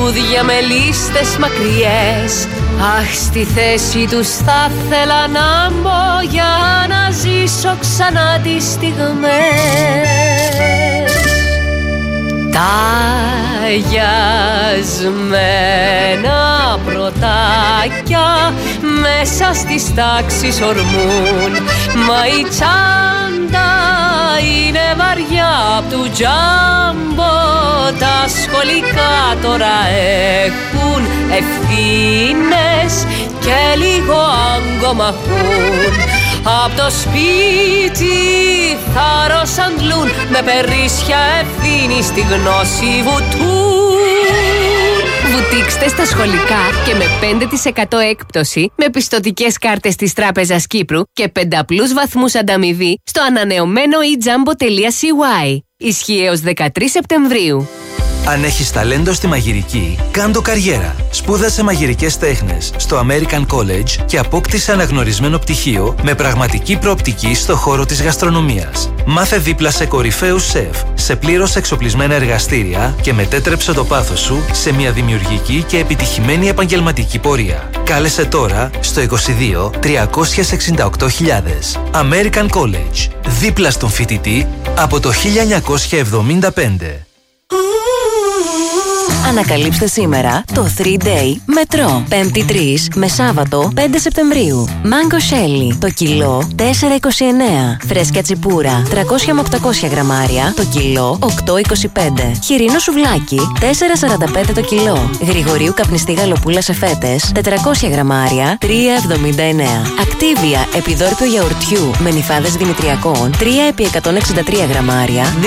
τραγούδια με λίστες μακριές. Αχ, στη θέση τους θα ήθελα να μπω για να ζήσω ξανά τις στιγμές. Τα αγιασμένα πρωτάκια μέσα στις τάξεις ορμούν, μα η τσάντα είναι βαριά απ' του τζάμπο. Τα σχολικά τώρα έχουν ευθύνες και λίγο άγκομαχούν. Απ' το σπίτι θάρρος αντλούν, με περίσσια ευθύνη στη γνώση βουτούν. Βουτήξτε στα σχολικά και με 5% έκπτωση με πιστωτικές κάρτες της Τράπεζας Κύπρου και 5+ βαθμούς ανταμοιβή στο ανανεωμένο eJumbo.cy. Ισχύει έως 13 Σεπτεμβρίου. Αν έχεις ταλέντο στη μαγειρική, κάντο καριέρα. Σπούδασε μαγειρικές τέχνες στο American College και απόκτησε αναγνωρισμένο πτυχίο με πραγματική προοπτική στο χώρο της γαστρονομίας. Μάθε δίπλα σε κορυφαίους σεφ, σε πλήρως εξοπλισμένα εργαστήρια και μετέτρεψε το πάθος σου σε μια δημιουργική και επιτυχημένη επαγγελματική πορεία. Κάλεσε τώρα στο 22 368.000. American College. Δίπλα στον φοιτητή από το 1975. Ανακαλύψτε σήμερα το 3-Day μετρό. 5η 3 με Σάββατο 5 Σεπτεμβρίου. Μάγκο σέλι το κιλό 4,29. Φρέσκια τσιπούρα 300 με 800 γραμμάρια το κιλό 8,25. Χοιρινό σουβλάκι 4,45 το κιλό. Γρηγορίου καπνιστή γαλοπούλα σε φέτες 400 γραμμάρια 3,79. Ακτίβια επιδόρπιο γιαουρτιού με νυφάδες δημητριακών 3 επί 163 γραμμάρια 2,99.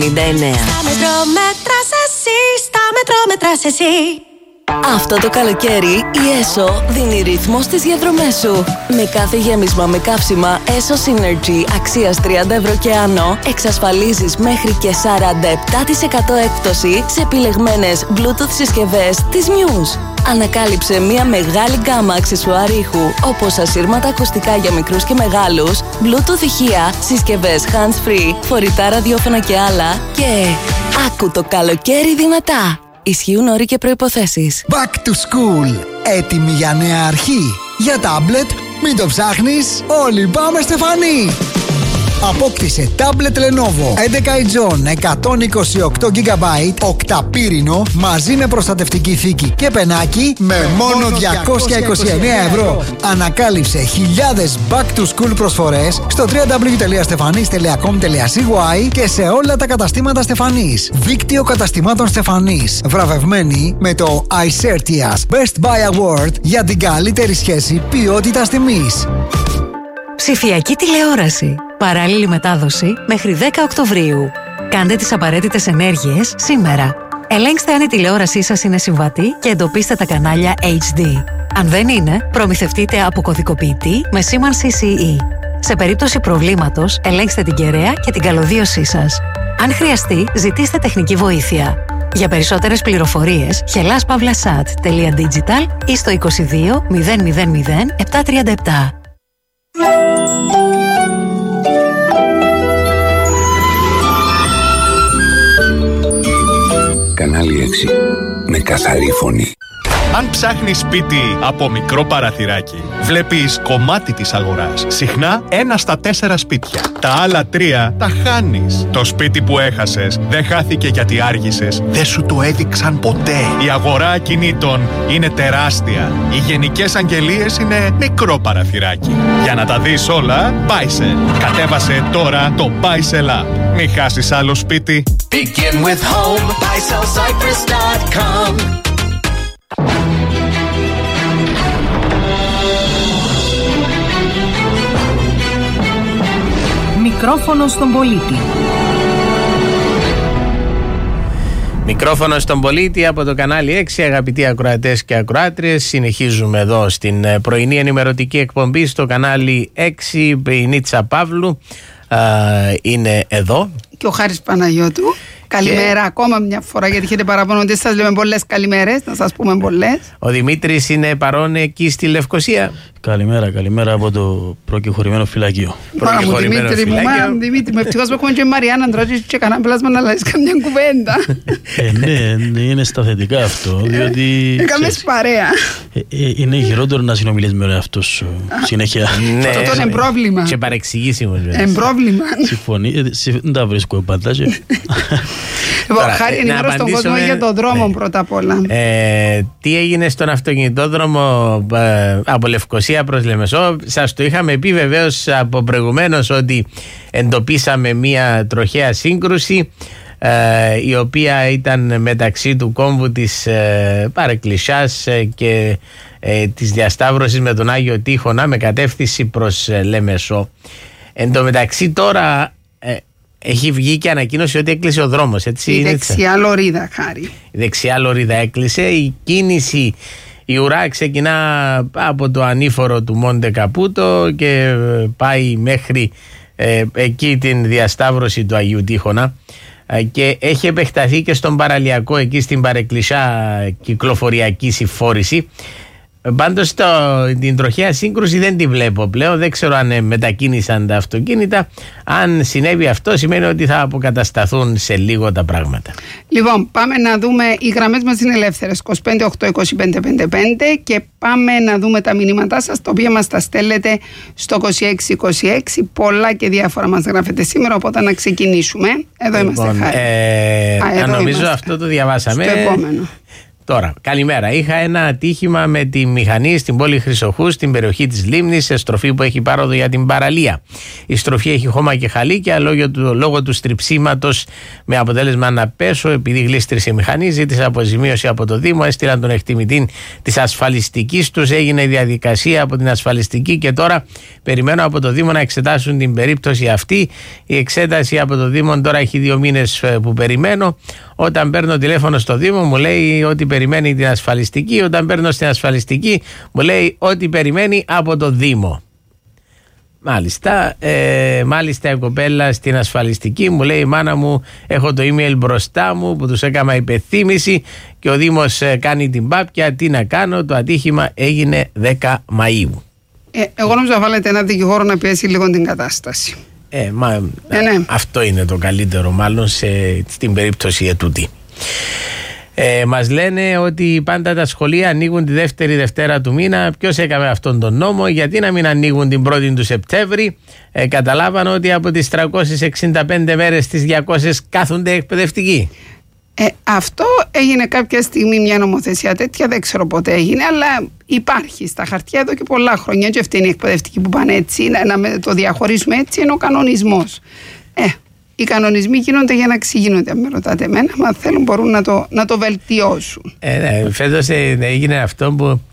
Μέτρας εσύ. Αυτό το καλοκαίρι η ΕΣΟ δίνει ρυθμό στις διαδρομές σου. Με κάθε γέμισμα με καύσιμα ΕΣΟ Synergy αξίας 30 ευρώ και άνω εξασφαλίζεις μέχρι και 47% έκπτωση σε επιλεγμένες Bluetooth συσκευές της Muse. Ανακάλυψε μια μεγάλη γκάμα αξεσουάρ ήχου, όπως ασύρματα ακουστικά για μικρούς και μεγάλους, Bluetooth ηχεία, συσκευές hands-free, φορητά ραδιόφωνα και άλλα και άκου το καλοκαίρι δυνατά. Ισχύουν όροι και προϋποθέσεις. Back to school. Έτοιμη για νέα αρχή. Για τάμπλετ, μην το ψάχνεις, όλοι πάμε Στεφανή. Απόκτησε τάμπλετ Lenovo 11 ετζών 128 GB οκταπύρινο μαζί με προστατευτική θήκη και πενάκι με μόνο 229 ευρώ. Ανακάλυψε χιλιάδες back to school προσφορές στο www.stefanis.com.cy και σε όλα τα καταστήματα Στεφανής. Δίκτυο καταστημάτων Στεφανής. Βραβευμένη με το iCertias Best Buy Award για την καλύτερη σχέση ποιότητας τιμής. Ψηφιακή τηλεόραση. Παράλληλη μετάδοση μέχρι 10 Οκτωβρίου. Κάντε τις απαραίτητες ενέργειες σήμερα. Ελέγξτε αν η τηλεόρασή σας είναι συμβατή και εντοπίστε τα κανάλια HD. Αν δεν είναι, προμηθευτείτε από κωδικοποιητή με σήμανση CE. Σε περίπτωση προβλήματος, ελέγξτε την κεραία και την καλωδίωσή σας. Αν χρειαστεί, ζητήστε τεχνική βοήθεια. Για περισσότερες πληροφορίες, hellas-pavlasat.digital ή στο 22 000 737. Κανάλι 6. Με καθαρή φωνή. Αν ψάχνεις σπίτι από μικρό παραθυράκι, βλέπεις κομμάτι της αγοράς. Συχνά 1 στα 4 σπίτια. Τα άλλα 3 τα χάνεις. Το σπίτι που έχασες δεν χάθηκε γιατί άργησες. Δεν σου το έδειξαν ποτέ. Η αγορά ακινήτων είναι τεράστια. Οι γενικές αγγελίες είναι μικρό παραθυράκι. Για να τα δεις όλα, Buysell. Κατέβασε τώρα το Buysell App. Μην χάσεις άλλο σπίτι. Begin with home. BuysellCyprus.com. Μικρόφωνο στον πολίτη. Μικρόφωνο στον πολίτη από το κανάλι 6. Αγαπητοί ακροατές και ακροάτριες, συνεχίζουμε εδώ στην πρωινή ενημερωτική εκπομπή στο κανάλι 6. Η Νίτσα Παύλου είναι εδώ. Και ο Χάρης Παναγιώτου. Καλημέρα ακόμα μια φορά, γιατί έχετε παραπονό ότι σας λέμε πολλές καλημέρες, να σας πούμε πολλές. Ο Δημήτρης είναι παρόν εκεί στη Λευκοσία. Καλημέρα από το προκεχωρημένο φυλακείο. Πάρα μου Δημήτρη μου, Δημήτρη, με ευτυχώς που έχουμε και Μαριάννα Αντράτζη και κανένα πλάσμα να λάζεις καμιά κουβέντα. Ναι, είναι στα θετικά αυτό, διότι... Έκαμες παρέα. Είναι χειρότερο να συνομιλείς με εαυτός σου συνέχεια. Αυτό είναι πρόβλημα. Και παρεξηγήσιμο. Είναι πρόβλημα. Συμφωνεί, δεν τα βρίσκω πάντα. Χάρη ενημέρωση στον κόσμο για τον δρόμο πρώτα απ' όλα. Τι έγινε στον αυτοκινητόδρομο από Λευκοσία προς Λεμεσό? Σας το είχαμε πει βεβαίως από προηγουμένως ότι εντοπίσαμε μια τροχαία σύγκρουση η οποία ήταν μεταξύ του κόμβου της Παρεκκλησιάς και της διασταύρωσης με τον Άγιο Τείχονα με κατεύθυνση προς Λεμεσό. Εν τω μεταξύ τώρα έχει βγει και ανακοίνωση ότι έκλεισε ο δρόμος, έτσι? Η δεξιά λωρίδα, Χάρη. Η δεξιά λωρίδα έκλεισε. Η κίνηση, η ουρά ξεκινά από το ανήφορο του Μόντε Καπούτο και πάει μέχρι εκεί την διασταύρωση του Αγίου Τείχονα και έχει επεκταθεί και στον παραλιακό εκεί στην Παρεκκλησιά κυκλοφοριακή συμφόρηση. Πάντως την τροχαία σύγκρουση δεν τη βλέπω πλέον. Δεν ξέρω αν μετακίνησαν τα αυτοκίνητα. Αν συνέβη αυτό σημαίνει ότι θα αποκατασταθούν σε λίγο τα πράγματα. Λοιπόν, πάμε να δούμε. Οι γραμμές μας είναι ελεύθερες 25-8-25-55 και πάμε να δούμε τα μηνύματά σας, τα οποία μας τα στέλνετε στο 2626. Πολλά και διάφορα μας γράφετε σήμερα, οπότε να ξεκινήσουμε. Εδώ είμαστε, Χάρη. Νομίζω είμαστε. Αυτό το διαβάσαμε. Στο επόμενο. Τώρα, καλημέρα. Είχα ένα ατύχημα με τη μηχανή στην πόλη Χρυσοχού, στην περιοχή της Λίμνης, σε στροφή που έχει πάροδο για την παραλία. Η στροφή έχει χώμα και χαλίκια λόγω του στριψίματος, με αποτέλεσμα να πέσω. Επειδή γλίστρισε η μηχανή, ζήτησα αποζημίωση από το Δήμο. Έστειλαν τον εκτιμητή της ασφαλιστικής τους. Έγινε η διαδικασία από την ασφαλιστική και τώρα περιμένω από το Δήμο να εξετάσουν την περίπτωση αυτή. Η εξέταση από το Δήμο τώρα έχει 2 μήνες που περιμένω. Όταν παίρνω τηλέφωνο στο Δήμο μου λέει ότι περιμένει την ασφαλιστική. Όταν παίρνω στην ασφαλιστική μου λέει ότι περιμένει από το Δήμο. Μάλιστα η κοπέλα στην ασφαλιστική μου λέει: μάνα μου, έχω το email μπροστά μου που τους έκανα υπενθύμηση και ο Δήμος κάνει την πάπια. Τι να κάνω, το ατύχημα έγινε 10 Μαΐου. Εγώ νομίζω να βάλετε ένα δικηγόρο να πιέσει λίγο την κατάσταση. Ναι. Αυτό είναι το καλύτερο μάλλον στην περίπτωση ετούτη. Μας λένε ότι πάντα τα σχολεία ανοίγουν τη δεύτερη Δευτέρα του μήνα. Ποιος έκανε αυτόν τον νόμο? Γιατί να μην ανοίγουν την 1η του Σεπτέμβρη? Καταλάβανε ότι από τις 365 μέρες τις 200 κάθονται εκπαιδευτικοί. Αυτό έγινε κάποια στιγμή, μια νομοθεσία τέτοια, δεν ξέρω πότε έγινε, αλλά υπάρχει στα χαρτιά εδώ και πολλά χρόνια. Και αυτοί είναι οι εκπαιδευτικοί που πάνε έτσι, να το διαχωρίσουμε έτσι, είναι ο κανονισμός. Οι κανονισμοί γίνονται για να εξηγήνονται. Αν με ρωτάτε εμένα, αν θέλουν μπορούν να το βελτιώσουν. Φέτος έγινε αυτό που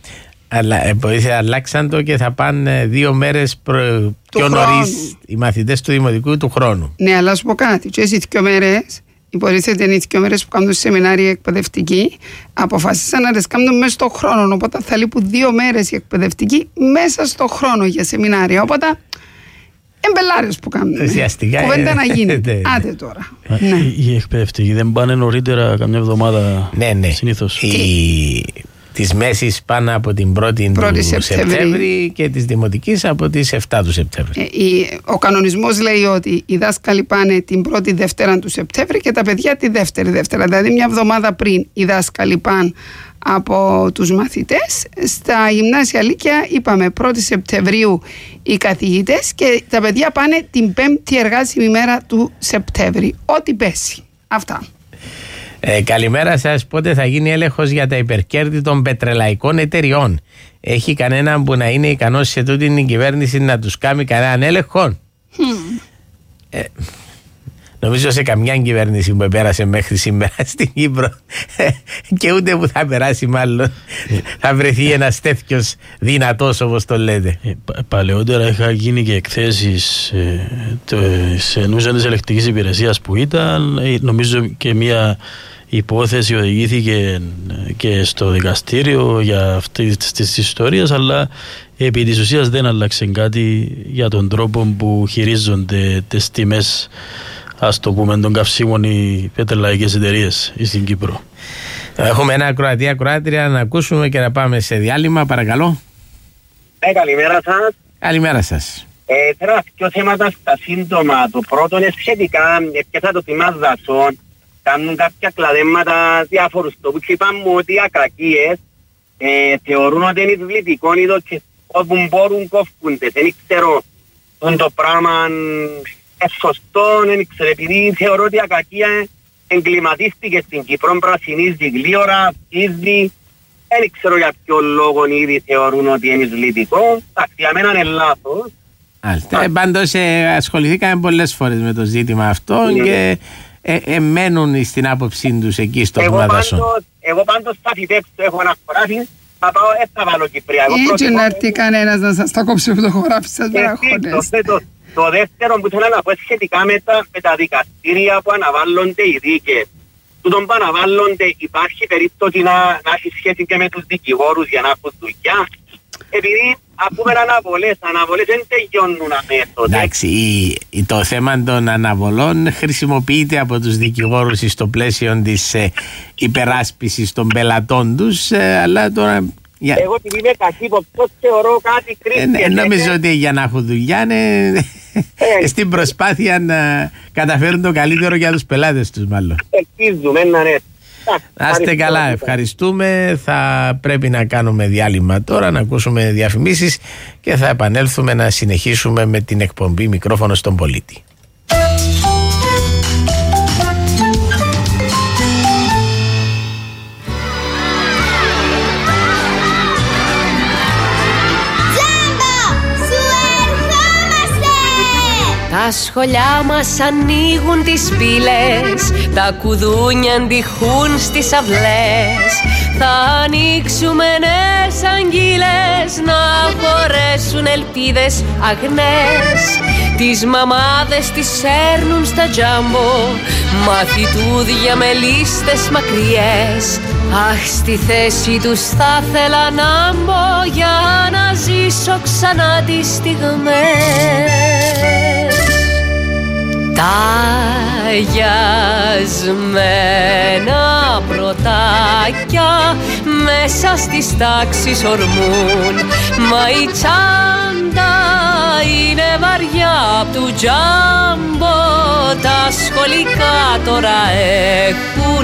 αλλάξαν το και θα πάνε 2 μέρες πιο νωρίς οι μαθητές του Δημοτικού του χρόνου. Ναι, αλλά σου πω κάτι. Και εσύ 2 μέρες, υποτίθεται είναι οι 2 μέρες που κάνουν σεμινάρια εκπαιδευτικοί, αποφάσισαν να τις κάνουν μέσα στον χρόνο. Οπότε θα λείπουν 2 μέρες οι εκπαιδευτικοί μέσα στον χρόνο για σεμινάρια. Οπότε εμπελάρες που κάνουν. Ουσιαστικά. Κουβέντα να γίνεται. Άντε τώρα. Οι εκπαιδευτικοί δεν πάνε νωρίτερα καμιά εβδομάδα? Ναι. Συνήθως. Της μέσης πάνε από την 1η του Σεπτέμβρη και της δημοτικής από τις 7 του Σεπτέμβρη. Ο κανονισμός λέει ότι οι δάσκαλοι πάνε την 1η Δευτέρα του Σεπτέμβρη και τα παιδιά τη 2η Δευτέρα. Δηλαδή μια εβδομάδα πριν οι δάσκαλοι πάνε από τους μαθητές. Στα γυμνάσια λύκεια είπαμε 1η Σεπτεμβρίου οι καθηγητές και τα παιδιά πάνε την 5η εργάσιμη μέρα του Σεπτέμβρη. Ό,τι πέσει. Αυτά. Καλημέρα σας. Πότε θα γίνει έλεγχος για τα υπερκέρδη των πετρελαϊκών εταιριών? Έχει κανέναν που να είναι ικανός σε τούτη την κυβέρνηση να τους κάνει κανέναν έλεγχο? Νομίζω σε καμιά κυβέρνηση που πέρασε μέχρι σήμερα στην Κύπρο και ούτε που θα περάσει μάλλον θα βρεθεί ένας τέτοιος δυνατός όπως το λέτε. Παλαιότερα είχα γίνει και εκθέσεις σε ενούσια της ελεκτικής υπηρεσίας που ήταν, νομίζω και μια υπόθεση οδηγήθηκε και στο δικαστήριο για αυτή της ιστορίας, αλλά επί της ουσίας δεν άλλαξε κάτι για τον τρόπο που χειρίζονται τις τιμές, ας το πούμε, των καυσίμων οι πετρελαϊκές εταιρείες στην Κύπρο. Έχουμε ένα ακροατή-ακροάτρια να ακούσουμε και να πάμε σε διάλειμμα, παρακαλώ. Καλημέρα σας. Καλημέρα σας. Θέλω να δύο θέματα στα σύντομα. Το πρώτο είναι σχετικά, έπιασα το τιμάς δασών, κάνουν κάποια κλαδέματα διάφορους τόπους και είπαν μου ότι οι ακρακίες θεωρούν ότι είναι εισβλητικό είδος και όπου μπορούν κόφκονται. Δεν ξέρω αν το πράγμα είναι σωστό, δεν ξέρω, επειδή θεωρώ ότι η ακρακία εγκληματίστηκε στην Κύπρο, πρασινίζει γλίωρα, αυξίζει. Δεν ξέρω για ποιο λόγο ήδη θεωρούν ότι είναι εισβλητικό. Εντάξει, για μένα είναι λάθος. Πάντως ασχοληθήκαμε πολλές φορές με το ζήτημα αυτό και μένουν στην άποψή τους εκεί στο Βουδαδασό. Εγώ πάντως θα φυτέψω, έχω ένα χωράφι, θα πάω, θα βάλω Κυπριακό. Έτσι να έρθει κανένας να σας το κόψει από το χωράφι σας, βραχώνεστε. Το δεύτερο που θέλω να πω σχετικά με τα δικαστήρια που αναβάλλονται οι δίκες. Τούτον που αναβάλλονται, υπάρχει περίπτωση να έχει σχέση και με τους δικηγόρους για να έχουν δουλειά. Επειδή ακούμε αναβολές δεν τελειώνουν αμέσως. Εντάξει, το θέμα των αναβολών χρησιμοποιείται από τους δικηγόρους στο πλαίσιο της υπεράσπισης των πελατών τους, αλλά τώρα... Εγώ επειδή είμαι καχύποπτος θεωρώ κάτι κρίσιμο. Νομίζω ότι για να έχουν δουλειά είναι στην προσπάθεια να καταφέρουν το καλύτερο για τους πελάτες τους μάλλον. Ελπίζουμε να είναι. Να είστε καλά, ευχαριστούμε. Θα πρέπει να κάνουμε διάλειμμα τώρα, να ακούσουμε διαφημίσεις και θα επανέλθουμε να συνεχίσουμε με την εκπομπή Μικρόφωνο στον Πολίτη. Τα σχολιά μας ανοίγουν τις πύλες, τα κουδούνια αντιχούν στις αυλές. Θα ανοίξουμε νέες αγγείλες, να χωρέσουν ελπίδες αγνές. Τις μαμάδες τις σέρνουν στα τζάμπο, μαθητούδια με λίστες μακριές. Αχ, στη θέση τους θα θέλα να μπω για να ζήσω ξανά τις στιγμές. Τα γιασμένα πρωτάκια μέσα στις τάξεις ορμούν, μα η τσάντα είναι βαριά απ' του τζάμπο. Τα σχολικά τώρα έχουν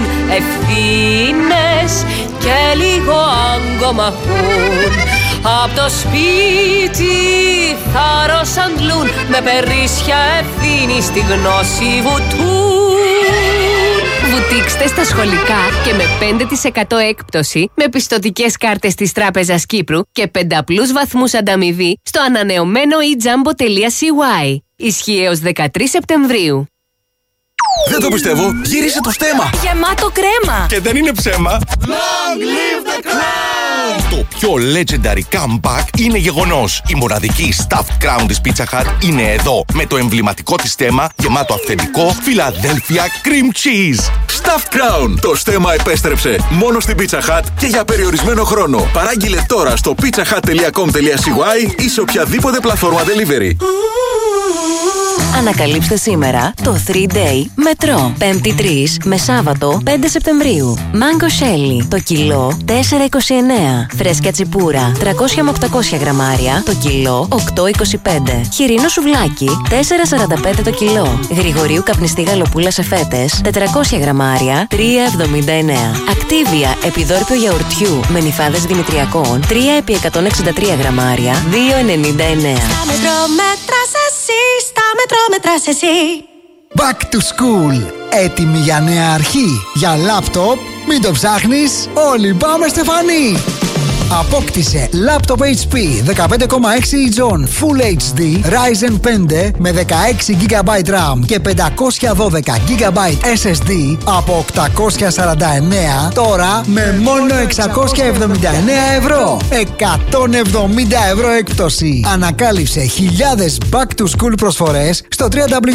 ευθύνες και λίγο άγκομαχούν. Απ' το σπίτι θάρρος αντλούν, με περίσσια ευθύνη στη γνώση βουτούν. Βουτήξτε στα σχολικά και με 5% έκπτωση με πιστωτικές κάρτες της Τράπεζας Κύπρου και 5+ βαθμούς ανταμοιβή στο ανανεωμένο ejumbo.cy. Ισχύει έως 13 Σεπτεμβρίου. Δεν το πιστεύω, γύρισε το στέμμα. Γεμάτο κρέμα. Και δεν είναι ψέμα. Long live the crown! Το πιο legendary comeback είναι γεγονός. Η μοναδική stuffed crown της Pizza Hut είναι εδώ, με το εμβληματικό της στέμμα γεμάτο αυθεντικό Philadelphia cream cheese. Stuffed crown. Το στέμμα επέστρεψε μόνο στην Pizza Hut και για περιορισμένο χρόνο. Παράγγειλε τώρα στο pizzahut.com.cy ή σε οποιαδήποτε πλατφόρμα delivery. Ανακαλύψτε σήμερα το 3-day μετρό. 5η 3 με Σάββατο 5 Σεπτεμβρίου. Μάγκο σέλι το κιλό 4,29. Φρέσκια τσιπούρα 300 με 800 γραμμάρια το κιλό 8,25. Χοιρινό σουβλάκι 4,45 το κιλό. Γρηγορίου καπνιστή γαλοπούλα σε φέτες 400 γραμμάρια 3,79. Ακτίβια επιδόρπιο γιαουρτιού με νυφάδες δημητριακών 3 επί 163 γραμμάρια 2,99. Στα μετρό μέτρας εσύ, στα μετρό μέτρας εσύ. Back to school. Έτοιμη για νέα αρχή. Για λάπτοπ, μην το ψάχνεις, όλοι πάμε Στεφανή. Απόκτησε λάπτοπ HP 15,6 inch Full HD Ryzen 5 με 16GB RAM και 512GB SSD από 849 τώρα με μόνο 679 ευρώ. 170 ευρώ έκπτωση. Ανακάλυψε χιλιάδες back to school προσφορές στο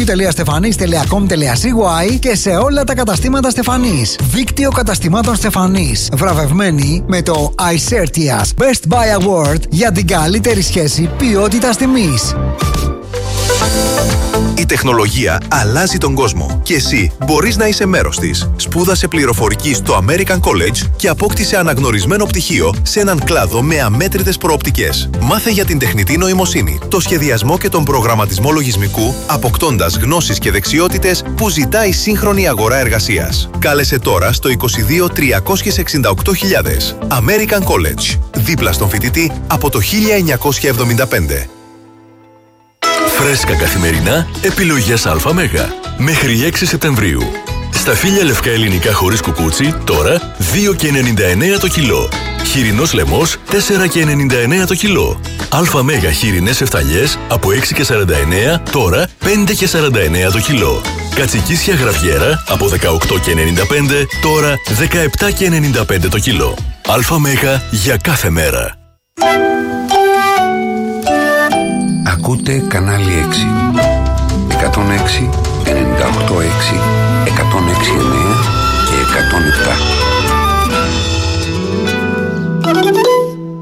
www.stefanis.com.cy και σε όλα τα καταστήματα Στεφανής. Δίκτυο καταστημάτων Στεφανής. Βραβευμένη με το iCertias Best Buy Award για την καλύτερη σχέση ποιότητας τιμής. Η τεχνολογία αλλάζει τον κόσμο και εσύ μπορείς να είσαι μέρος της. Σπούδασε πληροφορική στο American College και απόκτησε αναγνωρισμένο πτυχίο σε έναν κλάδο με αμέτρητες προοπτικές. Μάθε για την τεχνητή νοημοσύνη, το σχεδιασμό και τον προγραμματισμό λογισμικού, αποκτώντας γνώσεις και δεξιότητες που ζητάει η σύγχρονη αγορά εργασίας. Κάλεσε τώρα στο 22 368.000. American College. Δίπλα στον φοιτητή από το 1975. Φρέσκα καθημερινά, επιλογές ΑΜ. Μέχρι 6 Σεπτεμβρίου. Σταφύλια λευκά ελληνικά χωρίς κουκούτσι, τώρα 2,99 το κιλό. Χοιρινός λαιμός, 4,99 το κιλό. ΑΜ χοιρινές εφταλιές, από 6,49, τώρα 5,49 το κιλό. Κατσικίσια γραβιέρα, από 18,95, τώρα 17,95 το κιλό. ΑΜ για κάθε μέρα. Ακούτε κανάλι 6. 106, 98,6, 106,9 και 107.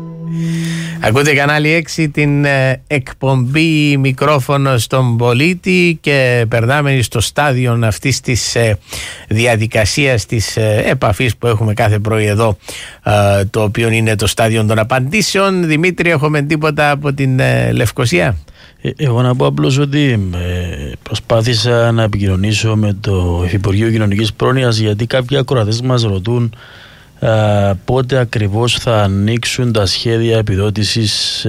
Ακούτε κανάλι 6, την εκπομπή Μικρόφωνο στον Πολίτη, και περνάμε στο στάδιο αυτής της διαδικασίας της επαφής που έχουμε κάθε πρωί εδώ, το οποίο είναι το στάδιο των απαντήσεων. Δημήτρη, έχουμε τίποτα από την Λευκοσία? Εγώ να πω απλώς ότι προσπάθησα να επικοινωνήσω με το Υφυπουργείο Κοινωνικής Πρόνοιας, γιατί κάποιοι ακροατές μας ρωτούν πότε ακριβώς θα ανοίξουν τα σχέδια επιδότησης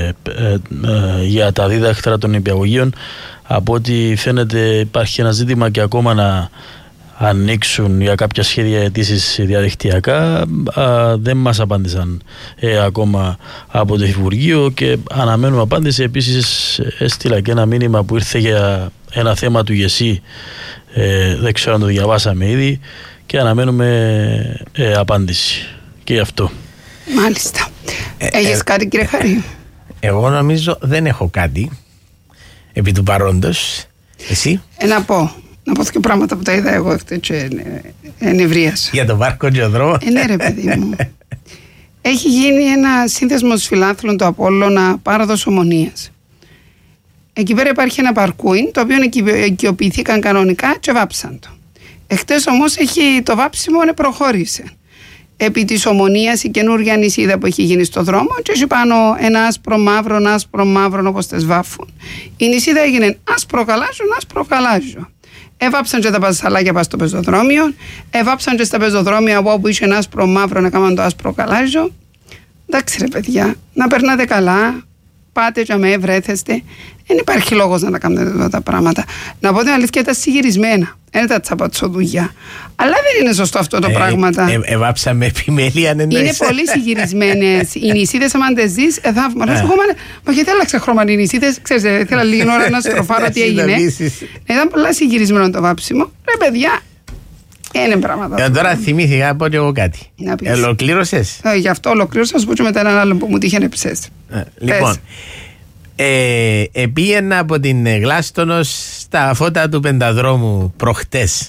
για τα δίδακτρα των νηπιαγωγείων. Από ό,τι φαίνεται υπάρχει ένα ζήτημα και ακόμα να ανοίξουν για κάποια σχέδια αιτήσεις διαδικτυακά. Δεν μας απάντησαν ακόμα από το Υφυπουργείο και αναμένουμε απάντηση. Επίσης έστειλα και ένα μήνυμα που ήρθε για ένα θέμα του ΓΕΣΥ, δεν ξέρω αν το διαβάσαμε ήδη, και αναμένουμε απάντηση και γι' αυτό. Μάλιστα. Έχεις κάτι, κύριε Χαρή? Εγώ νομίζω δεν έχω κάτι επί του παρόντος. Εσύ? Να πω και πράγματα που τα είδα εγώ χτες και ενευρίασα. Για τον πάρκο και ο δρόμο. Ναι ρε παιδί μου. Έχει γίνει ένα σύνδεσμος φιλάθλων του Απόλλωνα Πάροδος Ομονίας. Εκεί πέρα υπάρχει ένα παρκούιν, το οποίο οικειοποιηθήκαν κανονικά και βάψαν το. Εχτες όμως το βάψιμο προχώρησε. Επί της Ομονίας η καινούργια νησίδα που έχει γίνει στο δρόμο, και έχει πάνω ένα άσπρο μαύρο όπως τες βάφουν. Η νησίδα έγινε άσπρο καλάζιο. Έβαψαν και τα πασαλάκια πας στο πεζοδρόμιο, έβαψαν και στα πεζοδρόμια από όπου είχε ένα άσπρο μαύρο να κάνουν το άσπρο καλάζιο. Εντάξει ρε παιδιά, να περνάτε καλά, πάτε και με βρέθεστε. Δεν υπάρχει λόγος να τα κάνετε αυτά τα πράγματα. Να πω την αλήθεια, ήταν συγυρισμένα. Είναι τα τσαπατσοδουλειά. Αλλά δεν είναι σωστό αυτό το πράγμα. Εβάψα με επιμέλεια. Είναι πολύ συγυρισμένες. Οι νησίδες, άμα δεν ζεις, θαύμα. Μα γιατί άλλαξε χρώμα οι νησίδες? Ξέρεις, ήθελα λίγη ώρα να στροφάρω τι έγινε. Ήταν πολλά συγυρισμένο το βάψιμο. Ρε παιδιά, είναι πράγματα. Τώρα θυμήθηκα να πω και εγώ κάτι. Ολοκλήρωσες? Γι' αυτό ολοκλήρωσα, σου πω και μετά έναν άλλο που μου τύχε να ψες. Λοιπόν, επήγαινα από την Γλάστονος στα φώτα του Πενταδρόμου προχτές.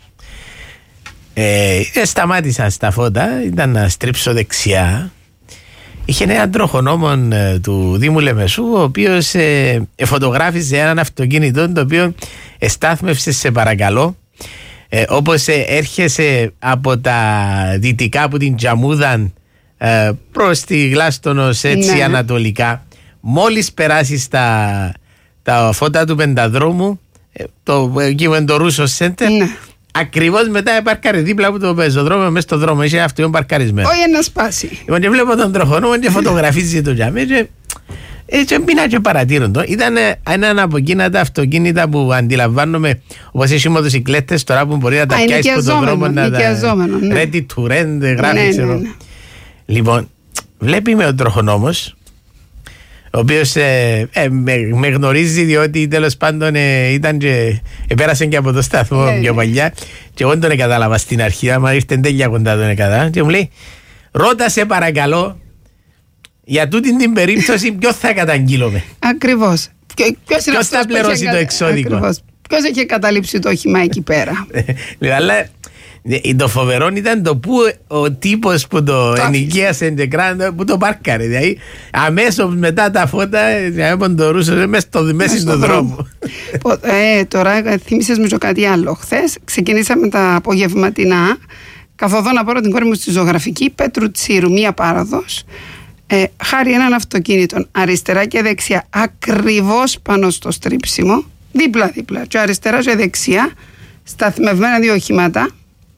Σταμάτησα στα φώτα, ήταν να στρίψω δεξιά. Είχε έναν τροχονόμο του Δήμου Λεμεσού, ο οποίος φωτογράφιζε έναν αυτοκίνητο το οποίο στάθμευσε σε παρακαλώ, όπως έρχεσαι από τα δυτικά, από την Τζαμούδαν προς τη Γλάστονος, έτσι ανατολικά. Μόλις περάσεις τα φώτα του Πενταδρόμου, εκεί με το Ρούσο Σέντερ, ακριβώς μετά επαρκάρει δίπλα από το πεζοδρόμιο, μέσα στο δρόμο. Είχε αυτό παρκαρισμένο. Όχι να σπάσει. Λοιπόν, και βλέπω τον τροχονόμο και φωτογραφίζει το τζαμί. Έτσι μπήνα και παρατήρω το. Ήταν ένα από εκείνα τα αυτοκίνητα που αντιλαμβάνομαι, όπως έχει μοτοσυκλέτες τώρα που μπορεί να τα πιάσει από τον δρόμο. Ready to rent, γράφει, ξέρω. Λοιπόν, βλέπει με ο τροχονόμος, ο οποίος με γνωρίζει, διότι τέλος πάντων πέρασε και από το σταθμό πιο παλιά, και εγώ δεν τον κατάλαβα στην αρχή, άμα ήρθε τέλεια κοντά τον κατάλαβα, και μου λέει, ρώτα σε παρακαλώ, για τούτη την περίπτωση ποιο θα καταγγείλουμε? Ακριβώς. Ποιος θα πληρώσει το εξώδικο? Ποιος έχει καταλήψει το όχημα εκεί πέρα? Αλλά Το φοβερό ήταν το που ο τύπος που το ενοικίασε που το πάρκαρε. Δηλαδή αμέσως μετά τα φώτα ποντορούσε μέσα στον δρόμο. Τώρα θύμισες μου και κάτι άλλο. Χθες ξεκινήσαμε τα απογευματινά. Καθοδόν να πάρω την κόρη μου στη ζωγραφική Πέτρου Τσίρου, μία πάροδος. Χάρη έναν αυτοκίνητο αριστερά και δεξιά, ακριβώς πάνω στο στρίψιμο, δίπλα-δίπλα, και αριστερά και δεξιά, σταθμευμένα δύο οχήματα.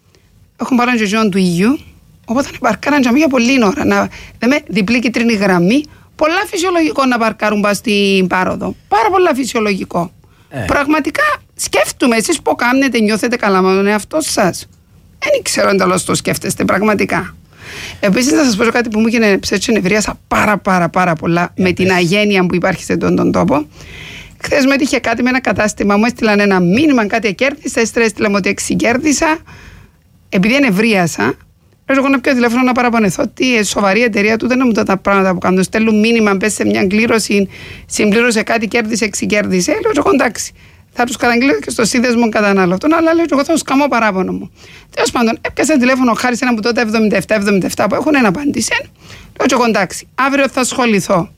Έχουν πάρει και του υγιού, οπότε παρκάραν για πολλή ώρα. Διπλή κίτρινη γραμμή, πολλά φυσιολογικό να παρκάρουν πας στην πάροδο. Πάρα πολλά φυσιολογικό. Πραγματικά σκέφτομαι, εσείς που κάνετε, νιώθετε καλά με τον εαυτό σας? Δεν ξέρω αν τέλος το σκέφτεστε πραγματικά. Επίσης, να σας πω κάτι που μου έγινε ψέτσι, νευρίασα πάρα πολλά με την αγένεια που υπάρχει σε τον τόπο. Χθες μου έτυχε κάτι με ένα κατάστημα, μου έστειλαν ένα μήνυμα, κάτι κέρδισα, έστειλα ότι 6 κέρδισα. Επειδή ενευρίασα, πρέπει εγώ να πιω τηλέφωνο να παραπονεθώ ότι σοβαρή εταιρεία του δεν είναι τα πράγματα που κάνουν. Στέλνουν μήνυμα, μπες σε μια κλήρωση, συμπλήρωσε κάτι, κέρδισε, 6 κέρδισε. Λέω εγώ εντάξει, θα τους καταγγείλω και στο σύνδεσμο καταναλωτών, αλλά λέω εγώ θα τους κάνω παράπονο μου. Τέλος πάντων, έπιασα τηλέφωνο χάρη σε ένα που τότε 77 που έχουν, ένα απάντησε. Λέω εγώ εντάξει, αύριο θα ασχοληθώ.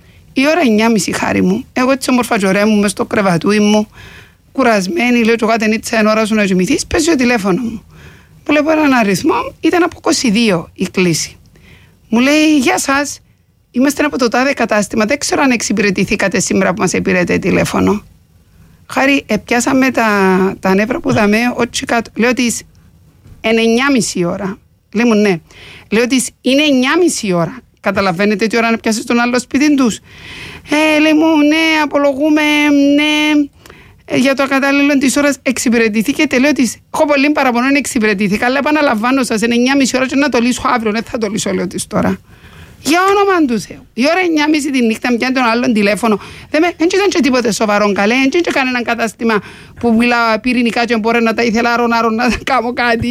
Η ώρα 9.30 χάρη μου, εγώ έτσι όμορφα τζορέ μου, μες στο κρεβατούι μου, κουρασμένη, λέω εγώ δεν ήτσα εν ώρα σου να κοιμηθείς, παίζει το τηλέφωνο μου. Βλέπω έναν αριθμό, ήταν από 22 η κλήση. Μου λέει, γεια σας, είμαστε από το τάδε κατάστημα, δεν ξέρω αν εξυπηρετηθήκατε σήμερα που μας πήρετε τηλέφωνο. Χάρη, πιάσαμε τα νεύρα που δαμε, όχι κάτω. Λέω της, είναι 9.30 ώρα. Λέει μου, ναι. Λέω της, είναι 9.30 ώρα. Καταλαβαίνετε τι ώρα να πιάσεις τον άλλο σπίτι τους? Λέει μου, ναι, απολογούμε, ναι. Για το ακατάλληλο της ώρας εξυπηρετηθήκετε. Λέω της, έχω πολύ παραπονό να εξυπηρετηθήκα, αλλά επαναλαμβάνω σας, είναι 9.30 ώρα και να το λύσω αύριο, δεν θα το λύσω, λέω της τώρα. Για όνομα του Θεού. Η ώρα 9.30 τη νύχτα μου πιάνει τον άλλον τηλέφωνο. Δεν ήταν και τίποτε σοβαρό καλέ, δεν ήταν κανένα κατάστημα που μιλάω πυρηνικά και μπορεί να τα ήθελα άρον να κάνω κάτι.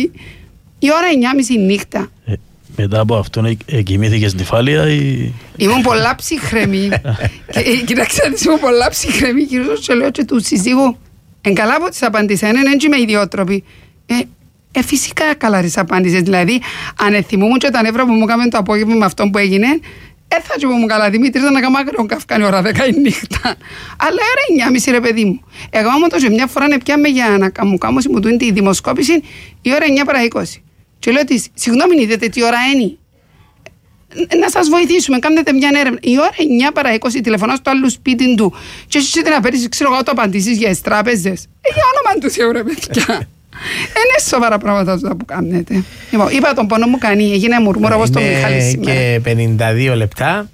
Η ώρα 9.30 νύχτα. Μετά από αυτόν κοιμήθηκες νυφάλια ή... Ήμουν πολλά ψυχρεμή. Κοιτάξτε, ήμουν πολλά ψυχρεμή. Κυρίως και λέω και του συζύγου, εν καλά από τις απαντήσεις, είναι με ιδιότροποι. Φυσικά καλά τις απάντησες. Δηλαδή, αν θυμούμουν και τα νεύρα που μου έκαμε το απόγευμα με αυτό που έγινε, θα και μου καλά, Δημήτρη, ήταν να κάνω άγριον καυκάνη ώρα 10 η νύχτα. Αλλά era 9.30 ρε παιδί μου. Εγώ όμως τόσο μια φορά να πιάμε για να μου κάνω συμμετούν τη δημοσκόπηση η ώρα 9 παρά 20. Και λέω της, συγγνώμη, είδατε τι ώρα είναι? Να σας βοηθήσουμε, κάνετε μια έρευνα. Η ώρα 9 παρά 20 τηλεφωνάω στο άλλο σπίτι του και εσύ να παίρνεις, ξέρω εγώ, το απαντήσεις για τις τράπεζες. Για όνομα του Θεού ρε παιδιά. Είναι σοβαρά πράγματα αυτά που κάνετε. Λοιπόν, είπα τον πόνο μου κάνει, έγινε μουρμούρα όπως τον Μιχάλη σήμερα. Και 52 λεπτά.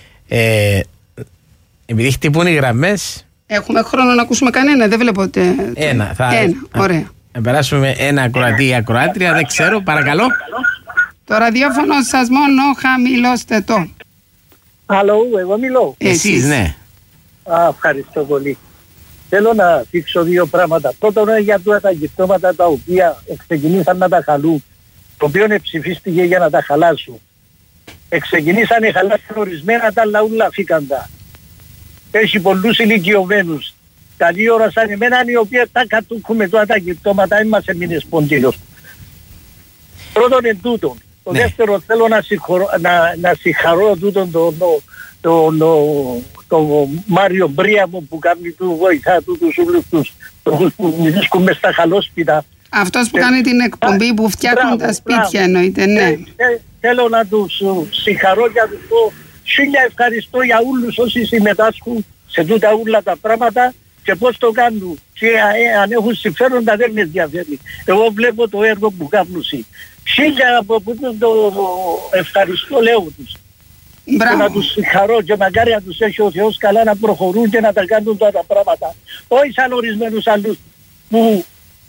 Επειδή χτυπούν οι γραμμές. Έχουμε χρόνο να ακούσουμε κανένα, δεν βλέπω. Ένα, ωραία. Να περάσουμε ένα ακροατή ή ακροάτρια, δεν ξέρω, παρακαλώ. Το ραδιόφωνο σας μόνο χαμηλώστε το. Αλλο, εγώ μιλώ. Εσείς, ναι. Ευχαριστώ πολύ. Θέλω να δείξω δύο πράγματα. Πρώτον, για τα γυπτώματα τα οποία ξεκινήσαν να τα χαλούν, το οποίο ψηφίστηκε για να τα χαλάσουν. Ξεκινήσανε χαλάσουν ορισμένα, τα λαούλα φύκαντα. Έχει πολλούς ηλικιωμένους. Καλή ώρα σαν εμένα, οι οποίοι τα κατούχουμε τώρα τα γυπτώματα, είμαστε μήνες ποντήλος. Πρώτον εν τούτον. Το δεύτερο θέλω να συγχαρώ τούτον το Μάριο Μπρίαμο που κάνει του βοηθά του τους όλους τους που βρίσκουν μες στα χαλόσπιτα. Αυτός που κάνει την εκπομπή που φτιάχνουν τα σπίτια εννοείται, ναι. Θέλω να τους συγχαρώ και να τους πω χίλια ευχαριστώ για όλους όσοι συμμετάσχουν σε τούτα όλα τα πράγματα και πώς το κάνουν. Και αν έχουν συμφέροντα δεν με ενδιαφέρει. Εγώ βλέπω το έργο που κάνουν. Χίλια από που το ευχαριστώ λέω τους. Και να τους συγχαρώ και μακάρι να τους έχει ο Θεός καλά να προχωρούν και να τα κάνουν τα πράγματα. Όχι σαν ορισμένους άλλους που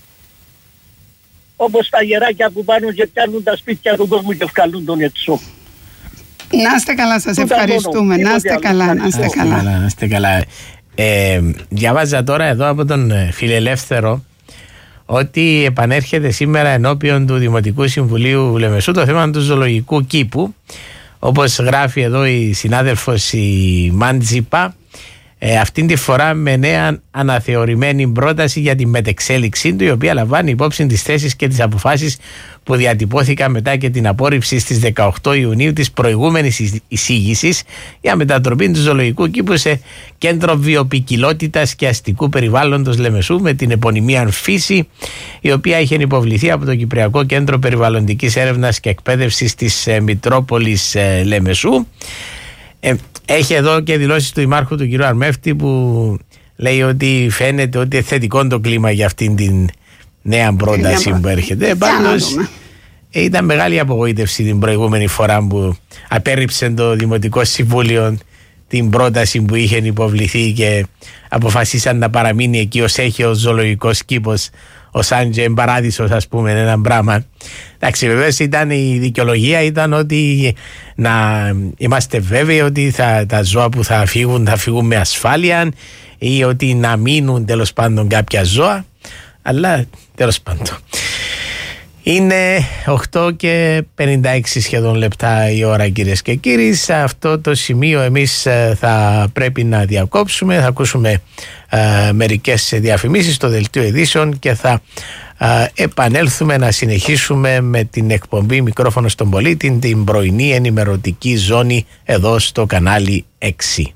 όπως τα γεράκια που πάνε και πιάνουν τα σπίτια του κόσμου και βγάλουν τον έξω. Να είστε καλά, σας ευχαριστούμε. Να είστε καλά, να είστε καλά. Να είστε καλά. Διαβάζα τώρα εδώ από τον Φιλελεύθερο ότι επανέρχεται σήμερα ενώπιον του Δημοτικού Συμβουλίου Λεμεσού το θέμα του ζωολογικού κήπου. Όπως γράφει εδώ η συνάδελφος η Μάντζιπα, Αυτήν τη φορά με νέα αναθεωρημένη πρόταση για τη μετεξέλιξή του, η οποία λαμβάνει υπόψη τις θέσεις και τις αποφάσεις που διατυπώθηκαν μετά και την απόρριψη στις 18 Ιουνίου της προηγούμενης εισήγησης για μετατροπή του ζωολογικού κήπου σε κέντρο βιοποικιλότητας και αστικού περιβάλλοντος Λεμεσού με την επωνυμία Φύση, η οποία είχε υποβληθεί από το Κυπριακό Κέντρο Περιβαλλοντικής Έρευνας και Εκπαίδευσης της Μητρόπολης Λεμεσού. Έχει εδώ και δηλώσεις του Δημάρχου του κ. Αρμέφτη, που λέει ότι φαίνεται ότι θετικό το κλίμα για αυτήν την νέα πρόταση που έρχεται. Πάντως ήταν μεγάλη απογοήτευση την προηγούμενη φορά που απέρριψε το Δημοτικό Συμβούλιο την πρόταση που είχε υποβληθεί και αποφασίσαν να παραμείνει εκεί ως έχει ο ζωολογικός κήπος, ως αν και παράδεισος, ας πούμε, ένα πράγμα. Εντάξει, βεβαίως ήταν η δικαιολογία ήταν ότι να είμαστε βέβαιοι ότι τα ζώα που θα φύγουν με ασφάλεια, ή ότι να μείνουν τέλος πάντων κάποια ζώα, αλλά τέλος πάντων. Είναι 8 και 56 σχεδόν λεπτά η ώρα, κυρίες και κύριοι. Σε αυτό το σημείο εμείς θα πρέπει να διακόψουμε. Θα ακούσουμε μερικές διαφημίσεις στο δελτίο ειδήσεων και θα επανέλθουμε να συνεχίσουμε με την εκπομπή Μικρόφωνο στον Πολίτη, την πρωινή ενημερωτική ζώνη εδώ στο κανάλι 6.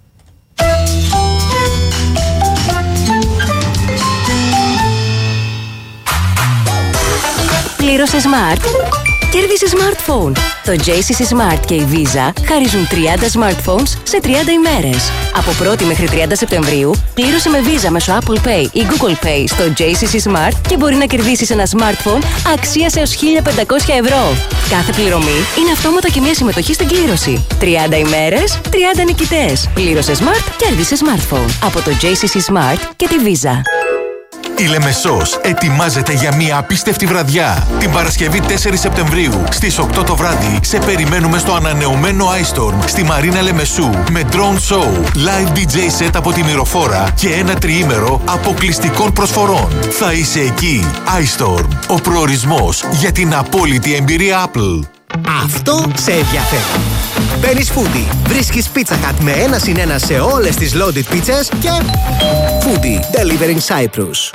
Πλήρωσε Smart, κέρδισε smartphone. Το JCC Smart και η Visa χαρίζουν 30 smartphones σε 30 ημέρες. Από 1η μέχρι 30 Σεπτεμβρίου, πλήρωσε με Visa μέσω Apple Pay ή Google Pay στο JCC Smart και μπορεί να κερδίσεις ένα smartphone αξίας έως 1.500 ευρώ. Κάθε πληρωμή είναι αυτόματα και μια συμμετοχή στην κλήρωση. 30 ημέρες, 30 νικητές. Πλήρωσε Smart, κέρδισε smartphone. Από το JCC Smart και τη Visa. Η Λεμεσός ετοιμάζεται για μια απίστευτη βραδιά. Την Παρασκευή 4 Σεπτεμβρίου στις 8 το βράδυ σε περιμένουμε στο ανανεωμένο iStorm στη Μαρίνα Λεμεσού με drone show, live DJ set από τη Μυροφόρα και ένα τριήμερο αποκλειστικών προσφορών. Θα είσαι εκεί. iStorm, ο προορισμός για την απόλυτη εμπειρία Apple. Αυτό σε ενδιαφέρει. Μπαίνεις Foodie. Βρίσκεις Pizza Hut με 1+1 σε όλες τις loaded pizzas και Foodie Delivering Cyprus.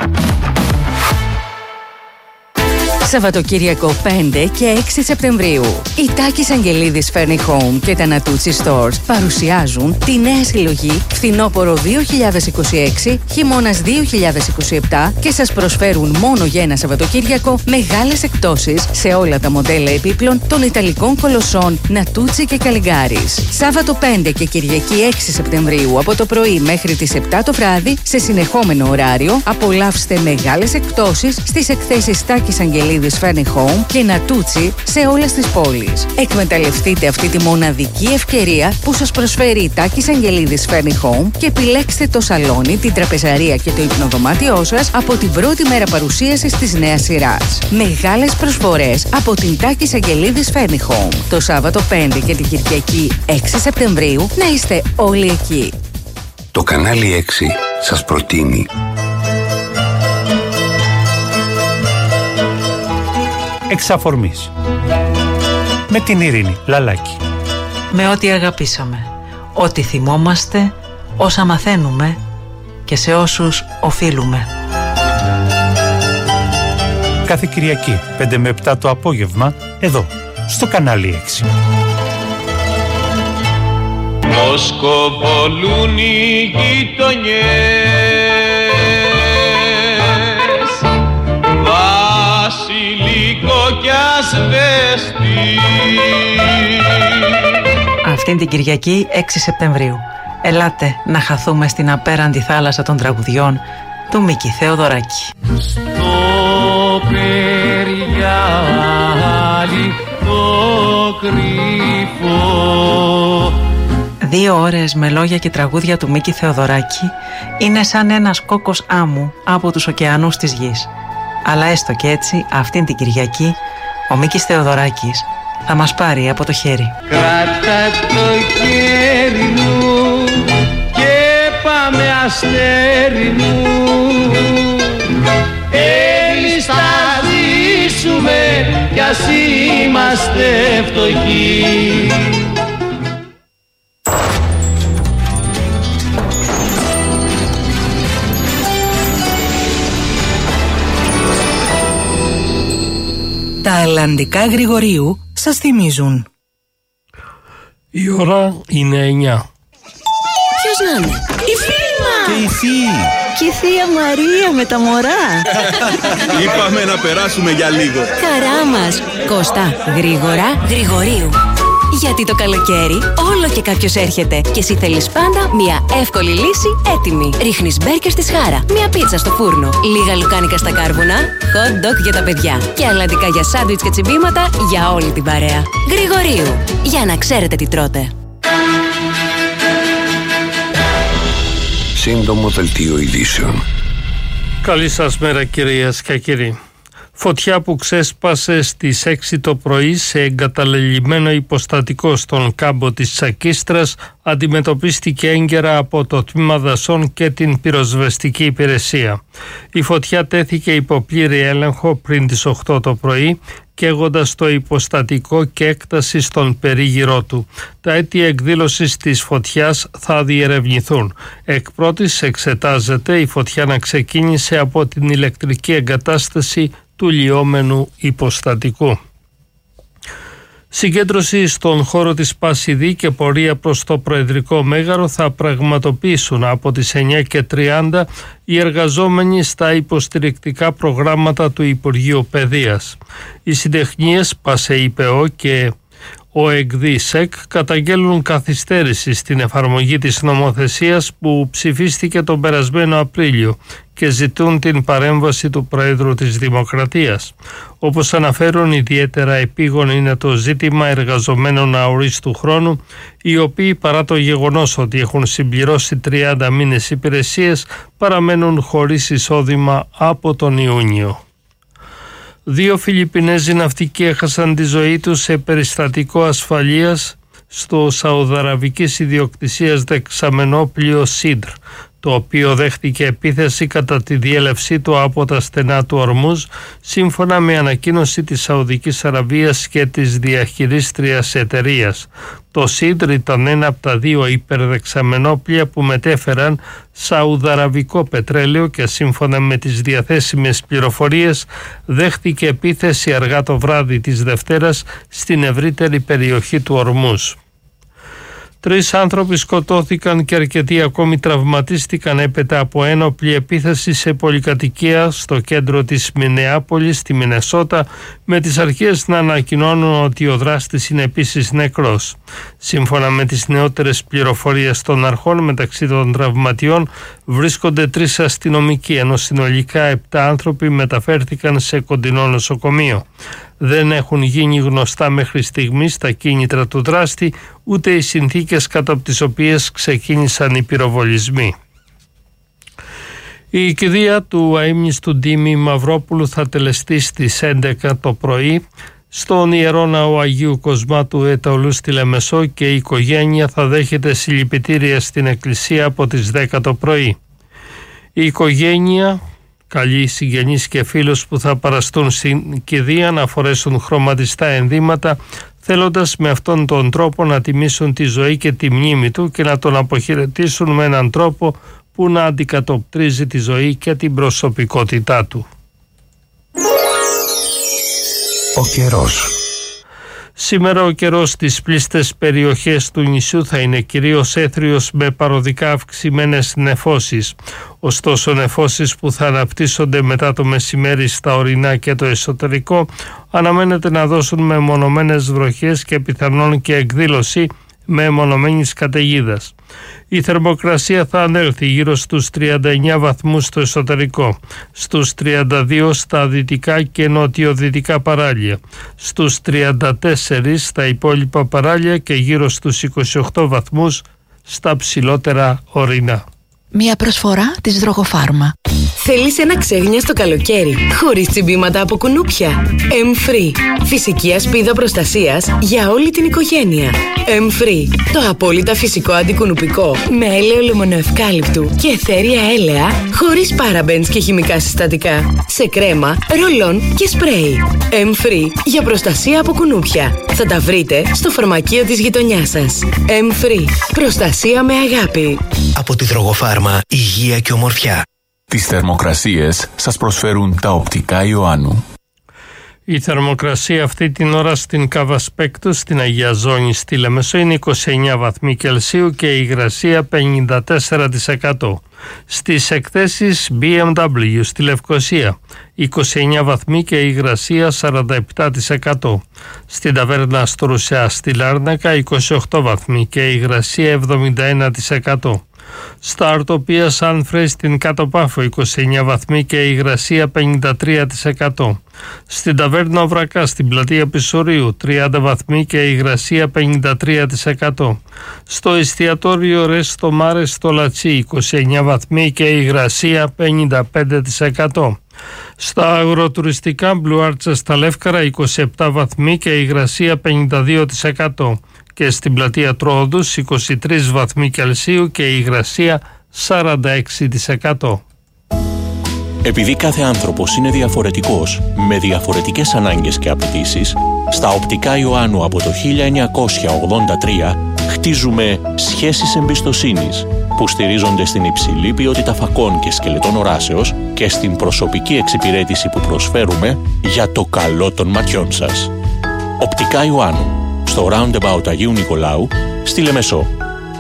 Σαββατοκύριακο 5 και 6 Σεπτεμβρίου. Η Τάκης Αγγελίδης Furniture Home και τα Natuzzi Stores παρουσιάζουν τη νέα συλλογή Φθινόπορο 2026, Χειμώνας 2027 και σας προσφέρουν μόνο για ένα Σαββατοκύριακο μεγάλες εκπτώσεις σε όλα τα μοντέλα επίπλων των Ιταλικών κολοσσών Natuzzi και Καλιγκάρης. Σάββατο 5 και Κυριακή 6 Σεπτεμβρίου από το πρωί μέχρι τις 7 το βράδυ σε συνεχόμενο ωράριο απολαύστε μεγάλες εκπτώσεις στις εκθέσεις Τάκης Αγγελίδης Furniture Home και Natuzzi σε όλες τις πόλεις. Εκμεταλλευτείτε αυτή τη μοναδική ευκαιρία που σας προσφέρει η Τάκης Αγγελίδης Furniture Home και επιλέξτε το σαλόνι, την τραπεζαρία και το υπνοδωμάτιό σας από την πρώτη μέρα παρουσίασης της νέας σειράς. Μεγάλες προσφορές από την Τάκης Αγγελίδης Furniture Home. Το Σάββατο 5 και την Κυριακή 6 Σεπτεμβρίου να είστε όλοι εκεί. Το κανάλι 6 σας προτείνει Εξαφορμής με την Ειρήνη Λαλάκη. Με ό,τι αγαπήσαμε, ό,τι θυμόμαστε, όσα μαθαίνουμε και σε όσους οφείλουμε. Κάθε Κυριακή 5 με 7 το απόγευμα εδώ στο κανάλι 6. Μοσκοβολούν οι γειτονιές, βασιλικό κι ασβέστη. Αυτήν την Κυριακή 6 Σεπτεμβρίου ελάτε να χαθούμε στην απέραντη θάλασσα των τραγουδιών του Μίκη Θεοδωράκη. Στο περιγιάλι το κρυφό. 2 ώρες με λόγια και τραγούδια του Μίκη Θεοδωράκη είναι σαν ένας κόκκος άμμου από τους ωκεανούς της γης. Αλλά έστω και έτσι, αυτήν την Κυριακή, ο Μίκης Θεοδωράκης θα μας πάρει από το χέρι. Κράτα το χέρι μου και πάμε αστέρι μου. Έλεις θα ζήσουμε κι ας είμαστε φτωχοί. Ολλανδικά Γρηγορίου σας θυμίζουν. Η ώρα είναι 9. Ποιος να είναι? Η φίλη μας! Και η θεία! Και η θεία Μαρία με τα μωρά. Είπαμε να περάσουμε για λίγο. Χαρά μας. Κώστα, γρήγορα, Γρηγορίου. Γιατί το καλοκαίρι όλο και κάποιος έρχεται και εσύ θέλεις πάντα μια εύκολη λύση έτοιμη. Ρίχνεις μπέρκερ στη σχάρα, μια πίτσα στο φούρνο, λίγα λουκάνικα στα κάρβουνα, hot dog για τα παιδιά και αλαντικά για σάντουιτς και τσιμπήματα για όλη την παρέα. Γρηγορίου, για να ξέρετε τι τρώτε. Σύντομο δελτίο ειδήσεων. Καλή σας μέρα κυρίες και κύριοι. Φωτιά που ξέσπασε στις 6 το πρωί σε εγκαταλελειμμένο υποστατικό στον κάμπο της Τσακίστρας αντιμετωπίστηκε έγκαιρα από το τμήμα δασών και την πυροσβεστική υπηρεσία. Η φωτιά τέθηκε υπό πλήρη έλεγχο πριν τις 8 το πρωί, καίγοντας το υποστατικό και έκταση στον περίγυρό του. Τα αίτια εκδήλωσης της φωτιάς θα διερευνηθούν. Εκ πρώτης εξετάζεται η φωτιά να ξεκίνησε από την ηλεκτρική εγκατάσταση του λιώμενου υποστατικού. Συγκέντρωση στον χώρο της Πασιδή και πορεία προς το Προεδρικό Μέγαρο θα πραγματοποιήσουν από τις 9:30 οι εργαζόμενοι στα υποστηρικτικά προγράμματα του Υπουργείου Παιδείας. Οι συντεχνίες ΠΑΣΕΙΠΕΟ και ο ΕΚΔΙΣΕΚ καταγγέλνουν καθυστέρηση στην εφαρμογή της νομοθεσίας που ψηφίστηκε τον περασμένο Απρίλιο και ζητούν την παρέμβαση του Προέδρου της Δημοκρατίας. Όπως αναφέρουν, ιδιαίτερα επίγον είναι το ζήτημα εργαζομένων αορίστου χρόνου, οι οποίοι παρά το γεγονός ότι έχουν συμπληρώσει 30 μήνες υπηρεσίες παραμένουν χωρίς εισόδημα από τον Ιούνιο. 2 Φιλιππινέζοι ναυτικοί έχασαν τη ζωή τους σε περιστατικό ασφαλείας στο σαουδαραβικής ιδιοκτησίας δεξαμενό πλοίο Σίντρ, το οποίο δέχτηκε επίθεση κατά τη διέλευσή του από τα στενά του Ορμούζ, σύμφωνα με ανακοίνωση της Σαουδικής Αραβίας και της διαχειρίστριας εταιρείας. Το Σίντρ ήταν ένα από τα 2 υπερδεξαμενόπλια που μετέφεραν σαουδαραβικό πετρέλαιο και σύμφωνα με τις διαθέσιμες πληροφορίες δέχτηκε επίθεση αργά το βράδυ της Δευτέρας στην ευρύτερη περιοχή του Ορμούζ. 3 άνθρωποι σκοτώθηκαν και αρκετοί ακόμη τραυματίστηκαν έπειτα από ένοπλη επίθεση σε πολυκατοικία στο κέντρο της Μινεάπολης στη Μινεσότα, με τις αρχές να ανακοινώνουν ότι ο δράστης είναι επίσης νεκρός. Σύμφωνα με τις νεότερες πληροφορίες των αρχών, μεταξύ των τραυματιών βρίσκονται 3 αστυνομικοί, ενώ συνολικά 7 άνθρωποι μεταφέρθηκαν σε κοντινό νοσοκομείο. Δεν έχουν γίνει γνωστά μέχρι στιγμής τα κίνητρα του δράστη, ούτε οι συνθήκες κατά από τις οποίες ξεκίνησαν οι πυροβολισμοί. Η κηδεία του αείμνηστου Ντίμη Μαυρόπουλου θα τελεστεί στις 11 το πρωί στον Ιερό Ναό Αγίου Κοσμάτου Αιτωλού στη Λεμεσό και η οικογένεια θα δέχεται συλληπιτήρια στην εκκλησία από τις 10 το πρωί. Η οικογένεια καλεί συγγενείς και φίλους που θα παραστούν στην κηδεία να φορέσουν χρωματιστά ενδύματα, θέλοντας με αυτόν τον τρόπο να τιμήσουν τη ζωή και τη μνήμη του και να τον αποχαιρετήσουν με έναν τρόπο που να αντικατοπτρίζει τη ζωή και την προσωπικότητά του. Ο καιρός. Σήμερα ο καιρός στις πλείστες περιοχές του νησιού θα είναι κυρίως έθριος με παροδικά αυξημένες νεφώσεις. Ωστόσο, νεφώσεις που θα αναπτύσσονται μετά το μεσημέρι στα ορεινά και το εσωτερικό αναμένεται να δώσουν μεμονωμένες βροχές και πιθανόν και εκδήλωση μεμονωμένης καταιγίδας. Η θερμοκρασία θα ανέλθει γύρω στους 39 βαθμούς στο εσωτερικό, στους 32 στα δυτικά και νοτιοδυτικά παράλια, στους 34 στα υπόλοιπα παράλια και γύρω στους 28 βαθμούς στα ψηλότερα ορεινά. Μια προσφορά της Δρογοφάρμα. Θέλεις ένα ξέγνιαστο καλοκαίρι χωρίς τσιμπήματα από κουνούπια? M-Free. Φυσική ασπίδα προστασίας για όλη την οικογένεια. M-Free. Το απόλυτα φυσικό αντικουνουπικό με έλαιο λεμονοευκάλυπτου και αιθέρια έλαια χωρίς παραμπένς και χημικά συστατικά. Σε κρέμα, ρολόν και σπρέι. M-Free για προστασία από κουνούπια. Θα τα βρείτε στο φαρμακείο της γειτονιάς σας. M-Free. Προστασία με αγάπη. Από τη Δρογοφάρμα, υγεία και ομορφιά. Τις θερμοκρασίες σας προσφέρουν τα οπτικά Ιωάννου. Η θερμοκρασία αυτή την ώρα στην Καβασπέκτου, στην Αγία Ζώνη, στη Λεμεσό είναι 29 βαθμοί Κελσίου και η υγρασία 54%. Στις εκθέσεις BMW στη Λευκοσία 29 βαθμοί και η υγρασία 47%. Στην ταβέρνα Στρουσιά στη Λάρνακα 28 βαθμοί και η υγρασία 71%. Στα Αρτοπία Σάνφρε στην Κάτω Πάφο 29 βαθμοί και η υγρασία 53%. Στην ταβέρνα Βρακά στην πλατεία Πισωρίου 30 βαθμοί και η υγρασία 53%. Στο εστιατόριο Ρέστο Μάρε στο Λατσί 29 βαθμοί και η υγρασία 55%. Στα αγροτουριστικά Μπλουάρτσα στα Λεύκαρα 27 βαθμοί και η υγρασία 52%. Και στην πλατεία Τρόοδους 23 βαθμοί Κελσίου και η υγρασία 46%. Επειδή κάθε άνθρωπος είναι διαφορετικός, με διαφορετικές ανάγκες και απαιτήσεις, στα Οπτικά Ιωάννου από το 1983 χτίζουμε σχέσεις εμπιστοσύνης που στηρίζονται στην υψηλή ποιότητα φακών και σκελετών οράσεως και στην προσωπική εξυπηρέτηση που προσφέρουμε για το καλό των ματιών σας. Οπτικά Ιωάννου, στο Roundabout Αγίου Νικολάου, στη Λεμεσό.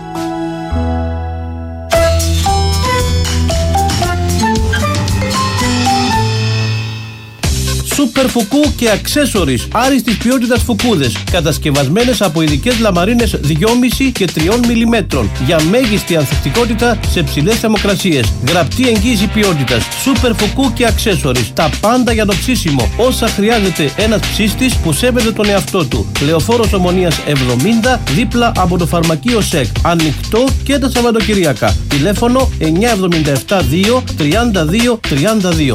Σούπερ φουκού και αξέσορις άριστης ποιότητας φουκούδες, κατασκευασμένες από ειδικές λαμαρίνες 2,5 και 3 mm για μέγιστη ανθεκτικότητα σε ψηλές θερμοκρασίες. Γραπτή εγγύηση ποιότητας. Σούπερ φουκού και αξέσορις. Τα πάντα για το ψήσιμο. Όσα χρειάζεται ένας ψύστης που σέβεται τον εαυτό του. Λεωφόρος Ομονίας 70, δίπλα από το φαρμακείο ΣΕΚ. Ανοιχτό και τα Σαββατοκυριακά. Τηλέφωνο 977 2 32 32.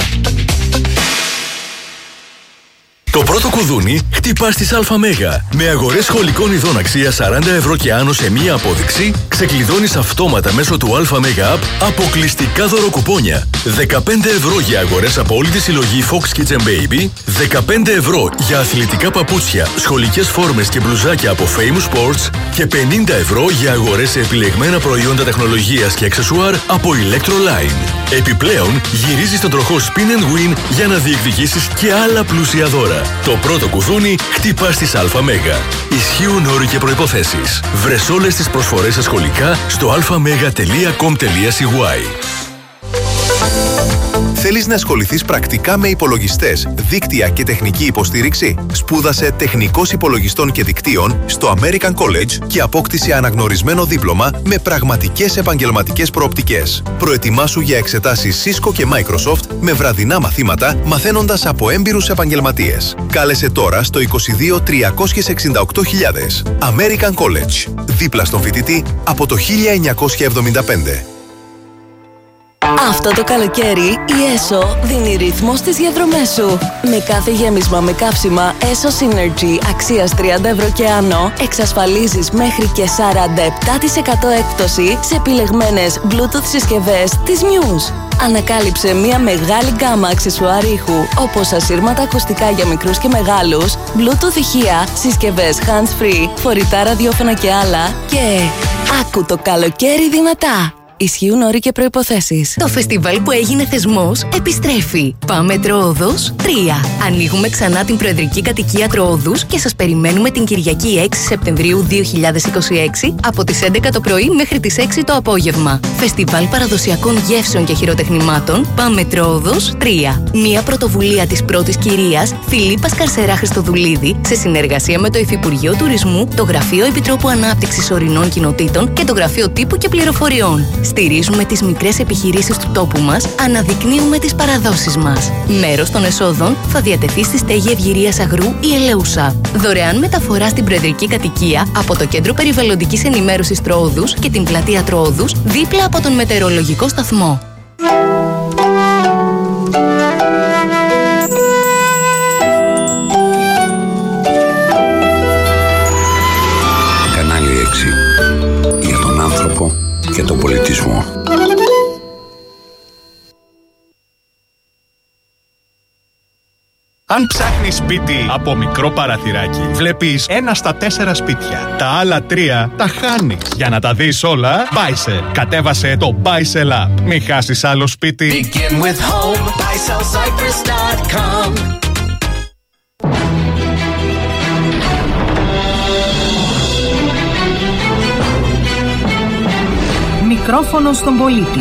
Το πρώτο κουδούνι χτυπά στις ΑΜΕΓΑ. Με αγορές σχολικών ειδών αξίας 40 ευρώ και άνω σε μία απόδειξη, ξεκλειδώνεις αυτόματα μέσω του ΑΜΕΓΑ App αποκλειστικά δωροκουπόνια. 15 ευρώ για αγορές από όλη τη συλλογή Fox Kitchen Baby, 15 ευρώ για αθλητικά παπούτσια, σχολικές φόρμες και μπλουζάκια από Famous Sports και 50 ευρώ για αγορές σε επιλεγμένα προϊόντα τεχνολογίας και αξεσουάρ από Electroline. Επιπλέον, γυρίζεις τον τροχό Spin and Win για να διεκδικήσεις και άλλα πλούσια δώρα. Το πρώτο κουδούνι χτυπά στις ΑΜΕΓΑ. Ισχύουν όροι και προϋποθέσεις. Βρες όλες τις προσφορές στα σχολικά στο alphamega.com.cy. Θέλεις να ασχοληθείς πρακτικά με υπολογιστές, δίκτυα και τεχνική υποστήριξη? Σπούδασε τεχνικός υπολογιστών και δικτύων στο American College και απόκτησε αναγνωρισμένο δίπλωμα με πραγματικές επαγγελματικές προοπτικές. Προετοιμάσου για εξετάσεις Cisco και Microsoft με βραδινά μαθήματα, μαθαίνοντας από έμπειρους επαγγελματίες. Κάλεσε τώρα στο 22 368.000. American College, δίπλα στον φοιτητή από το 1975. Αυτό το καλοκαίρι η ΕΣΟ δίνει ρυθμό στις διαδρομές σου. Με κάθε γέμισμα με καύσιμα ΕΣΟ Synergy αξίας 30 ευρώ και άνω εξασφαλίζεις μέχρι και 47% έκπτωση σε επιλεγμένες Bluetooth συσκευές της Muse. Ανακάλυψε μια μεγάλη γκάμα αξεσουάρ ήχου όπως ασύρματα ακουστικά για μικρούς και μεγάλους, Bluetooth ηχεία, συσκευές hands-free, φορητά ραδιόφωνα και άλλα και άκου το καλοκαίρι δυνατά. Ισχύουν όροι και προϋποθέσεις. Το φεστιβάλ που έγινε θεσμός επιστρέφει. Πάμε Τροόδος 3. Ανοίγουμε ξανά την Προεδρική Κατοικία Τροόδους και σας περιμένουμε την Κυριακή 6 Σεπτεμβρίου 2026 από τις 11 το πρωί μέχρι τις 6 το απόγευμα. Φεστιβάλ παραδοσιακών γεύσεων και χειροτεχνημάτων Πάμε Τροόδος 3. Μια πρωτοβουλία της πρώτης κυρίας Φιλίππας Καρσερά Χριστοδουλίδη σε συνεργασία με το Υφυπουργείο Τουρισμού, το Γραφείο Επιτρόπου Ανάπτυξης Ορεινών Κοινοτήτων και το Γραφείο Τύπου και Πληροφοριών. Στηρίζουμε τις μικρές επιχειρήσεις του τόπου μας, αναδεικνύουμε τις παραδόσεις μας. Μέρος των εσόδων θα διατεθεί στη Στέγη Ευγυρίας Αγρού η Ελεούσα. Δωρεάν μεταφορά στην Προεδρική Κατοικία από το Κέντρο Περιβαλλοντικής Ενημέρωσης Τροόδους και την Πλατεία Τροόδους δίπλα από τον μετεωρολογικό σταθμό. Κανάλι 6. Για τον άνθρωπο και τον πολιτισμό. Αν ψάχνεις σπίτι από μικρό παραθυράκι, βλέπεις 1 στα 4 σπίτια. Τα άλλα 3 τα χάνεις. Για να τα δεις όλα, Buysell. Κατέβασε το Buysell App. Μην χάσεις άλλο σπίτι. Begin with home, buysellcyprus.com. μικρόφωνο στον πολίτη.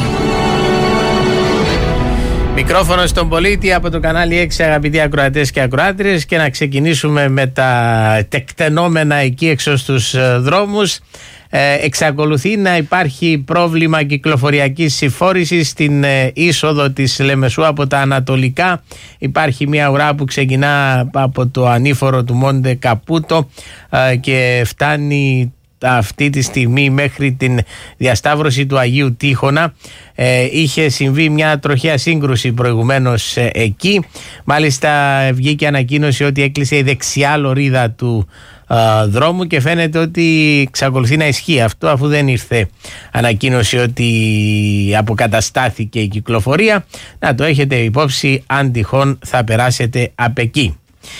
Μικρόφωνο στον πολίτη από το κανάλι 6, αγαπητοί ακροατές και ακροάτριες, και να ξεκινήσουμε με τα τεκτενόμενα εκεί έξω στους δρόμους. Εξακολουθεί να υπάρχει πρόβλημα κυκλοφοριακής συμφόρησης στην είσοδο της Λεμεσού από τα ανατολικά. Υπάρχει μια ουρά που ξεκινά από το ανήφορο του Μόντε Καπούτο και φτάνει αυτή τη στιγμή μέχρι την διασταύρωση του Αγίου Τείχονα. Είχε συμβεί μια τροχαία σύγκρουση προηγουμένως εκεί. Μάλιστα βγήκε ανακοίνωση ότι έκλεισε η δεξιά λωρίδα του δρόμου και φαίνεται ότι εξακολουθεί να ισχύει αυτό, αφού δεν ήρθε ανακοίνωση ότι αποκαταστάθηκε η κυκλοφορία. Να το έχετε υπόψη αν τυχόν θα περάσετε απ' εκεί.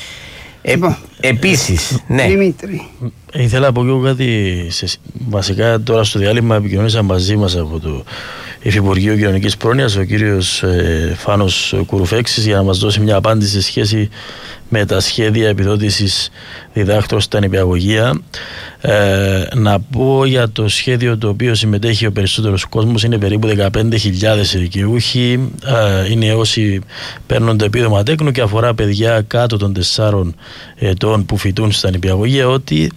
Επίσης, ναι. Δημήτρη. Ήθελα να πω και εγώ κάτι. Βασικά τώρα στο διάλειμμα επικοινωνήσαν μαζί μας από το Υφυπουργείο Κοινωνικής Πρόνοιας ο κύριος Φάνος Κουρουφέξης για να μας δώσει μια απάντηση σε σχέση με τα σχέδια επιδότησης διδάκτρων στα νηπιαγωγεία. Να πω για το σχέδιο το οποίο συμμετέχει ο περισσότερος κόσμος, είναι περίπου 15.000 δικαιούχοι, είναι όσοι παίρνουν το επίδομα τέκνου και αφορά παιδιά κάτω των 4 ετών που φοιτούν στα νηπιαγωγεία, ότι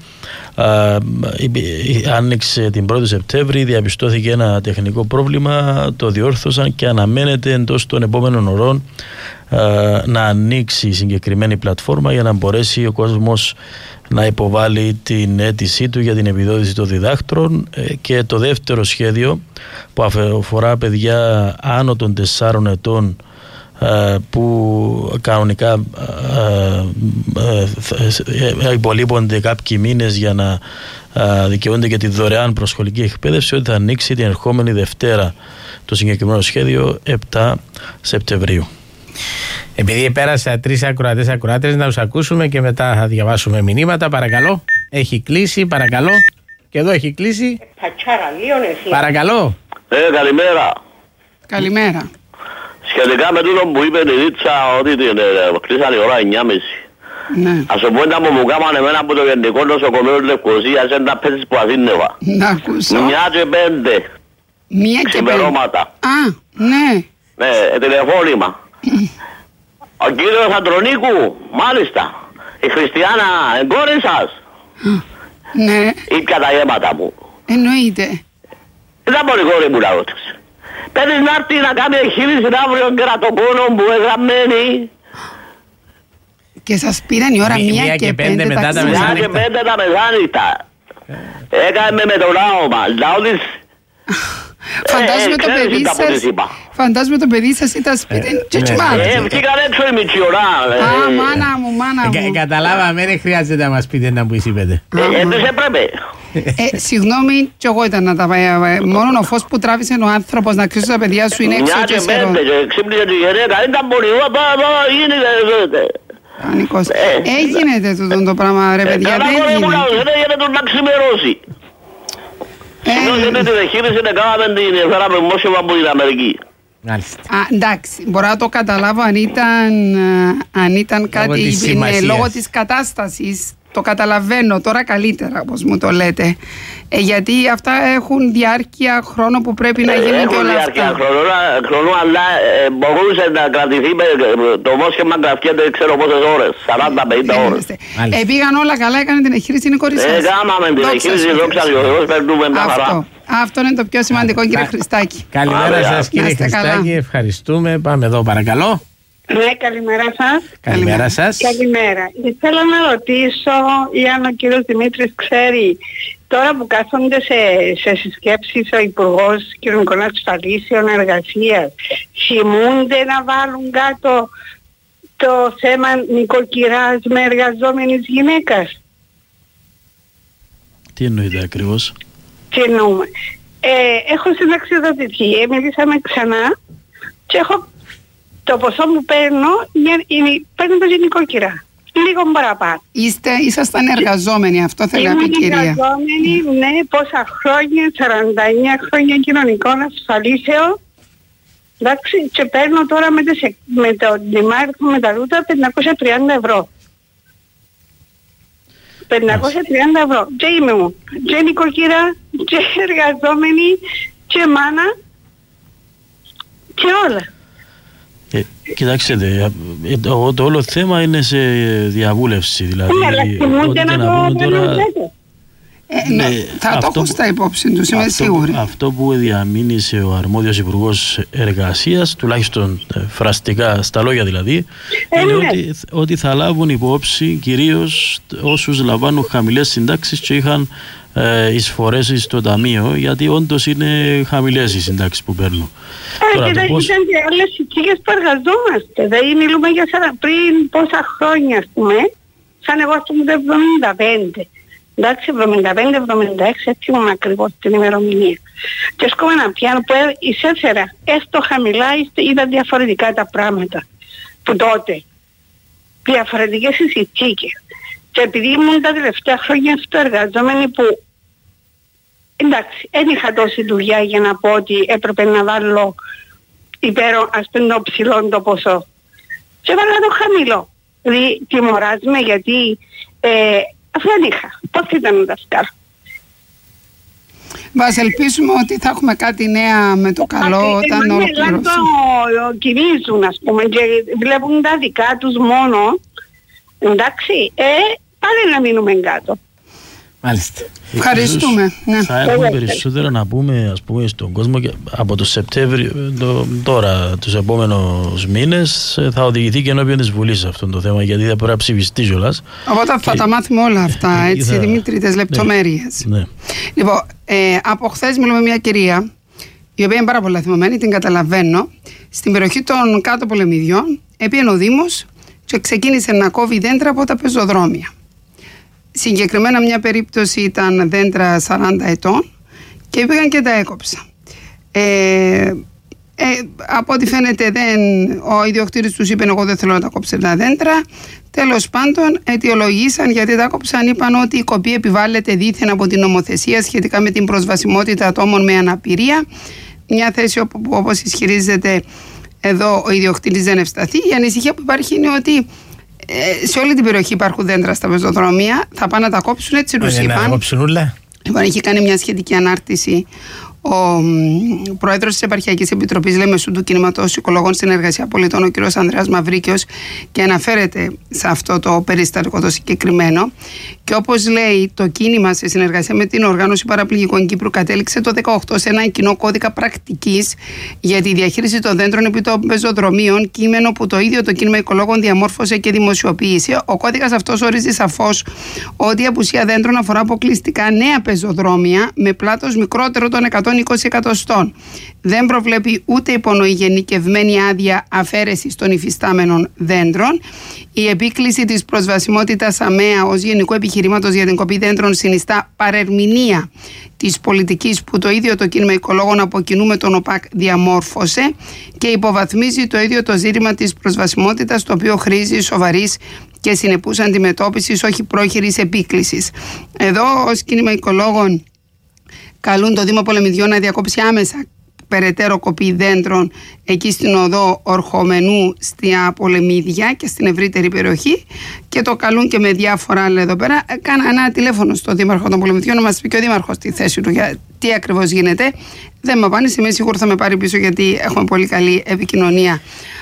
άνοιξε την 1η Σεπτέμβρη, διαπιστώθηκε ένα τεχνικό πρόβλημα, το διόρθωσαν και αναμένεται εντός των επόμενων ωρών να ανοίξει η συγκεκριμένη πλατφόρμα για να μπορέσει ο κόσμος να υποβάλει την αίτησή του για την επιδότηση των διδάκτρων. Και το δεύτερο σχέδιο που αφορά παιδιά άνω των 4 ετών που κανονικά υπολείπονται κάποιοι μήνες για να δικαιούνται και τη δωρεάν προσχολική εκπαίδευση, ότι θα ανοίξει την ερχόμενη Δευτέρα το συγκεκριμένο σχέδιο 7 Σεπτεμβρίου. Επειδή πέρασα 3 ακροατές, να τους ακούσουμε και μετά θα διαβάσουμε μηνύματα. Παρακαλώ. Έχει κλείσει, παρακαλώ. Και εδώ έχει κλείσει. Παρακαλώ. Καλημέρα. Καλημέρα. Σχετικά με τούτο που είπε η Ρίτσα ότι κλείσανε η ώρα 9.30. Ναι. Ας το πω να μου κάμανε εμένα από το Γενικό Νοσοκομείο της Λευκωσίας ένα πέσεις που ασύννευα. Να ακούσω. 1:05. 1:05. Α, ναι. Ναι, τηλεφώνημα. Ο κύριος Αντρονίκου, μάλιστα. Η Χριστιανά, εγκόρη σας. Ναι. Ήπια τα γέματα μου. Εννοείται. Δεν μπορεί η κόρη μου να ρώτησε. Πέτεις να έρθει να κάνει εγχείρηση αύριο κερατοκόνο που έγραμμένη. Και σας πήραν η ώρα 1:05 μετά τα μεσάνυχτα. Έκανε με το λαό μας. Λαό της... Φαντάζομαι το παιδί σας ήταν σπίτι και τσιμάτες. Βγήκαν έξω η Μητσιωρά. Α, μάνα μου. Καταλάβαμε, δεν χρειάζεται να μας πείτε να που εσύ πέτε. Τους έπρεπε. Συγγνώμη, κι εγώ ήταν να τα πάει. Μόνο ο φως που τράβησε ο άνθρωπος να κρίσει τα παιδιά σου είναι έξω και σερό. Ξύπνησε τη γενέκα, ήταν πολύ Πανικός. Έγινε το πράγμα, ρε παιδιά, δεν έγινε. Δεν έγινε τον να ξημερώσει. Συνήθως την εγχείρηση να κάναμε την εφέραμε μόσχευα από την Αμερική. Εντάξει, μπορώ να το καταλάβω αν ήταν κάτι λόγω της κατάστασης. Το καταλαβαίνω τώρα καλύτερα, όπως μου το λέτε. Γιατί αυτά έχουν διάρκεια χρόνου που πρέπει να γίνουν και όλα αυτά. Έχουν διάρκεια χρόνου, αλλά μπορούσε να κρατηθεί το μόσχευμα κρατιέται ξέρω πόσες ώρες, 40-50 ώρες. Πήγαν όλα καλά, έκανε την εγχείρηση η κόρη σας. Έκαναμε την εγχείρηση, δόξα τω Θεώ, περνούμε μια χαρά. Αυτό είναι το πιο σημαντικό, κύριε Χριστάκη. Καλημέρα σας, κύριε Χριστάκη, ευχαριστούμε. Πάμε εδώ, παρακαλώ. Ναι, καλημέρα σας. Καλημέρα σας. Καλημέρα. Θέλω να ρωτήσω αν ο κύριος Δημήτρης ξέρει, τώρα που κάθονται σε συσκέψεις ο Υπουργός Κοινωνικών Ασφαλίσεων Εργασίας, θυμούνται να βάλουν κάτω το θέμα νοικοκυράς με εργαζόμενης γυναίκας? Τι εννοείται ακριβώς? Τι εννοούμε? Έχω συνταξιοδοτηθεί, μιλήσαμε ξανά και έχω το ποσό που παίρνω, παίρνω το νοικοκυρά. Λίγο παραπάνω. Ήσασταν εργαζόμενοι, αυτό θέλω να πει, κυρία. Ήμουν εργαζόμενοι, ναι, πόσα χρόνια, 49 χρόνια κοινωνικών ασφαλίσεων. Εντάξει, και παίρνω τώρα με το Δημάρχο με τα ρούτα 530 ευρώ. 530 ευρώ. Και είμαι μου. Και νοικοκυρά, και εργαζόμενη, και μάνα και όλα. Κοιτάξτε, το όλο θέμα είναι σε διαβούλευση. Δηλαδή, θα το έχω στα υπόψη του, είμαι σίγουρη. Αυτό που διαμήνυσε ο αρμόδιος Υπουργός Εργασίας, τουλάχιστον φραστικά, στα λόγια δηλαδή, είναι ότι θα λάβουν υπόψη κυρίως όσους λαμβάνουν χαμηλές συντάξεις και είχαν εισφορές στο ταμείο, γιατί όντως είναι χαμηλές οι συντάξεις που παίρνουν. Τώρα, και ήταν και άλλες συνθήκες που εργαζόμαστε. Δηλαδή μιλούμε για πριν πόσα χρόνια, ας πούμε, σαν εγώ ας πούμε το 75. Εντάξει, 75-76, έτσι μου ακριβώς την ημερομηνία. Και έρχομαι να πιάνω που εισέφερα έστω χαμηλά, ήταν διαφορετικά τα πράγματα που τότε. Διαφορετικές οι συνθήκες. Και επειδή ήμουν τα τελευταία χρόνια στο εργαζόμενοι που εντάξει, δεν είχα τόση δουλειά για να πω ότι έπρεπε να βάλω ας πούμε το ψηλό το ποσό. Και έβαλα το χαμηλό. Δηλαδή τιμωράζουμε γιατί αφού δεν είχα. Πώς ήταν να τα φτάρω. Μας ελπίσουμε ότι θα έχουμε κάτι νέα με το καλό όταν ολοκληρώσουμε. Το κινίζουν ας πούμε και βλέπουν τα δικά τους μόνο. Εντάξει, πάλι να μείνουμε κάτω. Μάλιστα. Ευχαριστούμε. Θα έχουμε περισσότερα να πούμε, ας πούμε, στον κόσμο και από το Σεπτέμβριο, τώρα, τους επόμενους μήνες, θα οδηγηθεί και ενώπιον της Βουλής αυτό το θέμα, γιατί θα πρέπει να ψηφιστεί κιόλας. Οπότε θα τα μάθουμε όλα αυτά, έτσι, Δημήτρη, τις λεπτομέρειες. Ναι. Λοιπόν, από χθες μιλούμε μια κυρία, η οποία είναι πάρα πολύ θυμωμένη, την καταλαβαίνω, στην περιοχή των κάτω πολεμιδιών, έπιανε ο Δήμος και ξεκίνησε να κόβει δέντρα από τα πεζοδρόμια. Συγκεκριμένα μια περίπτωση ήταν δέντρα 40 ετών και πήγαν και τα έκοψα. Από ό,τι φαίνεται ο ιδιοκτήτης τους είπε εγώ δεν θέλω να τα κόψω τα δέντρα. Τέλος πάντων αιτιολογήσαν γιατί τα κόψαν, είπαν ότι η κοπή επιβάλλεται δήθεν από την νομοθεσία σχετικά με την προσβασιμότητα ατόμων με αναπηρία. Μια θέση όπου όπως ισχυρίζεται εδώ ο ιδιοκτήτης δεν ευσταθεί. Η ανησυχία που υπάρχει είναι ότι σε όλη την περιοχή υπάρχουν δέντρα στα πεζοδρόμια. Θα πάνε να τα κόψουν, έτσι τους είπαν. Να κόψουν όλα. Λοιπόν, έχει κάνει μια σχετική ανάρτηση ο πρόεδρος της Επαρχιακής Επιτροπής Λεμεσού του Κινήματος Οικολόγων Συνεργασία Πολιτών, ο κ. Ανδρέας Μαυρίκιος, και αναφέρεται σε αυτό το περιστατικό το συγκεκριμένο. Και όπως λέει, το κίνημα σε συνεργασία με την Οργάνωση Παραπληγικών Κύπρου κατέληξε το 2018 σε έναν κοινό κώδικα πρακτικής για τη διαχείριση των δέντρων επί των πεζοδρομίων, κείμενο που το ίδιο το κίνημα οικολόγων διαμόρφωσε και δημοσιοποίησε. Ο κώδικας αυτός ορίζει σαφώς ότι η απουσία δέντρων αφορά αποκλειστικά νέα πεζοδρόμια με πλάτος μικρότερο των 120 εκατοστών. Δεν προβλέπει ούτε υπονοεί γενικευμένη άδεια αφαίρεσης των υφιστάμενων δέντρων. Η επίκληση της προσβασιμότητας ΑΜΕΑ ως γενικού επιχειρήματος για την κοπή δέντρων συνιστά παρερμηνία της πολιτικής που το ίδιο το κίνημα οικολόγων από κοινού με τον ΟΠΑΚ διαμόρφωσε και υποβαθμίζει το ίδιο το ζήτημα της προσβασιμότητας, το οποίο χρήζει σοβαρής και συνεπούς αντιμετώπισης, όχι πρόχειρης επίκλησης. Εδώ ως κίνημα οικολόγων καλούν το Δήμο Πολεμιδιών να διακόψει άμεσα περαιτέρω κοπή δέντρων εκεί στην οδό Ορχομενού στα Πολεμίδια και στην ευρύτερη περιοχή, και το καλούν και με διάφορα άλλα εδώ πέρα. Κάνα ένα τηλέφωνο στο Δήμαρχο των Πολεμιδιών να μας πει και ο Δήμαρχος τη θέση του για τι ακριβώς γίνεται. Δεν με απάντησε, είμαι σίγουρο θα με πάρει πίσω γιατί έχουμε πολύ καλή επικοινωνία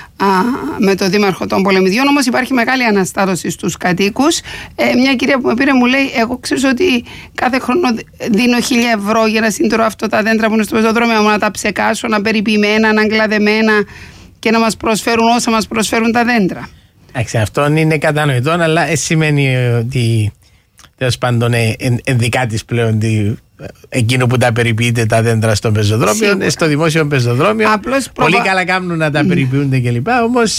με το Δήμαρχο των Πολεμιδιών. Όμως υπάρχει μεγάλη αναστάτωση στους κατοίκους. Μια κυρία που με πήρε μου λέει, εγώ ξέρω ότι κάθε χρόνο δίνω 1.000 ευρώ για να συντηρώ αυτά τα δέντρα που είναι στο πεζοδρόμιο μου, να τα ψεκάσω, να περιποιημένα, να εγκλαδεμένα και να μας προσφέρουν όσα μας προσφέρουν τα δέντρα. Εντάξει, αυτό είναι κατανοητό, αλλά σημαίνει ότι τέλος πάντων ενδικά της πλέον εκείνο που τα περιποιείται τα δέντρα στο πεζοδρόμιο, στο δημόσιο πεζοδρόμιο. Πολύ καλά κάνουν να τα περιποιούνται κλπ. Όμως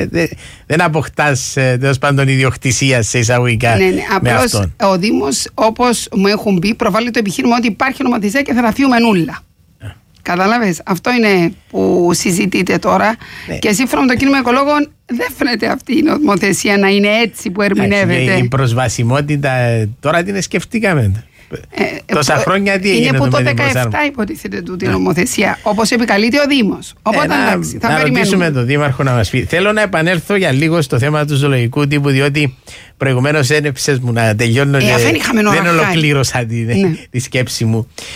δεν αποκτάς τέλος πάντων ιδιοκτησία σε εισαγωγικά με αυτόν. Ο Δήμος, όπως μου έχουν πει, προβάλλει το επιχείρημα ότι υπάρχει νομοθεσία και θα τα φύγουμε νουλα. Κατάλαβες, αυτό είναι που συζητείτε τώρα. Και σύμφωνα με το κίνημα οικολόγων δεν φαίνεται αυτή η νομοθεσία να είναι έτσι που ερμηνεύεται. Η προσβασιμότητα τώρα την σκεφτήκαμε. Τόσα χρόνια τι έγινε? Είναι που το 17 υποτίθεται τούτη η νομοθεσία, όπως επικαλείται ο Δήμος. Οπότε εντάξει, θα περιμένουμε. Ρωτήσουμε τον Δήμαρχο να μας πει. Θέλω να επανέλθω για λίγο στο θέμα του ζωολογικού τύπου, διότι προηγουμένως ένεψες μου να τελειώνω και δεν ολοκλήρωσα τη σκέψη μου.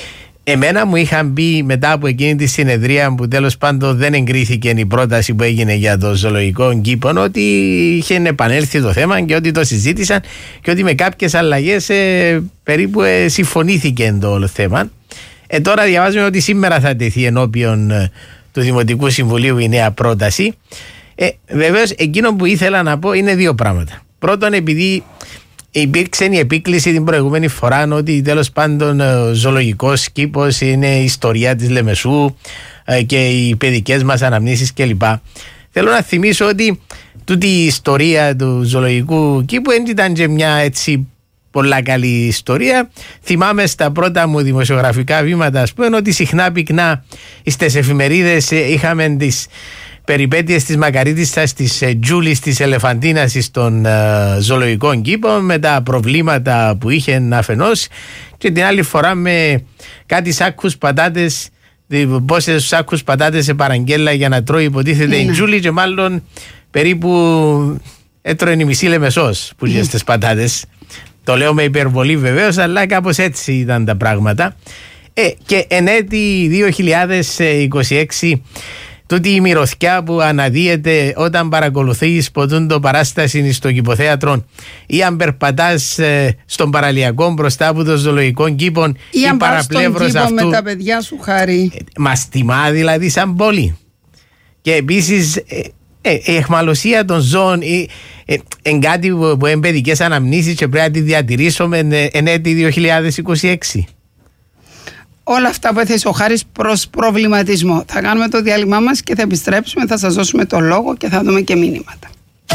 Εμένα μου είχαν πει μετά από εκείνη τη συνεδρία που τέλος πάντων δεν εγκρίθηκε η πρόταση που έγινε για το ζωολογικό κήπο, ότι είχε επανέλθει το θέμα και ότι το συζήτησαν και ότι με κάποιες αλλαγές περίπου συμφωνήθηκε το όλο θέμα. Τώρα διαβάζουμε ότι σήμερα θα τεθεί ενώπιον του Δημοτικού Συμβουλίου η νέα πρόταση. Βεβαίως εκείνο που ήθελα να πω είναι δύο πράγματα. Πρώτον, επειδή υπήρξε η επίκληση την προηγούμενη φορά ότι τέλος πάντων ο ζωολογικός κήπος είναι η ιστορία της Λεμεσού και οι παιδικές μας αναμνήσεις κλπ. Θέλω να θυμίσω ότι τούτη η ιστορία του ζωολογικού κήπου δεν ήταν και μια έτσι πολλά καλή ιστορία. Θυμάμαι στα πρώτα μου δημοσιογραφικά βήματα, ας πούμε, ότι συχνά πυκνά στις εφημερίδες είχαμε τις περιπέτειες της Μακαρίτισσας, της Τζούλης, της Ελεφαντίνας στον ζωολογικό κήπο, με τα προβλήματα που είχε αφενός, και την άλλη φορά με κάτι σάκους πατάτες, πόσες σάκους πατάτες σε παραγγέλα για να τρώει υποτίθεται η Τζούλη, και μάλλον περίπου έτρωε η μισή Λεμεσός που είχε στις πατάτες. Το λέω με υπερβολή βεβαίως, αλλά κάπως έτσι ήταν τα πράγματα. Και εν έτη 2026 τούτη η μυρωθιά που αναδύεται όταν παρακολουθείς ποτούν το παράσταση στο κηποθέατρο, ή αν περπατάς στον παραλιακό μπροστά από το ζωολογικό κήπο, ή αν πας στον κήπο με τα παιδιά σου, Χάρη. Μας τιμά δηλαδή σαν πόλη. Και επίσης η αιχμαλωσία των ζώων είναι κάτι που είναι παιδικές αναμνήσεις και πρέπει να τη διατηρήσουμε εν έτη 2026. Όλα αυτά που έθεσε ο Χάρης προς προβληματισμό. Θα κάνουμε το διάλειμμά μας και θα επιστρέψουμε, θα σας δώσουμε το λόγο και θα δούμε και μηνύματα.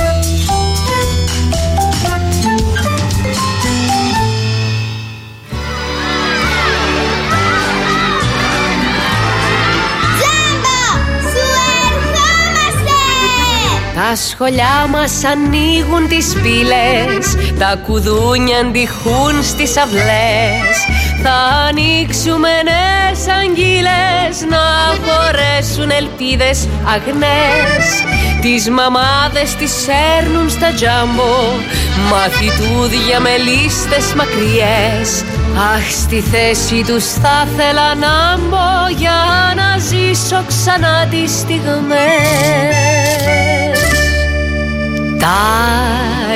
Τα σχολιά μας ανοίγουν τις πύλες, τα κουδούνια αντιχούν στις αυλές. Θα ανοίξουμε νέες αγγείλες να χωρέσουν ελπίδες αγνές. Τις μαμάδες τις σέρνουν στα τζάμπο, μαθητούδια με λίστες μακριές. Αχ, στη θέση τους θα θέλα να μπω για να ζήσω ξανά τις στιγμές. Τα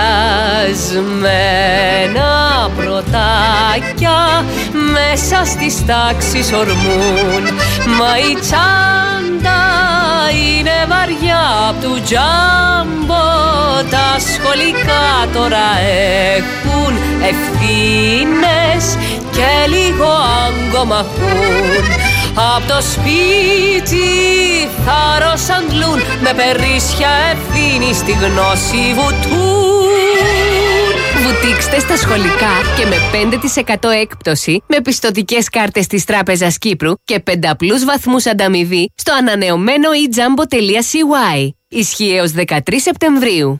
γιασμένα πρωτάκια μέσα στις τάξεις ορμούν, μα η τσάντα είναι βαριά απ' του τζάμπο. Τα σχολικά τώρα έχουν ευθύνες και λίγο άγκομαχούν. Απ' το σπίτι θάρρος αντλούν, με περίσσια ευθύνη στη γνώση βουτούν. Βουτήξτε στα σχολικά και με 5% έκπτωση με πιστωτικές κάρτες της Τράπεζας Κύπρου και 5 βαθμούς ανταμοιβή στο ανανεωμένο eJumbo.cy. Ισχύει έως 13 Σεπτεμβρίου.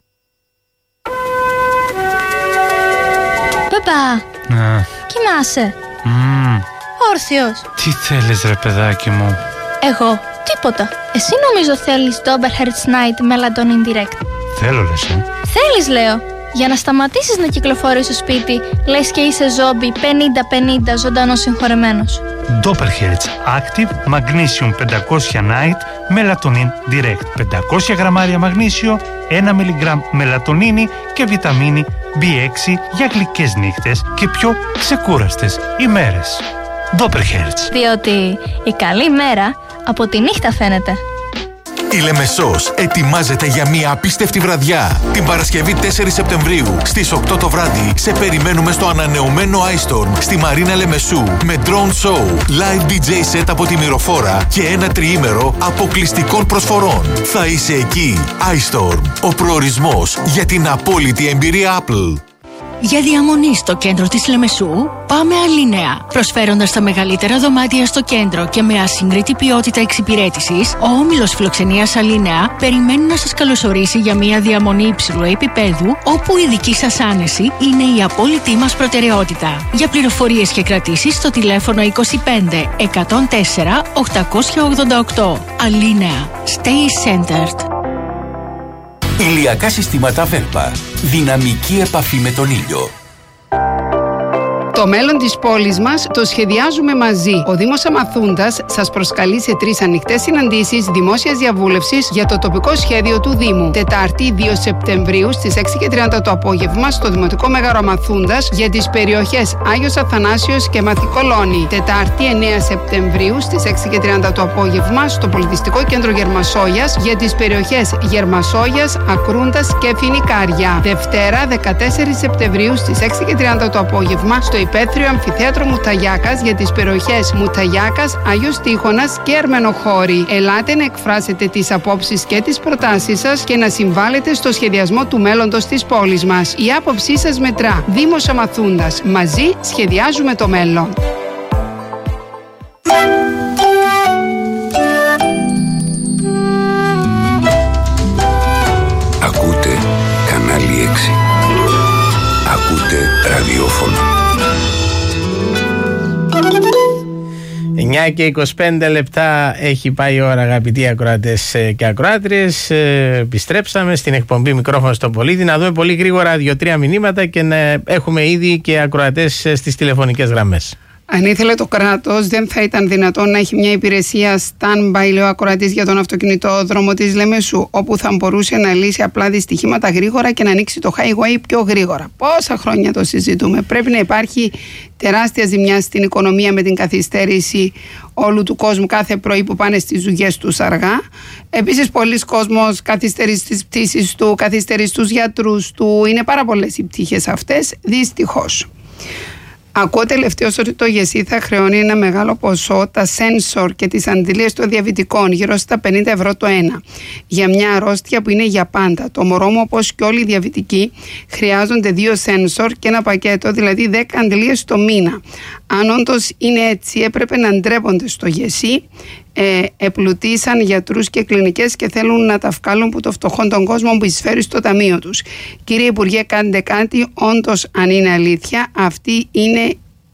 Παπά, κοιμάσαι? Όρθιος. Τι θέλεις ρε παιδάκι μου? Εγώ, τίποτα. Εσύ νομίζω θέλεις Doberherz Night Melatonin Direct. Θέλω λες, Θέλεις λέω. Για να σταματήσεις να κυκλοφορείς στο σπίτι, λες και είσαι ζόμπι 50-50 ζωντανός συγχωρεμένος. Doberherz Active Magnesium 500 Night Melatonin Direct. 500 γραμμάρια μαγνήσιο, 1 μιλιγκράμμ μελατονίνη και βιταμίνη B6 για γλυκές νύχτες και πιο ξεκούραστες ημέρες. Doberherz. Διότι η καλή μέρα από τη νύχτα φαίνεται. Η Λεμεσός ετοιμάζεται για μια απίστευτη βραδιά. Την Παρασκευή 4 Σεπτεμβρίου στις 8 το βράδυ σε περιμένουμε στο ανανεωμένο iStorm στη Μαρίνα Λεμεσού με drone show, live DJ set από τη Μυροφόρα και ένα τριήμερο αποκλειστικών προσφορών. Θα είσαι εκεί. iStorm, ο προορισμός για την απόλυτη εμπειρία Apple. Για διαμονή στο κέντρο της Λεμεσού, πάμε Αλίνεα. Προσφέροντας τα μεγαλύτερα δωμάτια στο κέντρο και με ασύγκριτη ποιότητα εξυπηρέτησης, ο όμιλος φιλοξενίας Αλίνεα περιμένει να σας καλωσορίσει για μια διαμονή υψηλού επίπεδου, όπου η δική σας άνεση είναι η απόλυτη μας προτεραιότητα. Για πληροφορίες και κρατήσεις στο τηλέφωνο 25 104 888. Αλίνεα. Stay centered. Ηλιακά συστήματα Velpa. Δυναμική επαφή με τον ήλιο. Το Το μέλλον της πόλης μας το σχεδιάζουμε μαζί. Ο Δήμος Αμαθούντας σας προσκαλεί σε 3 ανοιχτές συναντήσεις δημόσιας διαβούλευσης για το τοπικό σχέδιο του Δήμου. Τετάρτη 2 Σεπτεμβρίου στις 6:30 το απόγευμα στο Δημοτικό Μέγαρο Αμαθούντας για τις περιοχές Άγιος Αθανάσιος και Μαθηκολώνη. Τετάρτη 9 Σεπτεμβρίου στις 6:30 το απόγευμα στο Πολιτιστικό Κέντρο Γερμασόγιας για τις περιοχές Γερμασόγιας, Ακρούντας και Φινικάρια. Δευτέρα 14 Σεπτεμβρίου στις 6:30 το απόγευμα στο υπαίθριο Αμφιθέατρο Μουταγιάκας για τις περιοχές Μουταγιάκας, Άγιος Τείχωνας και Ερμενοχώρη. Ελάτε να εκφράσετε τις απόψεις και τις προτάσεις σας και να συμβάλλετε στο σχεδιασμό του μέλλοντος της πόλης μας. Η άποψή σας μετρά. Δήμος Αμαθούντας. Μαζί σχεδιάζουμε το μέλλον. Ακούτε κανάλι 6. Ακούτε ραδιόφωνο. 9 και 25 λεπτά έχει πάει η ώρα, αγαπητοί ακροατές και ακροάτριες. Επιστρέψαμε στην εκπομπή Μικρόφωνο στον Πολίτη. Να δούμε πολύ γρήγορα 2-3 μηνύματα και να έχουμε ήδη και ακροατές στις τηλεφωνικές γραμμές. Αν ήθελε το κράτος, δεν θα ήταν δυνατόν να έχει μια υπηρεσία stand-by, λέει ο ακροατής, για τον αυτοκινητόδρομο της Λεμεσού, όπου θα μπορούσε να λύσει απλά δυστυχήματα γρήγορα και να ανοίξει το highway πιο γρήγορα. Πόσα χρόνια το συζητούμε. Πρέπει να υπάρχει τεράστια ζημιά στην οικονομία με την καθυστέρηση όλου του κόσμου κάθε πρωί που πάνε στις δουλειές τους αργά. Επίσης, πολλοί κόσμος καθυστερεί στις πτήσεις του, καθυστερεί στους γιατρούς του. Είναι πάρα πολλές οι πτύχες αυτές, δυστυχώς. Ακούω τελευταίως ότι το ΓΕΣΥ θα χρεώνει ένα μεγάλο ποσό τα σένσορ και τις αντιλίες των διαβητικών, γύρω στα 50 ευρώ το ένα, για μια αρρώστια που είναι για πάντα. Το μωρό μου, όπως και όλοι οι διαβητικοί, χρειάζονται 2 σένσορ και ένα πακέτο, δηλαδή 10 αντιλίες το μήνα. Αν όντως είναι έτσι, έπρεπε να ντρέπονται στο ΓΕΣΥ. Επλουτίσαν γιατρούς και κλινικές και θέλουν να τα βγάλουν που το φτωχόν τον κόσμο που εισφέρει στο ταμείο τους. Κύριε Υπουργέ, κάντε κάτι, όντως, αν είναι αλήθεια. Αυτή είναι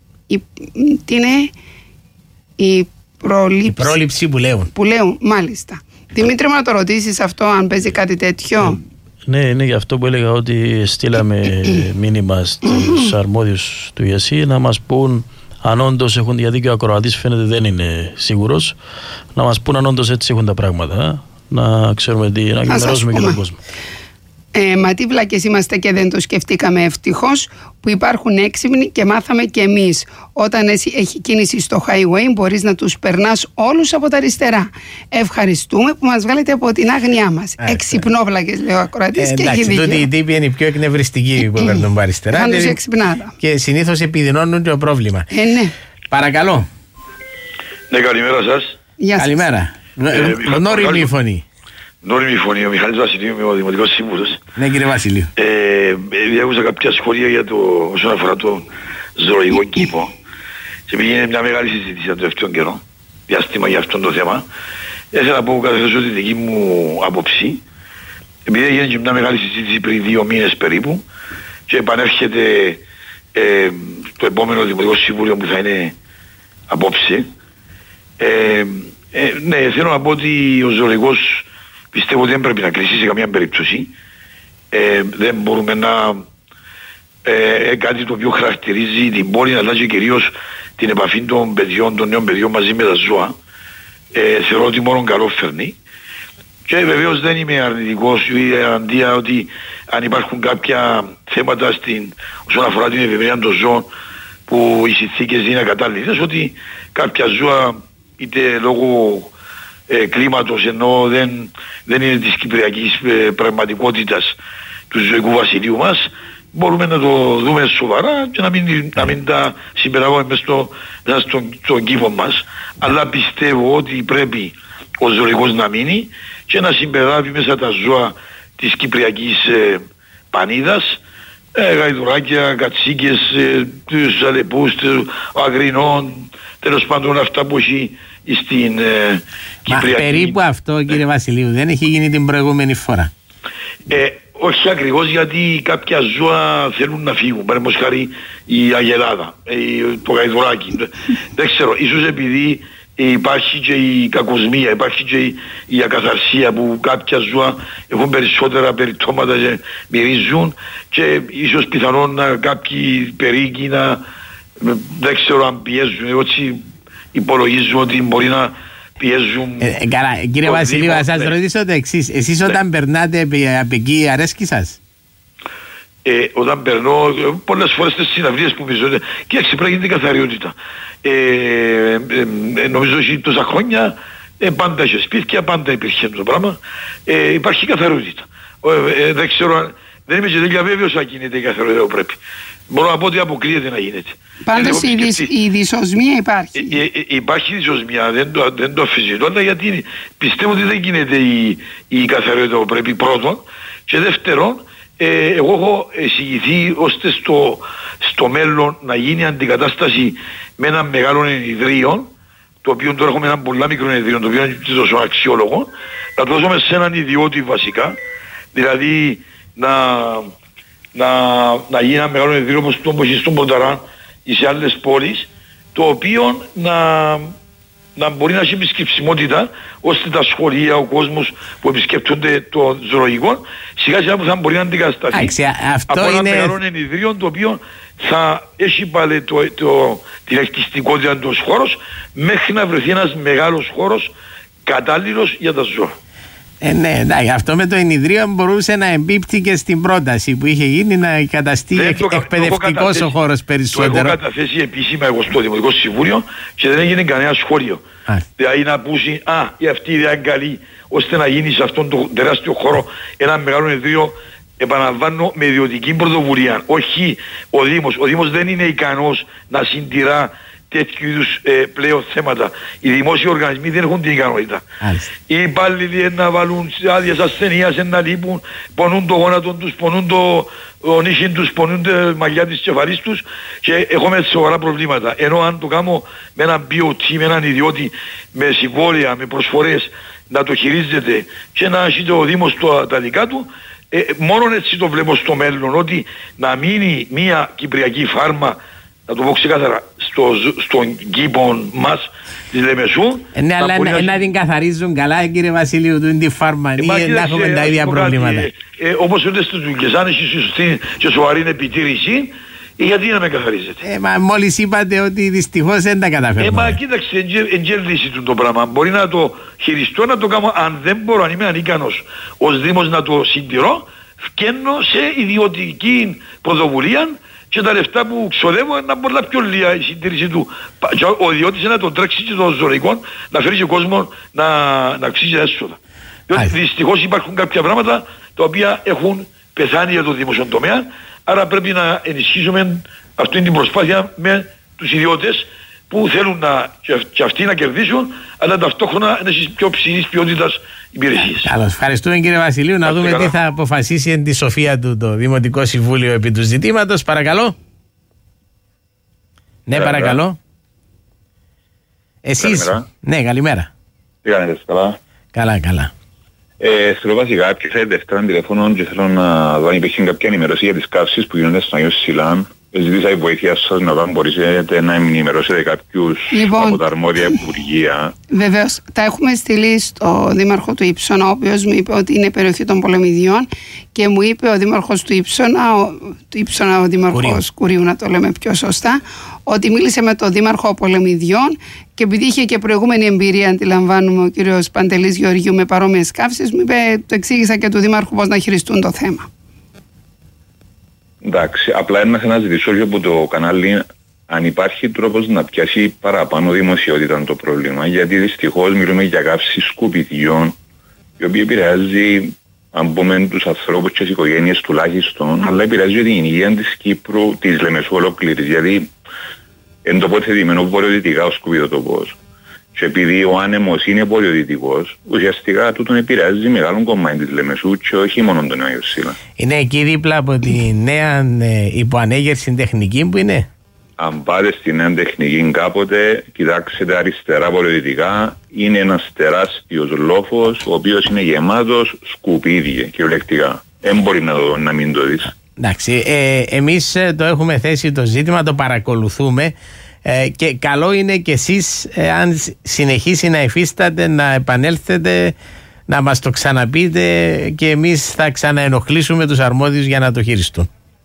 η πρόληψη που λέουν. Που λέουν, μάλιστα. Δημήτρη, να το ρωτήσεις αυτό, αν παίζει κάτι τέτοιο. Ναι, είναι γι' αυτό που έλεγα ότι στείλαμε μήνυμα στους αρμόδιους του ΓΕΣΥ να μας πούν αν όντως έχουν, γιατί και ο ακροατής φαίνεται δεν είναι σίγουρος, να μας πούν αν όντως έτσι έχουν τα πράγματα, να ξέρουμε τι, να ενημερώσουμε και τον κόσμο. Μα τι βλακές είμαστε και δεν το σκεφτήκαμε, ευτυχώς που υπάρχουν έξυπνοι και μάθαμε και εμείς. Όταν έχει κίνηση στο highway μπορείς να τους περνάς όλους από τα αριστερά. Ευχαριστούμε που μας βγάλετε από την άγνοιά μας. Εξυπνόβλακες, λέει ο ακροατής, και έχει δίκιο. Τούτοι οι τύποι είναι οι πιο εκνευριστικοί που παίρνουν από αριστερά. Χάνουν εξυπνάδα. Και συνήθως επιδεινώνουν το πρόβλημα. Ναι. Παρακαλώ. Ναι, καλημέρα σας. Καλημέρα. Γνώριμη η φωνή. Νόριμη φωνή, ο Μιχάλης Βασιλείου, είμαι ο Δημοτικός Σύμβουλος. Ναι, κύριε Βασιλείου. Άκουσα κάποια σχόλια για όσον αφορά το ζωολογικό κήπο. Και επειδή είναι μια μεγάλη συζήτηση τον τελευταίο καιρό, διάστημα για αυτό το θέμα, ήθελα να πω καταθέσω τη δική μου άποψη. Επειδή έγινε και μια μεγάλη συζήτηση πριν 2 μήνες περίπου και επανέρχεται το επόμενο Δημοτικό Συμβούλιο που θα είναι απόψε. Ναι, θέλω να πω ότι ο ζωολογικός πιστεύω ότι δεν πρέπει να κλείσει σε καμία περίπτωση. Δεν μπορούμε να... κάτι το οποίο χαρακτηρίζει την πόλη, αλλά και κυρίως την επαφή των παιδιών, των νέων παιδιών μαζί με τα ζώα. Θεωρώ ότι μόνο καλό φέρνει. Και βεβαίως δεν είμαι αρνητικός ή αντία ότι αν υπάρχουν κάποια θέματα όσον αφορά την ευημερία των ζώων που οι συνθήκες είναι ακατάλληλες, ότι κάποια ζώα είτε λόγω κλίματος, ενώ δεν είναι της κυπριακής πραγματικότητας του ζωικού βασιλείου μας, μπορούμε να το δούμε σοβαρά και να μην τα συμπεραγούμε μέσα στον κήπο μας. Αλλά πιστεύω ότι πρέπει ο ζωολογικός να μείνει και να συμπεράβει μέσα τα ζώα της κυπριακής πανίδας, γαϊδουράκια, κατσίκες, τους αλεπούς, αγρινών, τέλος πάντων αυτά που έχει στην Κυπριακή. Μα περίπου αυτό, κύριε Βασιλείου, δεν έχει γίνει την προηγούμενη φορά. Όχι ακριβώς, γιατί κάποια ζώα θέλουν να φύγουν. Παραδείγματος χάρη η αγελάδα, το γαϊδουράκι. Δεν ξέρω, ίσως επειδή υπάρχει και η κακοσμία, υπάρχει και η ακαθαρσία που κάποια ζώα έχουν περισσότερα περιττώματα και μυρίζουν, και ίσως πιθανόν κάποιοι περίκοι δεν ξέρω αν πιέζουν, έτσι υπολογίζω ότι μπορεί να πιέζουν. Καλά, κύριε Βασιλείου, να σας ρωτήσω το εξής. Εσείς όταν περνάτε από εκεί αρέσκει σας? Όταν περνώ πολλές φορές στις συναυλίες που πιζόνται και έτσι πρέπει να γίνεται καθαριότητα. Νομίζω ότι τόσα χρόνια πάντα είχε σπίτια, πάντα υπήρχε το πράγμα. Υπάρχει καθαριότητα. Δεν ξέρω, δεν είμαι και τέλεια βέβαιος αν γίνεται η καθαριότητα που πρέπει. Μπορώ να πω ότι αποκλείεται να γίνεται. Πάντως η δυσοσμία υπάρχει. Υπάρχει δυσοσμία, δεν το αφιζητώ, αλλά γιατί πιστεύω ότι δεν γίνεται η καθαριότητα που πρέπει πρώτον. Και δεύτερον, εγώ έχω εισηγηθεί ώστε στο μέλλον να γίνει αντικατάσταση με ένα μεγάλο ενιδρύο, το οποίο τώρα έχουμε ένα πολλά μικρό ενιδρύο, το οποίο είναι τόσο αξιόλογο, να το δώσουμε σε έναν ιδιώτη βασικά, δηλαδή να γίνει ένα μεγάλο ενιδρύο όπως το έχει στον Πονταρά ή σε άλλες πόλεις, το οποίο να μπορεί να έχει επισκεψιμότητα ώστε τα σχολεία, ο κόσμος που επισκέπτονται το ζωολογικό σιγά σιγά που θα μπορεί να αντικατασταθεί από ένα μεγάλο ενιδρύο, το οποίο θα έχει πάλι την ελκυστικότητα του χώρος μέχρι να βρεθεί ένας μεγάλος χώρος κατάλληλος για τα ζώα. Ναι, εντάξει, αυτό με το ενιδρύο μπορούσε να εμπίπτει και στην πρόταση που είχε γίνει να καταστεί εκπαιδευτικός ο χώρος περισσότερο. Το έχω καταθέσει επίσημα εγώ στο Δημοτικό Συμβούλιο και δεν έγινε κανένα σχόλιο. Δηλαδή να πούσει, αυτή η ιδέα είναι καλή, ώστε να γίνει σε αυτόν τον τεράστιο χώρο ένα μεγάλο ενιδρύο, επαναλαμβάνω, με ιδιωτική πρωτοβουλία. Όχι ο Δήμος. Ο Δήμος δεν είναι ικανός να συντηρά τέτοιου είδους πλέον θέματα. Οι δημόσιοι οργανισμοί δεν έχουν την ικανότητα. Οι υπάλληλοι να βάλουν άδειες ασθενείας, να λείπουν, πονούν το γόνατο τους, πονούν το νύχι τους, πονούν τα μαλλιά της κεφαλής τους και έχουμε σοβαρά προβλήματα. Ενώ αν το κάνω με έναν BOT, με έναν ιδιώτη, με συμβόλαια, με προσφορές, να το χειρίζεται και να έχει ο Δήμος τα δικά του, μόνο έτσι το βλέπω στο μέλλον, ότι να μείνει μια κυπριακή φάρμα, να το πω ξεκάθαρα, στον κήπο μας της Λεμεσού. Ναι, αλλά να την καθαρίζουν καλά, κύριε Βασιλείου, του τη φάρμα, ή να έχουμε τα ίδια προβλήματα. Όπως ούτε στις δουλειές, αν έχει σωστή και σοβαρή επιτήρηση, γιατί να με καθαρίζετε? Μα μόλις είπατε ότι δυστυχώς δεν τα καταφέρουμε. Μα κοίταξε, εγγέλνηση του το πράγμα. Μπορεί να το χειριστώ, να το κάνω. Αν δεν μπορώ, αν είμαι ανίκανος ως Δήμος να το συντηρώ, φκαίνω σε ιδιωτική πρωτοβουλία και τα λεφτά που ξοδεύω να πολλά πιο λίγα η συντήρηση του. Ο ιδιώτης να τον τρέξει και των ζωολογικών, να φέρει και κόσμο να αξίζει έσοδα. Διότι δυστυχώς υπάρχουν κάποια πράγματα τα οποία έχουν πεθάνει για το δημόσιο τομέα, άρα πρέπει να ενισχύσουμε αυτή την προσπάθεια με τους ιδιώτες που θέλουν και αυτοί να κερδίσουν, αλλά ταυτόχρονα να έχει πιο ψηλής ποιότητας υπηρεσίες. Καλώς. Ευχαριστούμε, κύριε Βασιλείου. Να δούμε τι θα αποφασίσει εν τη σοφία του το Δημοτικό Συμβούλιο επί του ζητήματος. Παρακαλώ. Ναι, παρακαλώ. Εσείς. Καλημέρα. Ναι, καλημέρα. Τι κάνετε, καλά? Καλά. Θέλω βασικά, έπιασα Δευτέρα τηλεφώνων και θέλω να δω αν υπήρχε κάποια ενημερώση για τις καύσεις που γίνονται στον Αγίο Σιλάν. Ζητήσα η βοήθεια σας να μπορείτε να ενημερώσετε κάποιους από τα αρμόδια υπουργεία. Βεβαίως, τα έχουμε στείλει στο Δήμαρχο του Ύψωνα, ο οποίος μου είπε ότι είναι περιοχή των Πολεμιδιών και μου είπε ο Δήμαρχος του Ύψωνα, ο Δήμαρχος Κουριού, να το λέμε πιο σωστά, ότι μίλησε με τον Δήμαρχο Πολεμιδιών και επειδή είχε και προηγούμενη εμπειρία, αντιλαμβάνουμε, ο κύριος Παντελής Γεωργίου με παρόμοιες καύσεις, μου είπε, το εξήγησα και του Δήμαρχου πώς να χειριστούν το θέμα. Εντάξει, απλά ένα να ζητήσω και από το κανάλι αν υπάρχει τρόπος να πιάσει παραπάνω δημοσιότητα το πρόβλημα, γιατί δυστυχώς μιλούμε για καύσεις σκουπιδιών, η οποία επηρεάζει, αν πούμε, τους ανθρώπους και τις οικογένειες τουλάχιστον, αλλά επηρεάζει την υγεία της Κύπρου, της Λεμεσού ολόκληρης, γιατί εν τοποθετημένο βορειοδυτικά ο σκουπιδοτοπός. Και επειδή ο άνεμος είναι βορειοδυτικός, ουσιαστικά τούτον επηρεάζει μεγάλο κομμάτι της Λεμεσού και όχι μόνο τον Άγιο Σίλα. Είναι εκεί δίπλα από τη νέα υποανέγερση τεχνική που είναι. Αν πάτε στη νέα τεχνική κάποτε, κοιτάξτε αριστερά βορειοδυτικά, είναι ένας τεράστιος λόφος, ο οποίος είναι γεμάτος σκουπίδια κυριολεκτικά. Δεν μπορεί να μην το δεις. Εντάξει, εμείς το έχουμε θέσει το ζήτημα, το παρακολουθούμε. Και καλό είναι και εσείς, αν συνεχίσει να υφίσταται, να επανέλθετε, να μας το ξαναπείτε και εμείς θα ξαναενοχλήσουμε τους αρμόδιους για να το χειριστούν.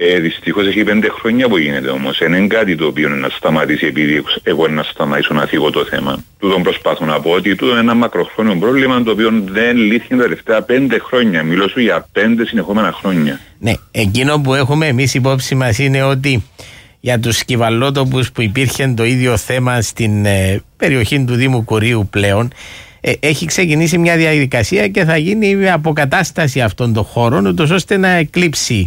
Δυστυχώς έχει 5 χρόνια που γίνεται όμως. Είναι κάτι το οποίο να σταματήσει επειδή εγώ να σταματήσω να θίγω το θέμα. Τούτον προσπάθω να πω ότι τούτο είναι ένα μακροχρόνιο πρόβλημα το οποίο δεν λύθηκε τα τελευταία 5 χρόνια. Μιλώ σου για 5 συνεχόμενα χρόνια. Ναι, εκείνο που έχουμε εμείς υπόψη μας είναι ότι για τους σκυβαλότοπους που υπήρχε το ίδιο θέμα στην περιοχή του Δήμου Κορείου πλέον, έχει ξεκινήσει μια διαδικασία και θα γίνει αποκατάσταση αυτών των χώρων, ούτως ώστε να εκλείψει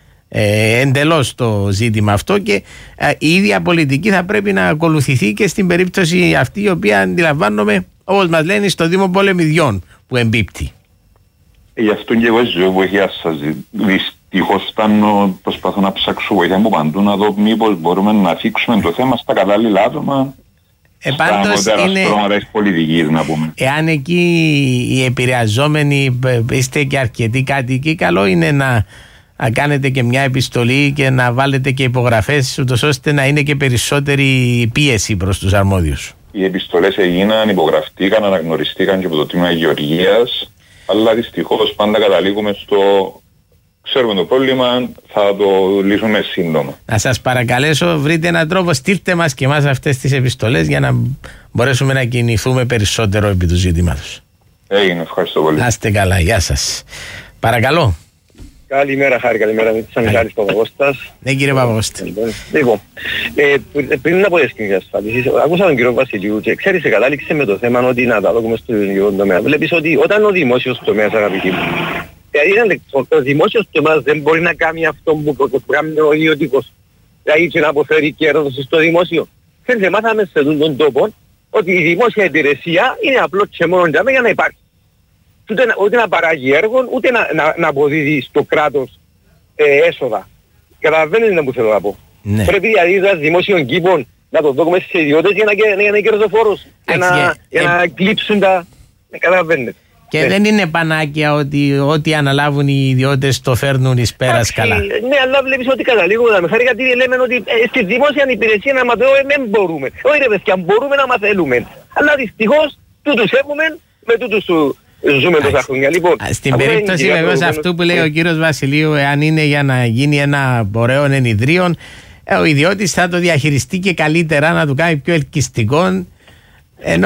εντελώς το ζήτημα αυτό, και η ίδια πολιτική θα πρέπει να ακολουθηθεί και στην περίπτωση αυτή, η οποία αντιλαμβάνομαι, όπως μας λένε, στο Δήμο Πολεμιδιών που εμπίπτει. Γι' αυτό και εγώ ζω βοήθεια σας. Δυστυχώς προσπαθώ να ψάξω βοήθεια από παντού, να δω μήπως μπορούμε να θίξουμε το θέμα στα κατάλληλα άτομα. Πάντως είναι, πολιτικής, να πούμε. Εάν εκεί οι επηρεαζόμενοι είστε και αρκετοί κάτοικοι, καλό είναι να κάνετε και μια επιστολή και να βάλετε και υπογραφές, ούτως ώστε να είναι και περισσότερη πίεση προς τους αρμόδιους. Οι επιστολές έγιναν, υπογραφτήκαν, αναγνωριστήκαν και από το Τμήμα Γεωργίας, αλλά δυστυχώς πάντα καταλήγουμε στο ξέρουμε το πρόβλημα, θα το λύσουμε σύντομα. Να σας παρακαλέσω, βρείτε έναν τρόπο, στείλτε μας και εμάς αυτές τις επιστολές για να μπορέσουμε να κινηθούμε περισσότερο επί του ζητήματος. Έγινε, ευχαριστώ πολύ. Να είστε καλά, γεια σας. Παρακαλώ. Καλημέρα, Χάρη, καλημέρα. Σαν Μιχάλης Παπαγώστας. Ναι, κύριε Παπαγώστα. Λοιπόν, πριν από τις κοινωνικές ασφαλίσεις, άκουσα τον κύριο Βασιλείου και ξέρεις, κατάληξε με το θέμα ότι να τα δούμε στο ιδιωτικό τομέα. Βλέπεις ότι όταν ο δημόσιος τομέας, αγαπητοί μου, δηλαδή ο δημόσιος τομέας δεν μπορεί να κάνει αυτό που κάνει ο ιδιωτικός, δηλαδή και να αποφέρει κέρδος στο δημόσιο. Ξέρεις, μάθαμε σε τον τόπο ότι η δημόσια υπηρεσία είναι απλό και μόνο για να υπάρχει. Ούτε να παράγει έργων, ούτε να αποδίδει στο κράτος έσοδα. Καταλαβαίνετε που θέλω να πω. Ναι. Πρέπει δηλαδή δημόσιων κήπων να το δούμε στις ιδιώτες για να είναι κερδοφόρος, για να κλείψουν τα... Καταλαβαίνετε. Και ναι. Δεν είναι πανάκια ότι ό,τι αναλάβουν οι ιδιώτες το φέρνουν εις πέρας καλά. Ναι, αλλά βλέπεις ότι καταλήγουμε με χάρη, γιατί λέμε ότι στη δημόσια υπηρεσία να μαθαίνουμε δεν μπορούμε. Όχι ρε παιδιά, μπορούμε να μαθαίνουμε. Αλλά δυστυχώς τούτους έχουμε με τούτους του... Ζούμε τόσα χρόνια. Λοιπόν, στην περίπτωση βεβαίως αυτού που λέει ο κύριος Βασιλείου, εάν είναι για να γίνει ένα ωραίο ενιδρύον, ο ιδιώτης θα το διαχειριστεί και καλύτερα, να του κάνει πιο ελκυστικό. Ενώ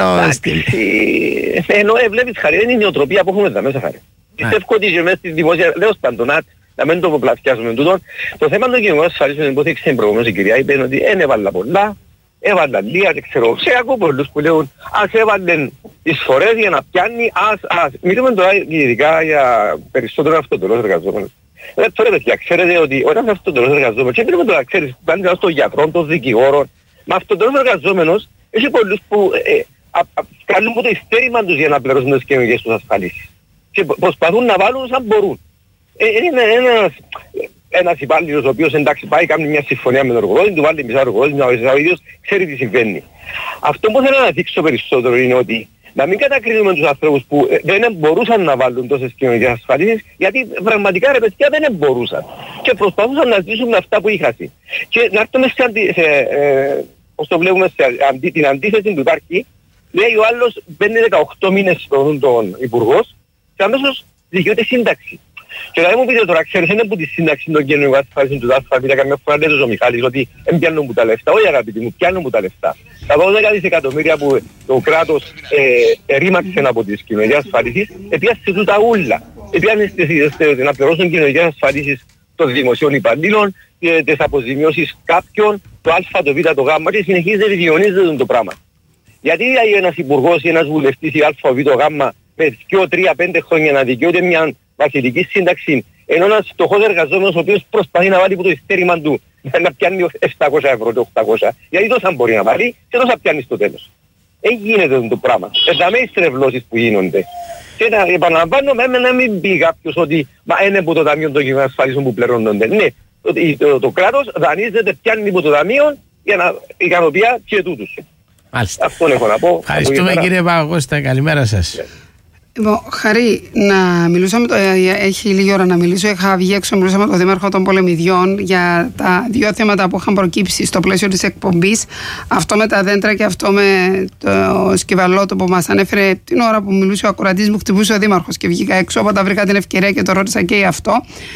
βλέπεις, Χαρή, είναι η νοοτροπία που έχουμε εδώ μέσα, Χαρή. Πιστεύω ότι και μέσα στη δημόσια, λέω σπαντονάτ, να μην το πλαθιάζουμε τούτον. Το θέμα των κοινωνικών ασφαλίσεων που έδειξε προηγουμένως η κυρία, είπε ότι δεν έβαλα πολλά. Έβαλαν λίγα και ξέρω, ακούω πολλούς που λέγουν ας έβαλαν τις φορές για να πιάνει, μιλούμε τώρα ειδικά για περισσότερο αυτοτελώς εργαζόμενος. Τώρα παιδιά, ξέρετε ότι όταν είσαι αυτοτελώς εργαζόμενος, και μιλούμε τώρα, ξέρεις, πάνε στον γιατρό, των δικηγόρων, με αυτοτελώς εργαζόμενος, έχει πολλούς που κάνουν από το ειστέρημα τους για να πληρώσουν τις κοινωνικές τους ασφαλίσεις. Και προσπαθούν να βάλουν σαν μπορούν. Είναι ένας υπάλληλος ο οποίος εντάξει πάει κάνει μια συμφωνία με τον εργοδότη, του βάλει μισά εργοδότη, ο ίδιος ξέρει τι συμβαίνει. Αυτό που θέλω να δείξω περισσότερο είναι ότι να μην κατακρίνουμε τους ανθρώπους που δεν μπορούσαν να βάλουν τόσες κοινωνικές ασφαλίσεις, γιατί πραγματικά ρε παιδιά δεν μπορούσαν και προσπαθούσαν να ζήσουν με αυτά που είχαν. Και να έρθουμε ως το βλέπουμε την αντίθεση που υπάρχει, λέει ο άλλος μπαίνει 18 μήνες στον υπουργός και αμέσως δικαιούται σύνταξη. Και να μου πείτε τώρα, ξέρεις, είναι που τη σύνταξη των κοινωνικών ασφαλίσεων του ΔΑΣΦΑ, καμιά φορά λέει ο Μιχάλης ότι δεν πιάνουν που τα λεφτά. Όχι αγαπητοί μου, πιάνουν που τα λεφτά. Τα 12 δισεκατομμύρια που το κράτος ρήμαξε από τις κοινωνικές ασφαλίσεις, επιάσε τούτα ούλα. Επιάσε να πληρώσουν κοινωνικές ασφαλίσεις των δημοσίων υπαλλήλων, τις αποζημιώσεις κάποιων, το α, το β, το γ, και συνεχίζεται διονύζεται το πράγμα. Γιατί ένας υπουργός ή ένας βουλευτής ή α, β, γ, με 2, 3, 5 χρόνια να δικαιούται μια βασιλική σύνταξη, ενώ ένας φτωχός εργαζόμενος ο οποίος προσπαθεί να βάλει από το ειστέρημα του να πιάνει 700 ευρώ και 800, γιατί τόσα μπορεί να βάλει και τόσα πιάνει στο τέλος. Γίνεται το πράγμα. Εδάμε οι στρεβλώσεις που γίνονται. Και να επαναλαμβάνω να μην πει κάποιος ότι είναι από το Ταμείο των Κοινωνικών Ασφαλίσεων που πληρώνονται. Ναι, το κράτος δανείζεται, πιάνει από το Ταμείο για να ικανοποιεί και τούτους. Αυτό έχω να πω. Ευχαριστούμε κύριε Παπαγώστα, καλημέρα σας. Λοιπόν, Χαρή, να μιλούσα έχει λίγη ώρα να μιλήσω. Είχα βγει έξω, μιλούσα με τον Δήμαρχο των Πολεμιδιών για τα δύο θέματα που είχαν προκύψει στο πλαίσιο της εκπομπής. Αυτό με τα δέντρα και αυτό με το σκυβαλότο που μας ανέφερε την ώρα που μιλούσε ο ακροατής μου, χτυπούσε ο Δήμαρχος και βγήκα έξω. Οπότε βρήκα την ευκαιρία και το ρώτησα και γι' αυτό.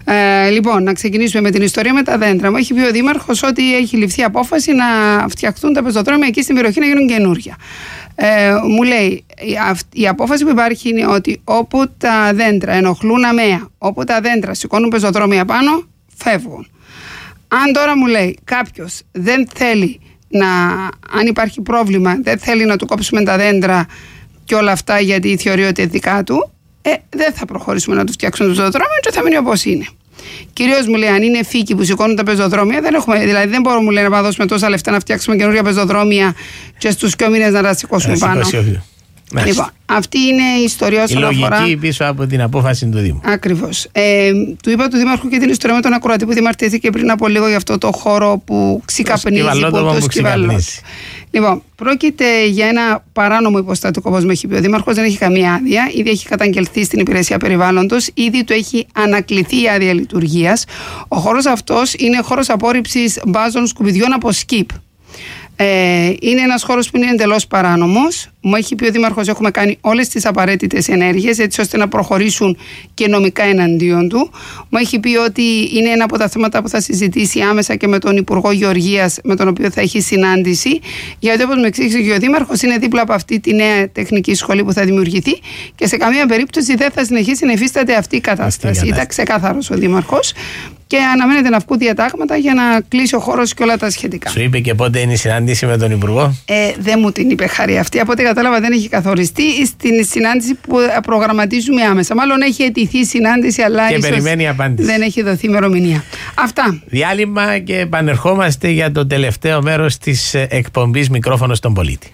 Λοιπόν, να ξεκινήσουμε με την ιστορία με τα δέντρα. Μου έχει πει ο Δήμαρχος ότι έχει ληφθεί απόφαση να φτιαχτούν τα πεζοδρόμια εκεί στην περιοχή, να γίνουν καινούρια. Μου λέει, η απόφαση που υπάρχει είναι ότι όπου τα δέντρα ενοχλούν αμαία, όπου τα δέντρα σηκώνουν πεζοδρόμια πάνω, φεύγουν. Αν τώρα μου λέει κάποιος δεν θέλει αν υπάρχει πρόβλημα, δεν θέλει να του κόψουμε τα δέντρα και όλα αυτά γιατί θεωρεί ότι είναι δικά του, δεν θα προχωρήσουμε να του φτιάξουμε το πεζοδρόμιο και θα μείνει όπως είναι. Κυρίως μου λέει, αν είναι φύκοι που σηκώνουν τα πεζοδρόμια, δηλαδή δεν μπορούμε, μου λέει, να δώσουμε τόσα λεφτά να φτιάξουμε καινούργια πεζοδρόμια και στους 2 μήνες να τα σηκώσουμε πάνω. Λοιπόν, αυτή είναι η ιστορία όσον αφορά. Η λογική πίσω από την απόφαση του Δήμου. Ακριβώς. Του είπα του Δήμαρχου και την ιστορία με τον ακροατή που δημαρτυρήθηκε πριν από λίγο για αυτό το χώρο που ξικαπνίζει. Το σκυβαλός. Λοιπόν, πρόκειται για ένα παράνομο υποστατικό, όπως μου έχει πει ο Δήμαρχος, δεν έχει καμία άδεια. Ήδη έχει καταγγελθεί στην υπηρεσία περιβάλλοντος, ήδη του έχει ανακληθεί η άδεια λειτουργίας. Ο χώρος αυτός είναι χώρος απόρριψης μπάζων σκουπιδιών από σκιπ. Είναι ένας χώρος που είναι εντελώς παράνομος. Μου έχει πει ο Δήμαρχος, έχουμε κάνει όλες τις απαραίτητες ενέργειες έτσι ώστε να προχωρήσουν και νομικά εναντίον του. Μου έχει πει ότι είναι ένα από τα θέματα που θα συζητήσει άμεσα και με τον Υπουργό Γεωργίας, με τον οποίο θα έχει συνάντηση, γιατί όπως με εξήγησε και ο Δήμαρχος, είναι δίπλα από αυτή τη νέα τεχνική σχολή που θα δημιουργηθεί και σε καμία περίπτωση δεν θα συνεχίσει να υφίσταται αυτή η κατάσταση. Ήταν ξεκάθαρος ο Δήμαρχος. Και αναμένεται να βγουν διατάγματα για να κλείσει ο χώρος και όλα τα σχετικά. Σου είπε και πότε είναι η συνάντηση με τον Υπουργό? Δεν μου την είπε Χαρή αυτή. Από ό,τι κατάλαβα δεν έχει καθοριστεί στην συνάντηση που προγραμματίζουμε άμεσα. Μάλλον έχει αιτηθεί η συνάντηση, αλλά και περιμένει απάντηση. Δεν έχει δοθεί ημερομηνία. Αυτά. Διάλειμμα και επανερχόμαστε για το τελευταίο μέρος της εκπομπής Μικρόφωνο στον Πολίτη.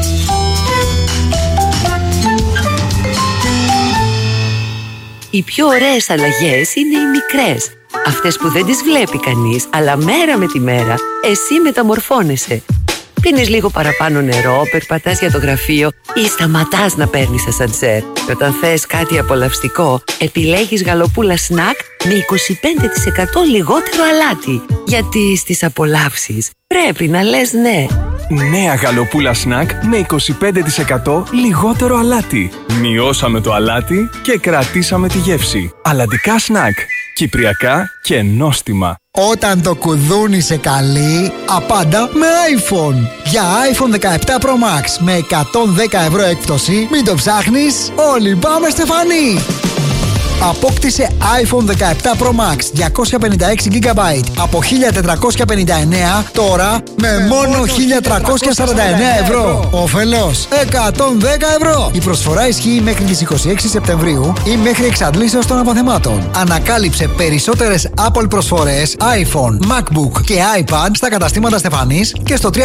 Οι πιο ωραίες αλλαγές είναι οι μικρές. Αυτές που δεν τις βλέπει κανείς, αλλά μέρα με τη μέρα εσύ μεταμορφώνεσαι. Πίνεις λίγο παραπάνω νερό, περπατάς για το γραφείο ή σταματάς να παίρνεις ασανσέρ. Και όταν θες κάτι απολαυστικό, επιλέγεις γαλοπούλα σνακ με 25% λιγότερο αλάτι. Γιατί στις απολαύσεις πρέπει να λες ναι. Νέα γαλοπούλα σνακ με 25% λιγότερο αλάτι. Μειώσαμε το αλάτι και κρατήσαμε τη γεύση. Αλλαντικά σνακ. Κυπριακά και νόστιμα. Όταν το κουδούνι σε καλεί, απάντα με iPhone. Για iPhone 17 Pro Max με 110 ευρώ έκπτωση, μην το ψάχνεις, όλοι πάμε Στεφανή. Απόκτησε iPhone 17 Pro Max 256GB από 1.459 τώρα με μόνο 1.349 ευρώ. Όφελος 110 ευρώ. Η προσφορά ισχύει μέχρι τις 26 Σεπτεμβρίου ή μέχρι εξαντλήσεως των αποθεμάτων. Ανακάλυψε περισσότερες Apple προσφορές, iPhone, MacBook και iPad στα καταστήματα Στεφανής και στο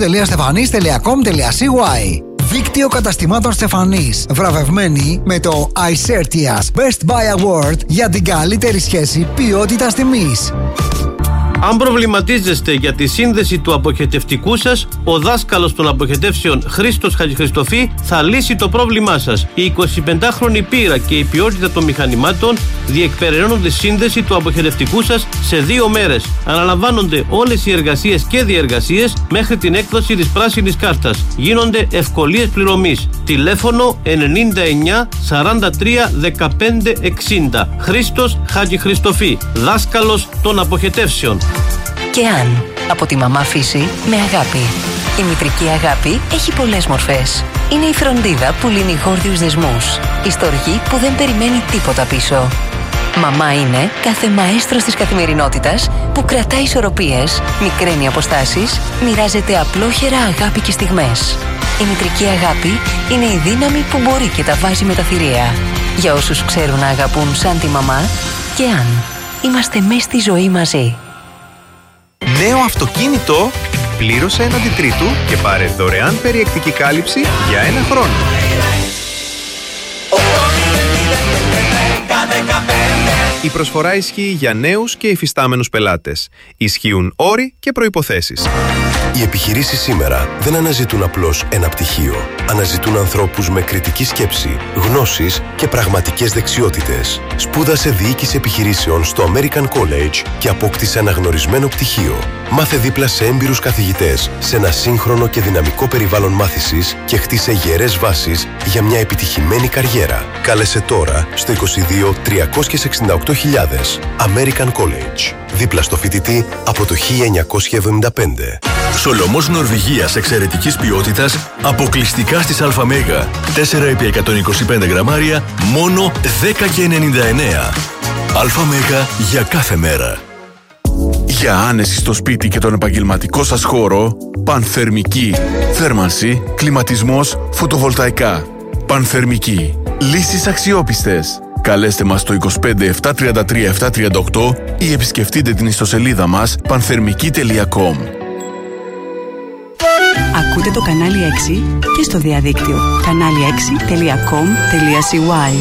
www.stefanis.com.cy. Δίκτυο καταστημάτων Στεφανής, βραβευμένη με το iCertias Best Buy Award για την καλύτερη σχέση ποιότητας τιμής. Αν προβληματίζεστε για τη σύνδεση του αποχετευτικού σας, ο δάσκαλος των αποχετεύσεων Χρήστος Χατζηχριστοφή θα λύσει το πρόβλημά σας. Η 25χρονη πείρα και η ποιότητα των μηχανημάτων διεκπεραιώνουν τη σύνδεση του αποχετευτικού σας σε 2 μέρες. Αναλαμβάνονται όλες οι εργασίες και διεργασίες μέχρι την έκδοση της πράσινης κάρτας. Γίνονται ευκολίες πληρωμής. Τηλέφωνο 99 43 15 60. Χρήστος Χατζηχριστοφή, δάσκαλος των αποχετεύσεων. Και αν, από τη μαμά φύση με αγάπη. Η μητρική αγάπη έχει πολλές μορφές. Είναι η φροντίδα που λύνει γόρδιους δεσμούς. Η στοργή που δεν περιμένει τίποτα πίσω. Μαμά είναι κάθε μαέστρος της καθημερινότητας που κρατάει ισορροπίες, μικραίνει αποστάσεις, μοιράζεται απλόχερα αγάπη και στιγμές. Η μητρική αγάπη είναι η δύναμη που μπορεί και τα βάζει με τα θηρία. Για όσους ξέρουν να αγαπούν σαν τη μαμά, και αν είμαστε μες στη ζωή μαζί. Νέο αυτοκίνητο, πλήρωσε έναντι τρίτου και πάρε δωρεάν περιεκτική κάλυψη για 1 χρόνο. Η προσφορά ισχύει για νέους και υφιστάμενους πελάτες. Ισχύουν όροι και προϋποθέσεις. Οι επιχειρήσεις σήμερα δεν αναζητούν απλώς ένα πτυχίο. Αναζητούν ανθρώπους με κριτική σκέψη, γνώσεις και πραγματικές δεξιότητες. Σπούδασε διοίκηση επιχειρήσεων στο American College και απόκτησε αναγνωρισμένο πτυχίο. Μάθε δίπλα σε έμπειρους καθηγητές, σε ένα σύγχρονο και δυναμικό περιβάλλον μάθησης και χτίσε γερές βάσεις για μια επιτυχημένη καριέρα. Κάλεσε τώρα στο 22 368.000 American College. Δίπλα στο φοιτητή από το 1975. Σολομός Νορβηγίας εξαιρετικής ποιότητας, αποκλειστικά στις ΑΜΕΓΑ. 4x125 γραμμάρια, μόνο 10,99. ΑΜΕΓΑ για κάθε μέρα. Για άνεση στο σπίτι και τον επαγγελματικό σας χώρο, Πανθερμική. Θέρμανση, κλιματισμός, φωτοβολταϊκά. Πανθερμική. Λύσεις αξιόπιστες. Καλέστε μας στο 25 733 738 ή επισκεφτείτε την ιστοσελίδα μας panthermiki.com. Ακούτε το κανάλι 6 και στο διαδίκτυο kanali6.com.cy.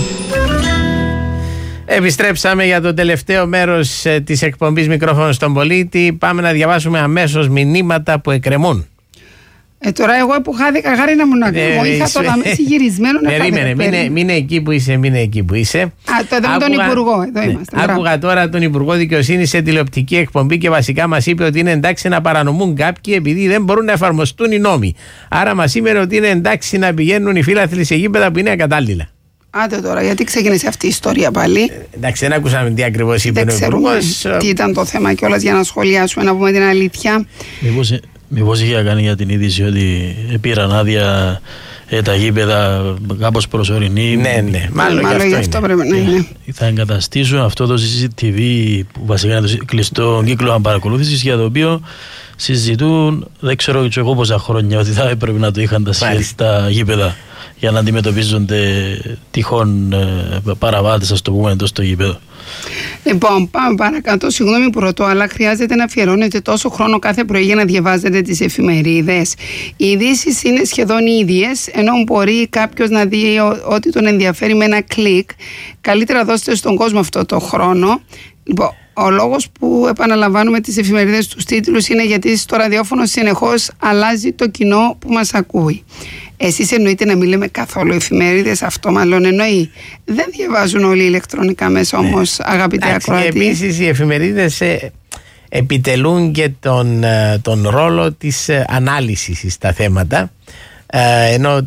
Επιστρέψαμε για το τελευταίο μέρος της εκπομπής Μικρόφωνο στον Πολίτη. Πάμε να διαβάσουμε αμέσως μηνύματα που εκκρεμούν. Τώρα εγώ που χάθηκα χάρη να μου είχα το δαμέσι γυρισμένο να περίμενε, μείνε εκεί που είσαι. Εδώ με τον Υπουργό, εδώ είμαστε. Άκουγα τώρα τον Υπουργό Δικαιοσύνης σε τηλεοπτική εκπομπή και βασικά μας είπε ότι είναι εντάξει να παρανομούν κάποιοι επειδή δεν μπορούν να εφαρμοστούν οι νόμοι. Άρα μας είπε ότι είναι εντάξει να πηγαίνουν οι φίλαθλοι σε γήπεδα που είναι ακατάλληλα. Άντε τώρα, γιατί ξεκίνησε αυτή η ιστορία πάλι. Εντάξει, δεν ακούσαμε τι ακριβώς είπε ο Υπουργός. Τι ήταν το θέμα κιόλας για να σχολιάσουμε, να πούμε την αλήθεια. Μήπως είχε κάνει για την είδηση ότι πήραν άδεια τα γήπεδα κάπως προσωρινή. Ναι, μάλλον γι' αυτό πρέπει να είναι. Θα εγκαταστήσουν αυτό το CCTV που βασικά είναι το κλειστό κύκλο παρακολούθησης, για το οποίο συζητούν, δεν ξέρω και εγώ πόσα χρόνια, ότι θα έπρεπε να το είχαν τα γήπεδα για να αντιμετωπίζονται τυχόν παραβάτες, ας το πούμε, εντός στο γήπεδο. Λοιπόν, πάμε παρακάτω. Συγγνώμη που ρωτώ, αλλά χρειάζεται να αφιερώνετε τόσο χρόνο κάθε πρωί για να διαβάζετε τις εφημερίδες. Οι ειδήσεις είναι σχεδόν οι ίδιες, ενώ μπορεί κάποιος να δει ότι τον ενδιαφέρει με ένα κλικ. Καλύτερα δώστε στον κόσμο αυτό το χρόνο. Λοιπόν, ο λόγος που επαναλαμβάνουμε τις εφημερίδες τους τίτλους είναι γιατί στο ραδιόφωνο συνεχώς αλλάζει το κοινό που μας ακούει. Εσείς εννοείτε να μην λέμε καθόλου εφημερίδες, αυτό μάλλον εννοεί. Δεν διαβάζουν όλοι ηλεκτρονικά μέσα όμως, αγαπητέ ακροατή. Και επίσης οι εφημερίδες επιτελούν και τον ρόλο της ανάλυσης στα θέματα, ενώ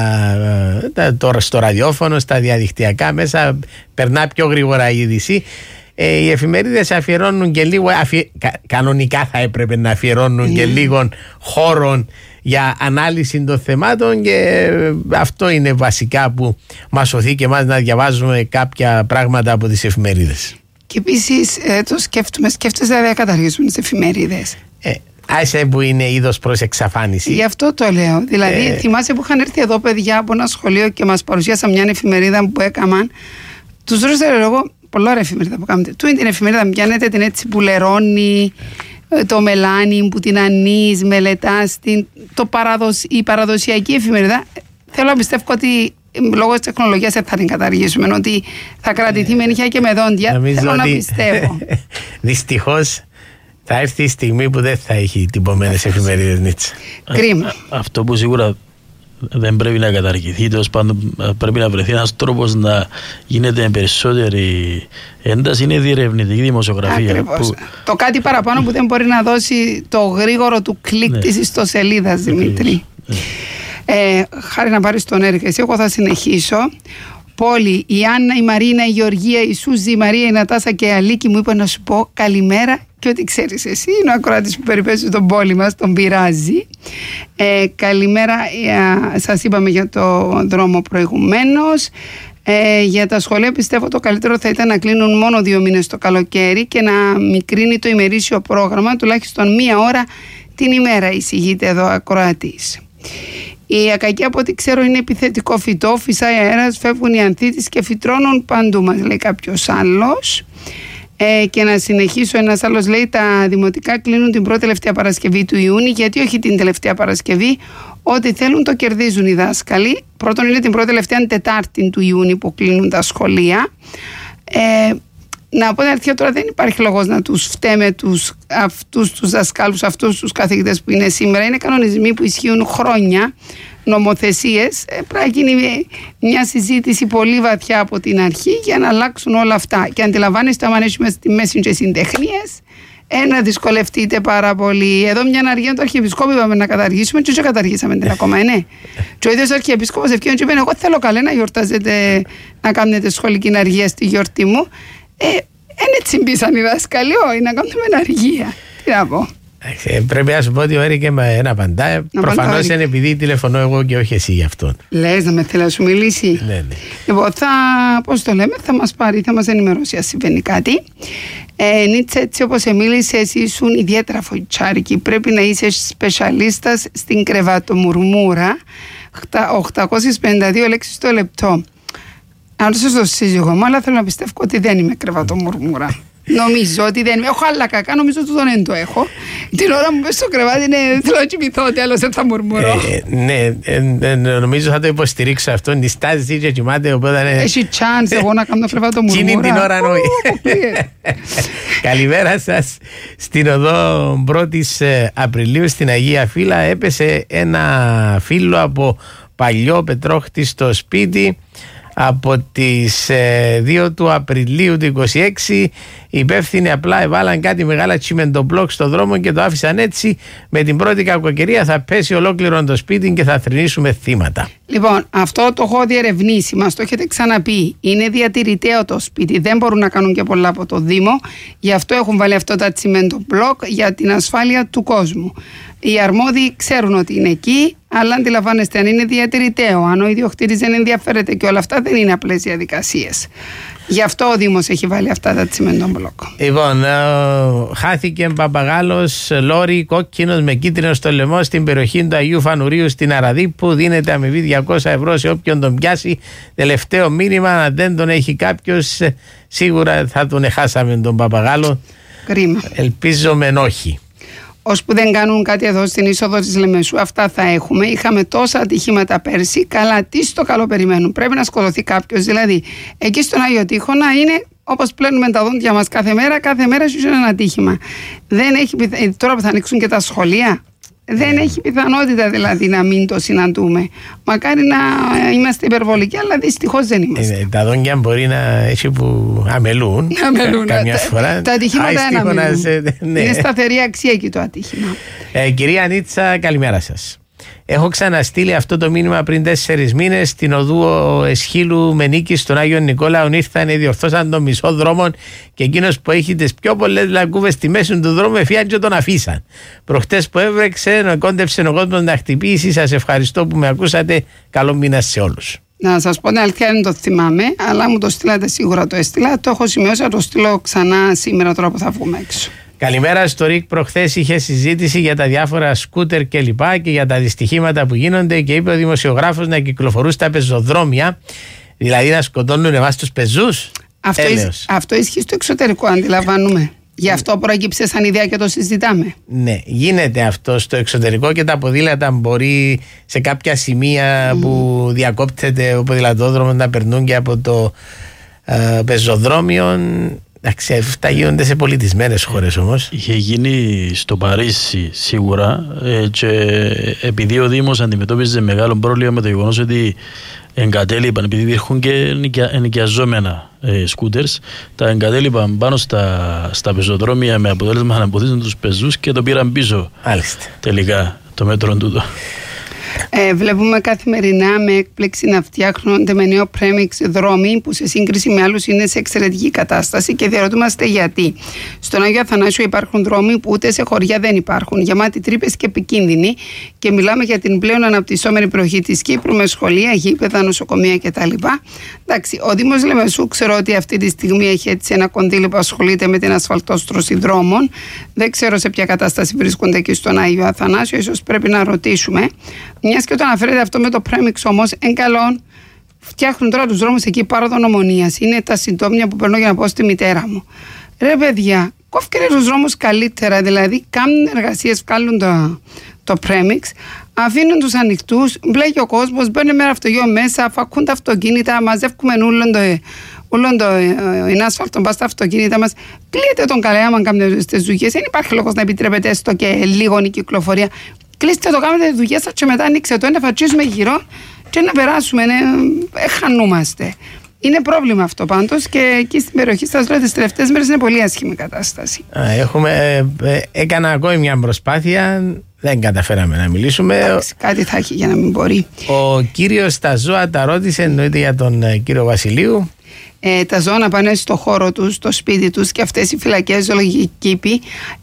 τώρα στο ραδιόφωνο, στα διαδικτυακά μέσα περνά πιο γρήγορα η είδηση. Οι εφημερίδες αφιερώνουν και λίγο, κανονικά θα έπρεπε να αφιερώνουν και λίγο χώρων για ανάλυση των θεμάτων, και αυτό είναι βασικά που μας σωθεί και εμάς να διαβάζουμε κάποια πράγματα από τις εφημερίδες. Και επίσης το σκέφτεσαι να καταργήσουν τις εφημερίδες. Άσε που είναι είδος προς εξαφάνιση. Γι' αυτό το λέω. Δηλαδή θυμάσαι που είχαν έρθει εδώ παιδιά από ένα σχολείο και μας παρουσίασαν μια εφημερίδα που έκαναν. Τους ρωτήσα εγώ, πολλά ωραία εφημερίδα που κάνετε. Του είναι την εφημερίδα, πιάνετε την έτσι που λερώνει το μελάνι, που την ανείς, μελετάς, η παραδοσιακή εφημερίδα. Θέλω να πιστεύω ότι λόγω της τεχνολογίας δεν θα την καταργήσουμε, ότι θα κρατηθεί με νύχια και με δόντια. Θέλω να πιστεύω. Δυστυχώς θα έρθει η στιγμή που δεν θα έχει τυπωμένες εφημερίδες, Νίτσα. Κρίμα. Αυτό που σίγουρα δεν πρέπει να καταργηθεί, τέλος πάντων πρέπει να βρεθεί ένας τρόπος να γίνεται με περισσότερη ένταση, είναι η διερευνητική δημοσιογραφία. Το κάτι παραπάνω που δεν μπορεί να δώσει το γρήγορο του κλικ της ιστοσελίδας, Δημήτρη. Χάρη να πάρεις τον έργο εσύ, εγώ θα συνεχίσω. Πόλη, η Άννα, η Μαρίνα, η Γεωργία, η Σούζη, η Μαρία, η Νατάσα και η Αλίκη μου είπαν να σου πω καλημέρα και ό,τι ξέρεις εσύ. Είναι ο ακροάτης που περιπέζει τον πόλη μας, τον πειράζει. Καλημέρα, σας είπαμε για το δρόμο προηγουμένως. Για τα σχολεία πιστεύω το καλύτερο θα ήταν να κλείνουν μόνο 2 μήνες το καλοκαίρι και να μικρύνει το ημερήσιο πρόγραμμα τουλάχιστον 1 ώρα την ημέρα, εισηγείται εδώ ακροατής. Η ακακή από ό,τι ξέρω είναι επιθετικό φυτό, φυσάει αέρας, φεύγουν οι ανθίτες και φυτρώνουν παντού, μας λέει κάποιος άλλος. Και να συνεχίσω, ένας άλλος λέει τα δημοτικά κλείνουν την πρώτη τελευταία Παρασκευή του Ιούνιου, γιατί όχι την τελευταία Παρασκευή, ό,τι θέλουν το κερδίζουν οι δάσκαλοι. Πρώτον είναι την πρώτη τελευταία Τετάρτη του Ιούνιου που κλείνουν τα σχολεία. να πω την αλήθεια, τώρα δεν υπάρχει λόγος να τους φταίμε αυτούς τους δασκάλους, αυτούς τους καθηγητές που είναι σήμερα. Είναι κανονισμοί που ισχύουν χρόνια, νομοθεσίες. Πρέπει να γίνει μια συζήτηση πολύ βαθιά από την αρχή για να αλλάξουν όλα αυτά. Και αντιλαμβάνεστε, άμα έχουμε στη μέση και συντεχνίες, να δυσκολευτείτε πάρα πολύ. Εδώ μια αργία του Αρχιεπισκόπου είπαμε να καταργήσουμε, και καταργήσαμε την ακόμα, ναι. Και ο ίδιος ο Αρχιεπίσκοπος ευκαιρία είπε: εγώ θέλω καλέ να γιορτάζετε, να κάνετε σχολική αργία στη γιορτή μου. Έτσι μπήσαν οι δάσκαλοι, όχι να κάνουμε αργία. Τι να πω. Πρέπει να σου πω ότι ο Έρη και με ένα απαντά. Προφανώς είναι επειδή τηλεφωνώ εγώ και όχι εσύ γι' αυτόν. Λες να με θέλει να σου μιλήσει. Ναι. Λοιπόν, πώς το λέμε, θα μας πάρει, θα μας ενημερώσει αν συμβαίνει κάτι. Νίτσα, έτσι όπως μίλησες, ήσουν ιδιαίτερα φοητσάρικη. Πρέπει να είσαι σπεσιαλίστας στην κρεβατομουρμούρα. 852 λέξεις το λεπτό. Αν ρωτήσω στο σύζυγο μου, αλλά θέλω να πιστεύω ότι δεν είμαι κρεβατομουρμούρα. Νομίζω ότι δεν είμαι. Έχω άλλα κακά, νομίζω ότι δεν το έχω. Την ώρα μου πες στο κρεβάτι, θέλω να κοιμηθώ, τέλος δεν θα μουρμουρώ. Ναι, νομίζω θα το υποστηρίξω αυτό. Νιστάζει και κοιμάται, οπότε... Έχει chance εγώ να κάνω κρεβατομουρμούρα. Εκείνη την ώρα νόη. Καλημέρα σας. Στην οδό 1ης Απριλίου στην Αγία Φύλλα έπεσε ένα φύλλο από παλιό πετρόχτη στο σπίτι. Από τις 2 του Απριλίου του 26 οι υπεύθυνοι απλά έβαλαν κάτι μεγάλα τσιμεντομπλοκ στο δρόμο και το άφησαν έτσι. Με την πρώτη κακοκαιρία θα πέσει ολόκληρο το σπίτι και θα θρηνήσουμε θύματα. Λοιπόν, αυτό το έχω διερευνήσει, μας το έχετε ξαναπεί. Είναι διατηρηταίο το σπίτι, δεν μπορούν να κάνουν και πολλά από το Δήμο. Γι' αυτό έχουν βάλει αυτό τα τσιμεντομπλοκ για την ασφάλεια του κόσμου. Οι αρμόδιοι ξέρουν ότι είναι εκεί, αλλά αντιλαμβάνεστε, αν είναι διατηρηταίο, αν ο ιδιοκτήτης δεν ενδιαφέρεται και όλα αυτά, δεν είναι απλές διαδικασίες. Γι' αυτό ο Δήμος έχει βάλει αυτά τα τσιμεντομπλοκ. Λοιπόν, χάθηκε παπαγάλος λόρι κόκκινος με κίτρινο στο λαιμό στην περιοχή του Αγίου Φανουρίου στην Αραδί, που δίνεται αμοιβή 200 ευρώ σε όποιον τον πιάσει. Τελευταίο μήνυμα, αν δεν τον έχει κάποιος, σίγουρα θα τον χάσαμε τον παπαγάλο. Κρίμα. Ελπίζομαι όχι. Ώσπου δεν κάνουν κάτι εδώ στην είσοδο της Λεμεσού, αυτά θα έχουμε. Είχαμε τόσα ατυχήματα πέρσι. Καλά, τι στο καλό περιμένουν. Πρέπει να σκοτωθεί κάποιος. Δηλαδή, εκεί στον Άγιο Τείχονα είναι όπως πλένουμε τα δόντια μας κάθε μέρα σου είναι ένα ατύχημα. Δεν έχει τώρα που θα ανοίξουν και τα σχολεία, δεν έχει πιθανότητα δηλαδή να μην το συναντούμε. Μακάρι να είμαστε υπερβολικοί, αλλά δυστυχώς δεν είμαστε. Τα δόντια μπορεί να έχει που αμελούν. Καμιά φορά. Τα ατυχήματα αμελούν. Είναι σταθερή αξία εκεί το ατύχημα. Κυρία Νίτσα, καλημέρα σας. Έχω ξαναστείλει αυτό το μήνυμα πριν 4 μήνες στην οδού Εσχύλου με νίκη στον Άγιο Νικόλαο. Ήρθανε, διορθώσαν τον μισό δρόμο και εκείνος που έχει τις πιο πολλές λακκούβες στη μέση του δρόμου εφιάν και τον αφήσαν. Προχτές που έβρεξε, κόντεψε ο κόσμος να χτυπήσει. Σας ευχαριστώ που με ακούσατε. Καλό μήνα σε όλους. Να σας πω την αλήθεια, δεν το θυμάμαι, αλλά μου το στείλατε, σίγουρα το έστειλα. Το έχω σημειώσει, θα το στείλω ξανά σήμερα τώρα που θα βγούμε έξω. Καλημέρα στο ΡΙΚ. Προχθές είχε συζήτηση για τα διάφορα σκούτερ και λοιπά και για τα δυστυχήματα που γίνονται και είπε ο δημοσιογράφος να κυκλοφορούν στα πεζοδρόμια, δηλαδή να σκοτώνουν εμάς τους πεζούς. Αυτό ισχύει στο εξωτερικό, αντιλαμβάνουμε. Γι' αυτό προέκυψε σαν ιδέα και το συζητάμε. Ναι, γίνεται αυτό στο εξωτερικό και τα ποδήλατα μπορεί σε κάποια σημεία που διακόπτεται ο ποδηλατόδρομος να περνούν και από το πεζοδρόμιο. Εντάξει, αυτά γίνονται σε πολιτισμένες χώρες όμως. Είχε γίνει στο Παρίσι σίγουρα και επειδή ο Δήμος αντιμετώπιζε μεγάλο πρόβλημα με το γεγονός ότι εγκατέλειπαν, επειδή υπάρχουν και ενοικιαζόμενα σκούτερς, τα εγκατέλειπαν πάνω στα πεζοδρόμια με αποτέλεσμα να αποθήσουν τους πεζούς και το πήραν πίσω. Άλιστα. Τελικά το μέτρο τούτο. Βλέπουμε καθημερινά με έκπληξη να φτιάχνονται με νέο πρέμιξ δρόμοι που σε σύγκριση με άλλους είναι σε εξαιρετική κατάσταση και διαρωτούμαστε γιατί. Στον Άγιο Αθανάσιο υπάρχουν δρόμοι που ούτε σε χωριά δεν υπάρχουν, γεμάτοι τρύπες και επικίνδυνοι, και μιλάμε για την πλέον αναπτυσσόμενη περιοχή της Κύπρου με σχολεία, γήπεδα, νοσοκομεία κτλ. Εντάξει, ο Δήμος Λεμεσού ξέρω ότι αυτή τη στιγμή έχει έτσι ένα κονδύλι που ασχολείται με την ασφαλτόστρωση δρόμων. Δεν ξέρω σε ποια κατάσταση βρίσκονται εκεί στον Άγιο Αθανάσιο, ίσως πρέπει να ρωτήσουμε. Μιας και το αναφέρεται αυτό με το πρέμιξ όμως, εν καλόν, φτιάχνουν τώρα τους δρόμους εκεί πάροδο Ομονίας. Είναι τα συντόμια που παίρνω για να πω στη μητέρα μου. Ρε παιδιά, κόφκαινε τους δρόμους καλύτερα, δηλαδή κάνουν εργασίες, βγάλουν το πρέμιξ, αφήνουν τους ανοιχτούς, μπλέκει ο κόσμος, μπαίνει με αυτοκίνητο μέσα, φακούν τα αυτοκίνητα, μαζεύουμε Όλον το ασφαλτό πας στα αυτοκίνητα μας, κλείετε τον καλά άμα κάνετε τις δουλειές. Δεν υπάρχει λόγος να επιτρέπετε έστω και λίγο η κυκλοφορία. Κλείστε το, κάνετε τις δουλειές σας και μετά ανοίξτε το, να φατσίσουμε γύρω και να περάσουμε, χανούμαστε. Είναι πρόβλημα αυτό πάντως και εκεί στην περιοχή σας λέω τις τελευταίες μέρες είναι πολύ άσχημη κατάσταση. Έκανα ακόμη μια προσπάθεια, δεν καταφέραμε να μιλήσουμε. Εντάξει, κάτι θα έχει για να μην μπορεί. Ο κύριος στα ζώα τα ρώτησε, εννοείται για τον κύριο Βασιλείου. Τα ζώα να πάνε στο χώρο τους, στο σπίτι τους και αυτές οι φυλακές ζωολογικοί κήποι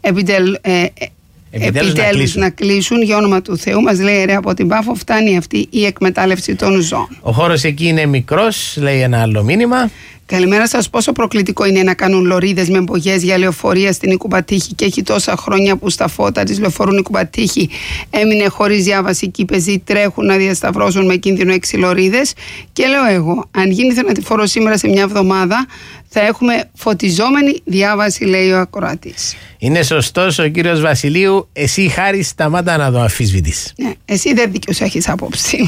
επιτέλους να κλείσουν για όνομα του Θεού. Μας λέει ρε, από την Πάφο φτάνει αυτή η εκμετάλλευση των ζώων. Ο χώρος εκεί είναι μικρός, λέει ένα άλλο μήνυμα. Καλημέρα σας. Πόσο προκλητικό είναι να κάνουν λωρίδες με εμπογές για λεωφορεία στην Οικουπατήχη και έχει τόσα χρόνια που στα φώτα της λεωφορούν Οικουπατήχη έμεινε χωρίς διάβαση και οι πεζοί τρέχουν να διασταυρώσουν με κίνδυνο 6 λωρίδες. Και λέω εγώ, αν γίνει θανατηφόρο σήμερα σε μια εβδομάδα, θα έχουμε φωτιζόμενη διάβαση, λέει ο ακροατής. Είναι σωστός ο κύριος Βασιλείου. Εσύ, Χάρη, σταμάτα να το αμφισβητείς. Ναι, εσύ δεν δίκαιος έχεις άποψη.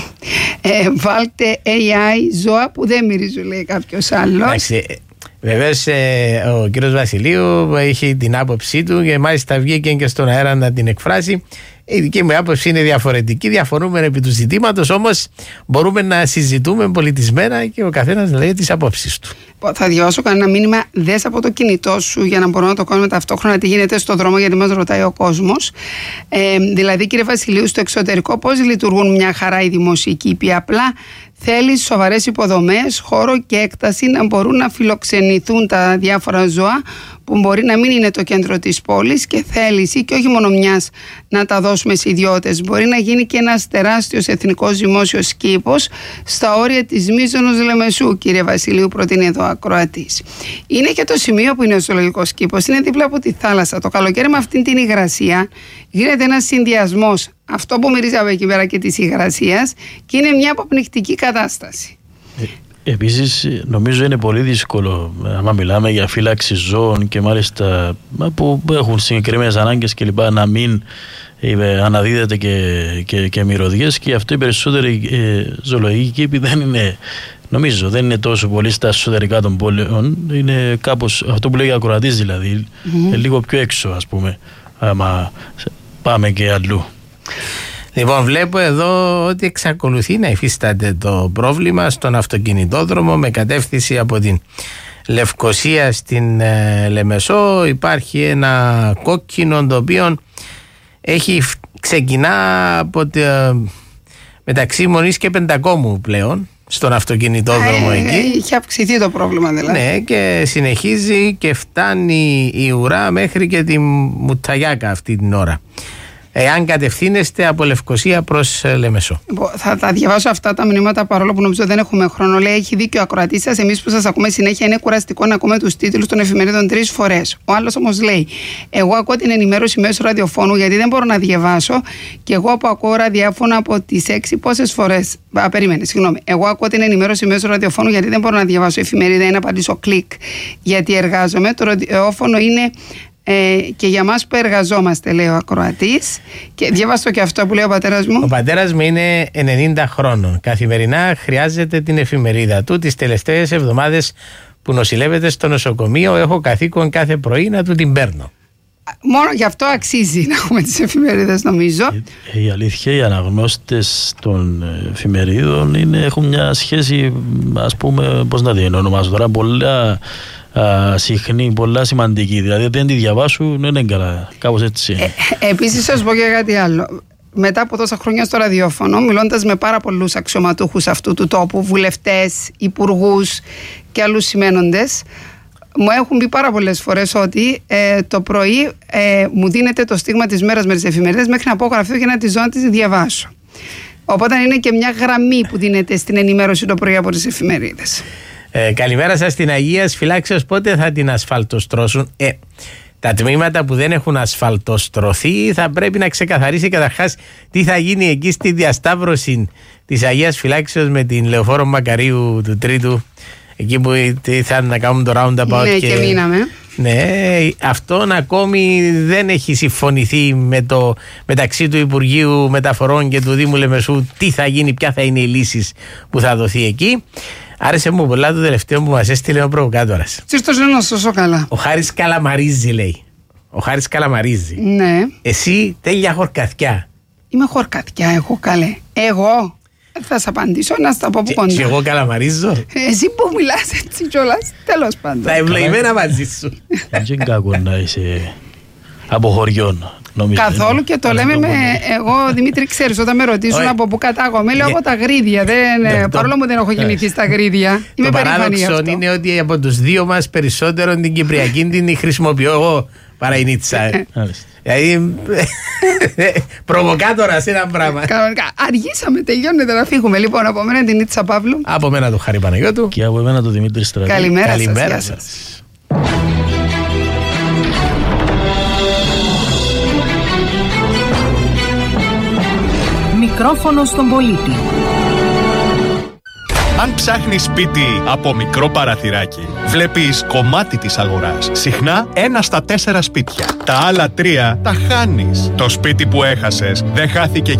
Βάλτε AI ζώα που δεν μυρίζουν, λέει κάποιος άλλος. Βεβαίως ο κύριος Βασιλείου έχει την άποψή του και μάλιστα βγήκε και στον αέρα να την εκφράσει. Η δική μου άποψη είναι διαφορετική. Διαφορούμε επί του ζητήματος, όμως μπορούμε να συζητούμε πολιτισμένα και ο καθένας λέει τις απόψεις του. Θα διαβάσω κανένα μήνυμα. Δες από το κινητό σου για να μπορούμε να το κάνουμε ταυτόχρονα τι γίνεται στον δρόμο, γιατί μας ρωτάει ο κόσμος. Δηλαδή, κύριε Βασιλείου, στο εξωτερικό πώς λειτουργούν μια χαρά οι δημόσιοι κήποι? Απλά θέλει σοβαρές υποδομές, χώρο και έκταση να μπορούν να φιλοξενηθούν τα διάφορα ζώα που μπορεί να μην είναι το κέντρο της πόλης και θέληση και όχι μόνο μιας να τα δώσουμε σε ιδιώτες. Μπορεί να γίνει και ένας τεράστιος εθνικός δημόσιος κήπος στα όρια της Μίζωνος Λεμεσού, κύριε Βασιλείου, προτείνει εδώ ακροατής. Είναι και το σημείο που είναι ο ζωολογικός κήπος, είναι δίπλα από τη θάλασσα. Το καλοκαίρι με αυτήν την υγρασία γίνεται ένας συνδυασμός. Αυτό που μυρίζει από εκεί πέρα και της υγρασίας και είναι μια αποπνικτική κατάσταση. Επίσης νομίζω είναι πολύ δύσκολο άμα μιλάμε για φύλαξη ζώων και μάλιστα που έχουν συγκεκριμένες ανάγκες και λοιπά να μην αναδίδεται και μυρωδιές, και αυτό οι περισσότεροι ζωολογικοί κήποι δεν είναι, νομίζω δεν είναι τόσο πολύ στα εσωτερικά των πόλεων, είναι κάπως αυτό που λέγει ακροατής, δηλαδή λίγο πιο έξω, ας πούμε, άμα πάμε και αλλού. Λοιπόν, βλέπω εδώ ότι εξακολουθεί να υφίσταται το πρόβλημα στον αυτοκινητόδρομο με κατεύθυνση από την Λευκοσία στην Λεμεσό. Υπάρχει ένα κόκκινο το οποίο ξεκινά από μεταξύ Μονής και Πεντακόμου πλέον στον αυτοκινητόδρομο εκεί. Είχε αυξηθεί το πρόβλημα δηλαδή. Ναι, και συνεχίζει και φτάνει η ουρά μέχρι και τη Μουταγιάκα αυτή την ώρα, εάν κατευθύνεστε από Λευκοσία προς Λεμεσό. Θα τα διαβάσω αυτά τα μηνύματα, παρόλο που νομίζω δεν έχουμε χρόνο. Λέει, έχει δίκιο ο ακροατής σας. Εμείς που σας ακούμε συνέχεια είναι κουραστικό να ακούμε τους τίτλους των εφημερίδων 3 φορές. Ο άλλος όμως λέει, εγώ ακούω την ενημέρωση μέσω ραδιοφώνου γιατί δεν μπορώ να διαβάσω, και εγώ που ακούω ραδιόφωνο από τις 6 πόσες φορές. Περίμενε, συγγνώμη. Εγώ ακούω την ενημέρωση μέσω ραδιοφώνου γιατί δεν μπορώ να διαβάσω εφημερίδα ή να απαντήσω κλικ γιατί εργάζομαι. Το ραδιόφωνο είναι και για μας που εργαζόμαστε, λέει ο ακροατής. Και διαβάσω και αυτό που λέει ο πατέρας μου. Ο πατέρας μου είναι 90 χρόνων. Καθημερινά χρειάζεται την εφημερίδα του. Τις τελευταίες εβδομάδες που νοσηλεύεται στο νοσοκομείο έχω καθήκον κάθε πρωί να του την παίρνω. Μόνο γι' αυτό αξίζει να έχουμε τις εφημερίδες, νομίζω. Η αλήθεια, οι αναγνώστες των εφημερίδων έχουν μια σχέση, ας πούμε, πώς να την ονομάσω τώρα, πολλά συχνή, πολλά σημαντική. Δηλαδή δεν τη διαβάσουν, δεν είναι καλά. Κάπως έτσι. Επίσης, σας πω και κάτι άλλο. Μετά από τόσα χρόνια στο ραδιόφωνο, μιλώντας με πάρα πολλούς αξιωματούχους αυτού του τόπου, βουλευτές, υπουργούς και άλλους σημαίνοντες, μου έχουν πει πάρα πολλές φορές ότι το πρωί μου δίνεται το στίγμα της μέρας με τις εφημερίδες μέχρι να πω γραφείο και να τη ζω να τις διαβάσω. Οπότε είναι και μια γραμμή που δίνεται στην ενημέρωση το πρωί από τις εφημερίδες. Καλημέρα σας στην Αγίας Φυλάξεως. Πότε θα την ασφαλτοστρώσουν? Τα τμήματα που δεν έχουν ασφαλτοστρωθεί θα πρέπει να ξεκαθαρίσει καταρχάς τι θα γίνει εκεί στη διασταύρωση της Αγίας Φυλάξεως με την Λεωφόρο Μακαρίου του Τρίτου, εκεί που ήρθαν να κάνουν το roundabout. Ναι, και μείναμε. Ναι, αυτόν ακόμη δεν έχει συμφωνηθεί μεταξύ του Υπουργείου Μεταφορών και του Δήμου Λεμεσού τι θα γίνει, ποια θα είναι οι λύσεις που θα δοθεί εκεί. Άρεσε μου πολλά το τελευταίο που μας έστειλε ο προβοκάτορας. Τσίστος είναι τόσο καλά. Ο Χάρης καλαμαρίζει, λέει. Ο Χάρης καλαμαρίζει. Ναι. Εσύ τέλεια χορκαθιά. Είμαι χορκαθιά, εγώ καλέ. Εγώ. Θα σας απαντήσω να στα πω που κοντά. Και εγώ καλαμαρίζω. Εσύ που μιλάς έτσι κιόλας, τέλος πάντων. Τα ευλογημένα μαζί σου. Δεν είναι κακό να είσαι από χωριών. Καθόλου, και το λέμε με. Εγώ, Δημήτρη, ξέρεις, όταν με ρωτήσουν από πού κατάγομαι, λέω από τα Γρίδια. Παρόλο που δεν έχω γεννηθεί στα Γρίδια. Είμαι περήφανη γι' αυτό. Το παράδοξο είναι ότι από τους δύο μας περισσότερο την Κυπριακή την χρησιμοποιώ εγώ παρά η Νίτσα. Δηλαδή, προβοκάτορας ένα πράγμα. Κανονικά. Αργήσαμε, τελειώνεται να φύγουμε. Λοιπόν, από μένα την Νίτσα Παύλου. Από μένα το Χάρη Παναγιώτου. Και από μένα το Δημήτρη Στρατή. Καλημέρα σας. Μικρόφωνο στον πολίτη. Αν ψάχνεις σπίτι από μικρό παραθυράκι, βλέπεις κομμάτι της αγοράς. Συχνά 1 στα 4 σπίτια. Τα άλλα 3 τα χάνεις. Το σπίτι που έχασες δεν χάθηκε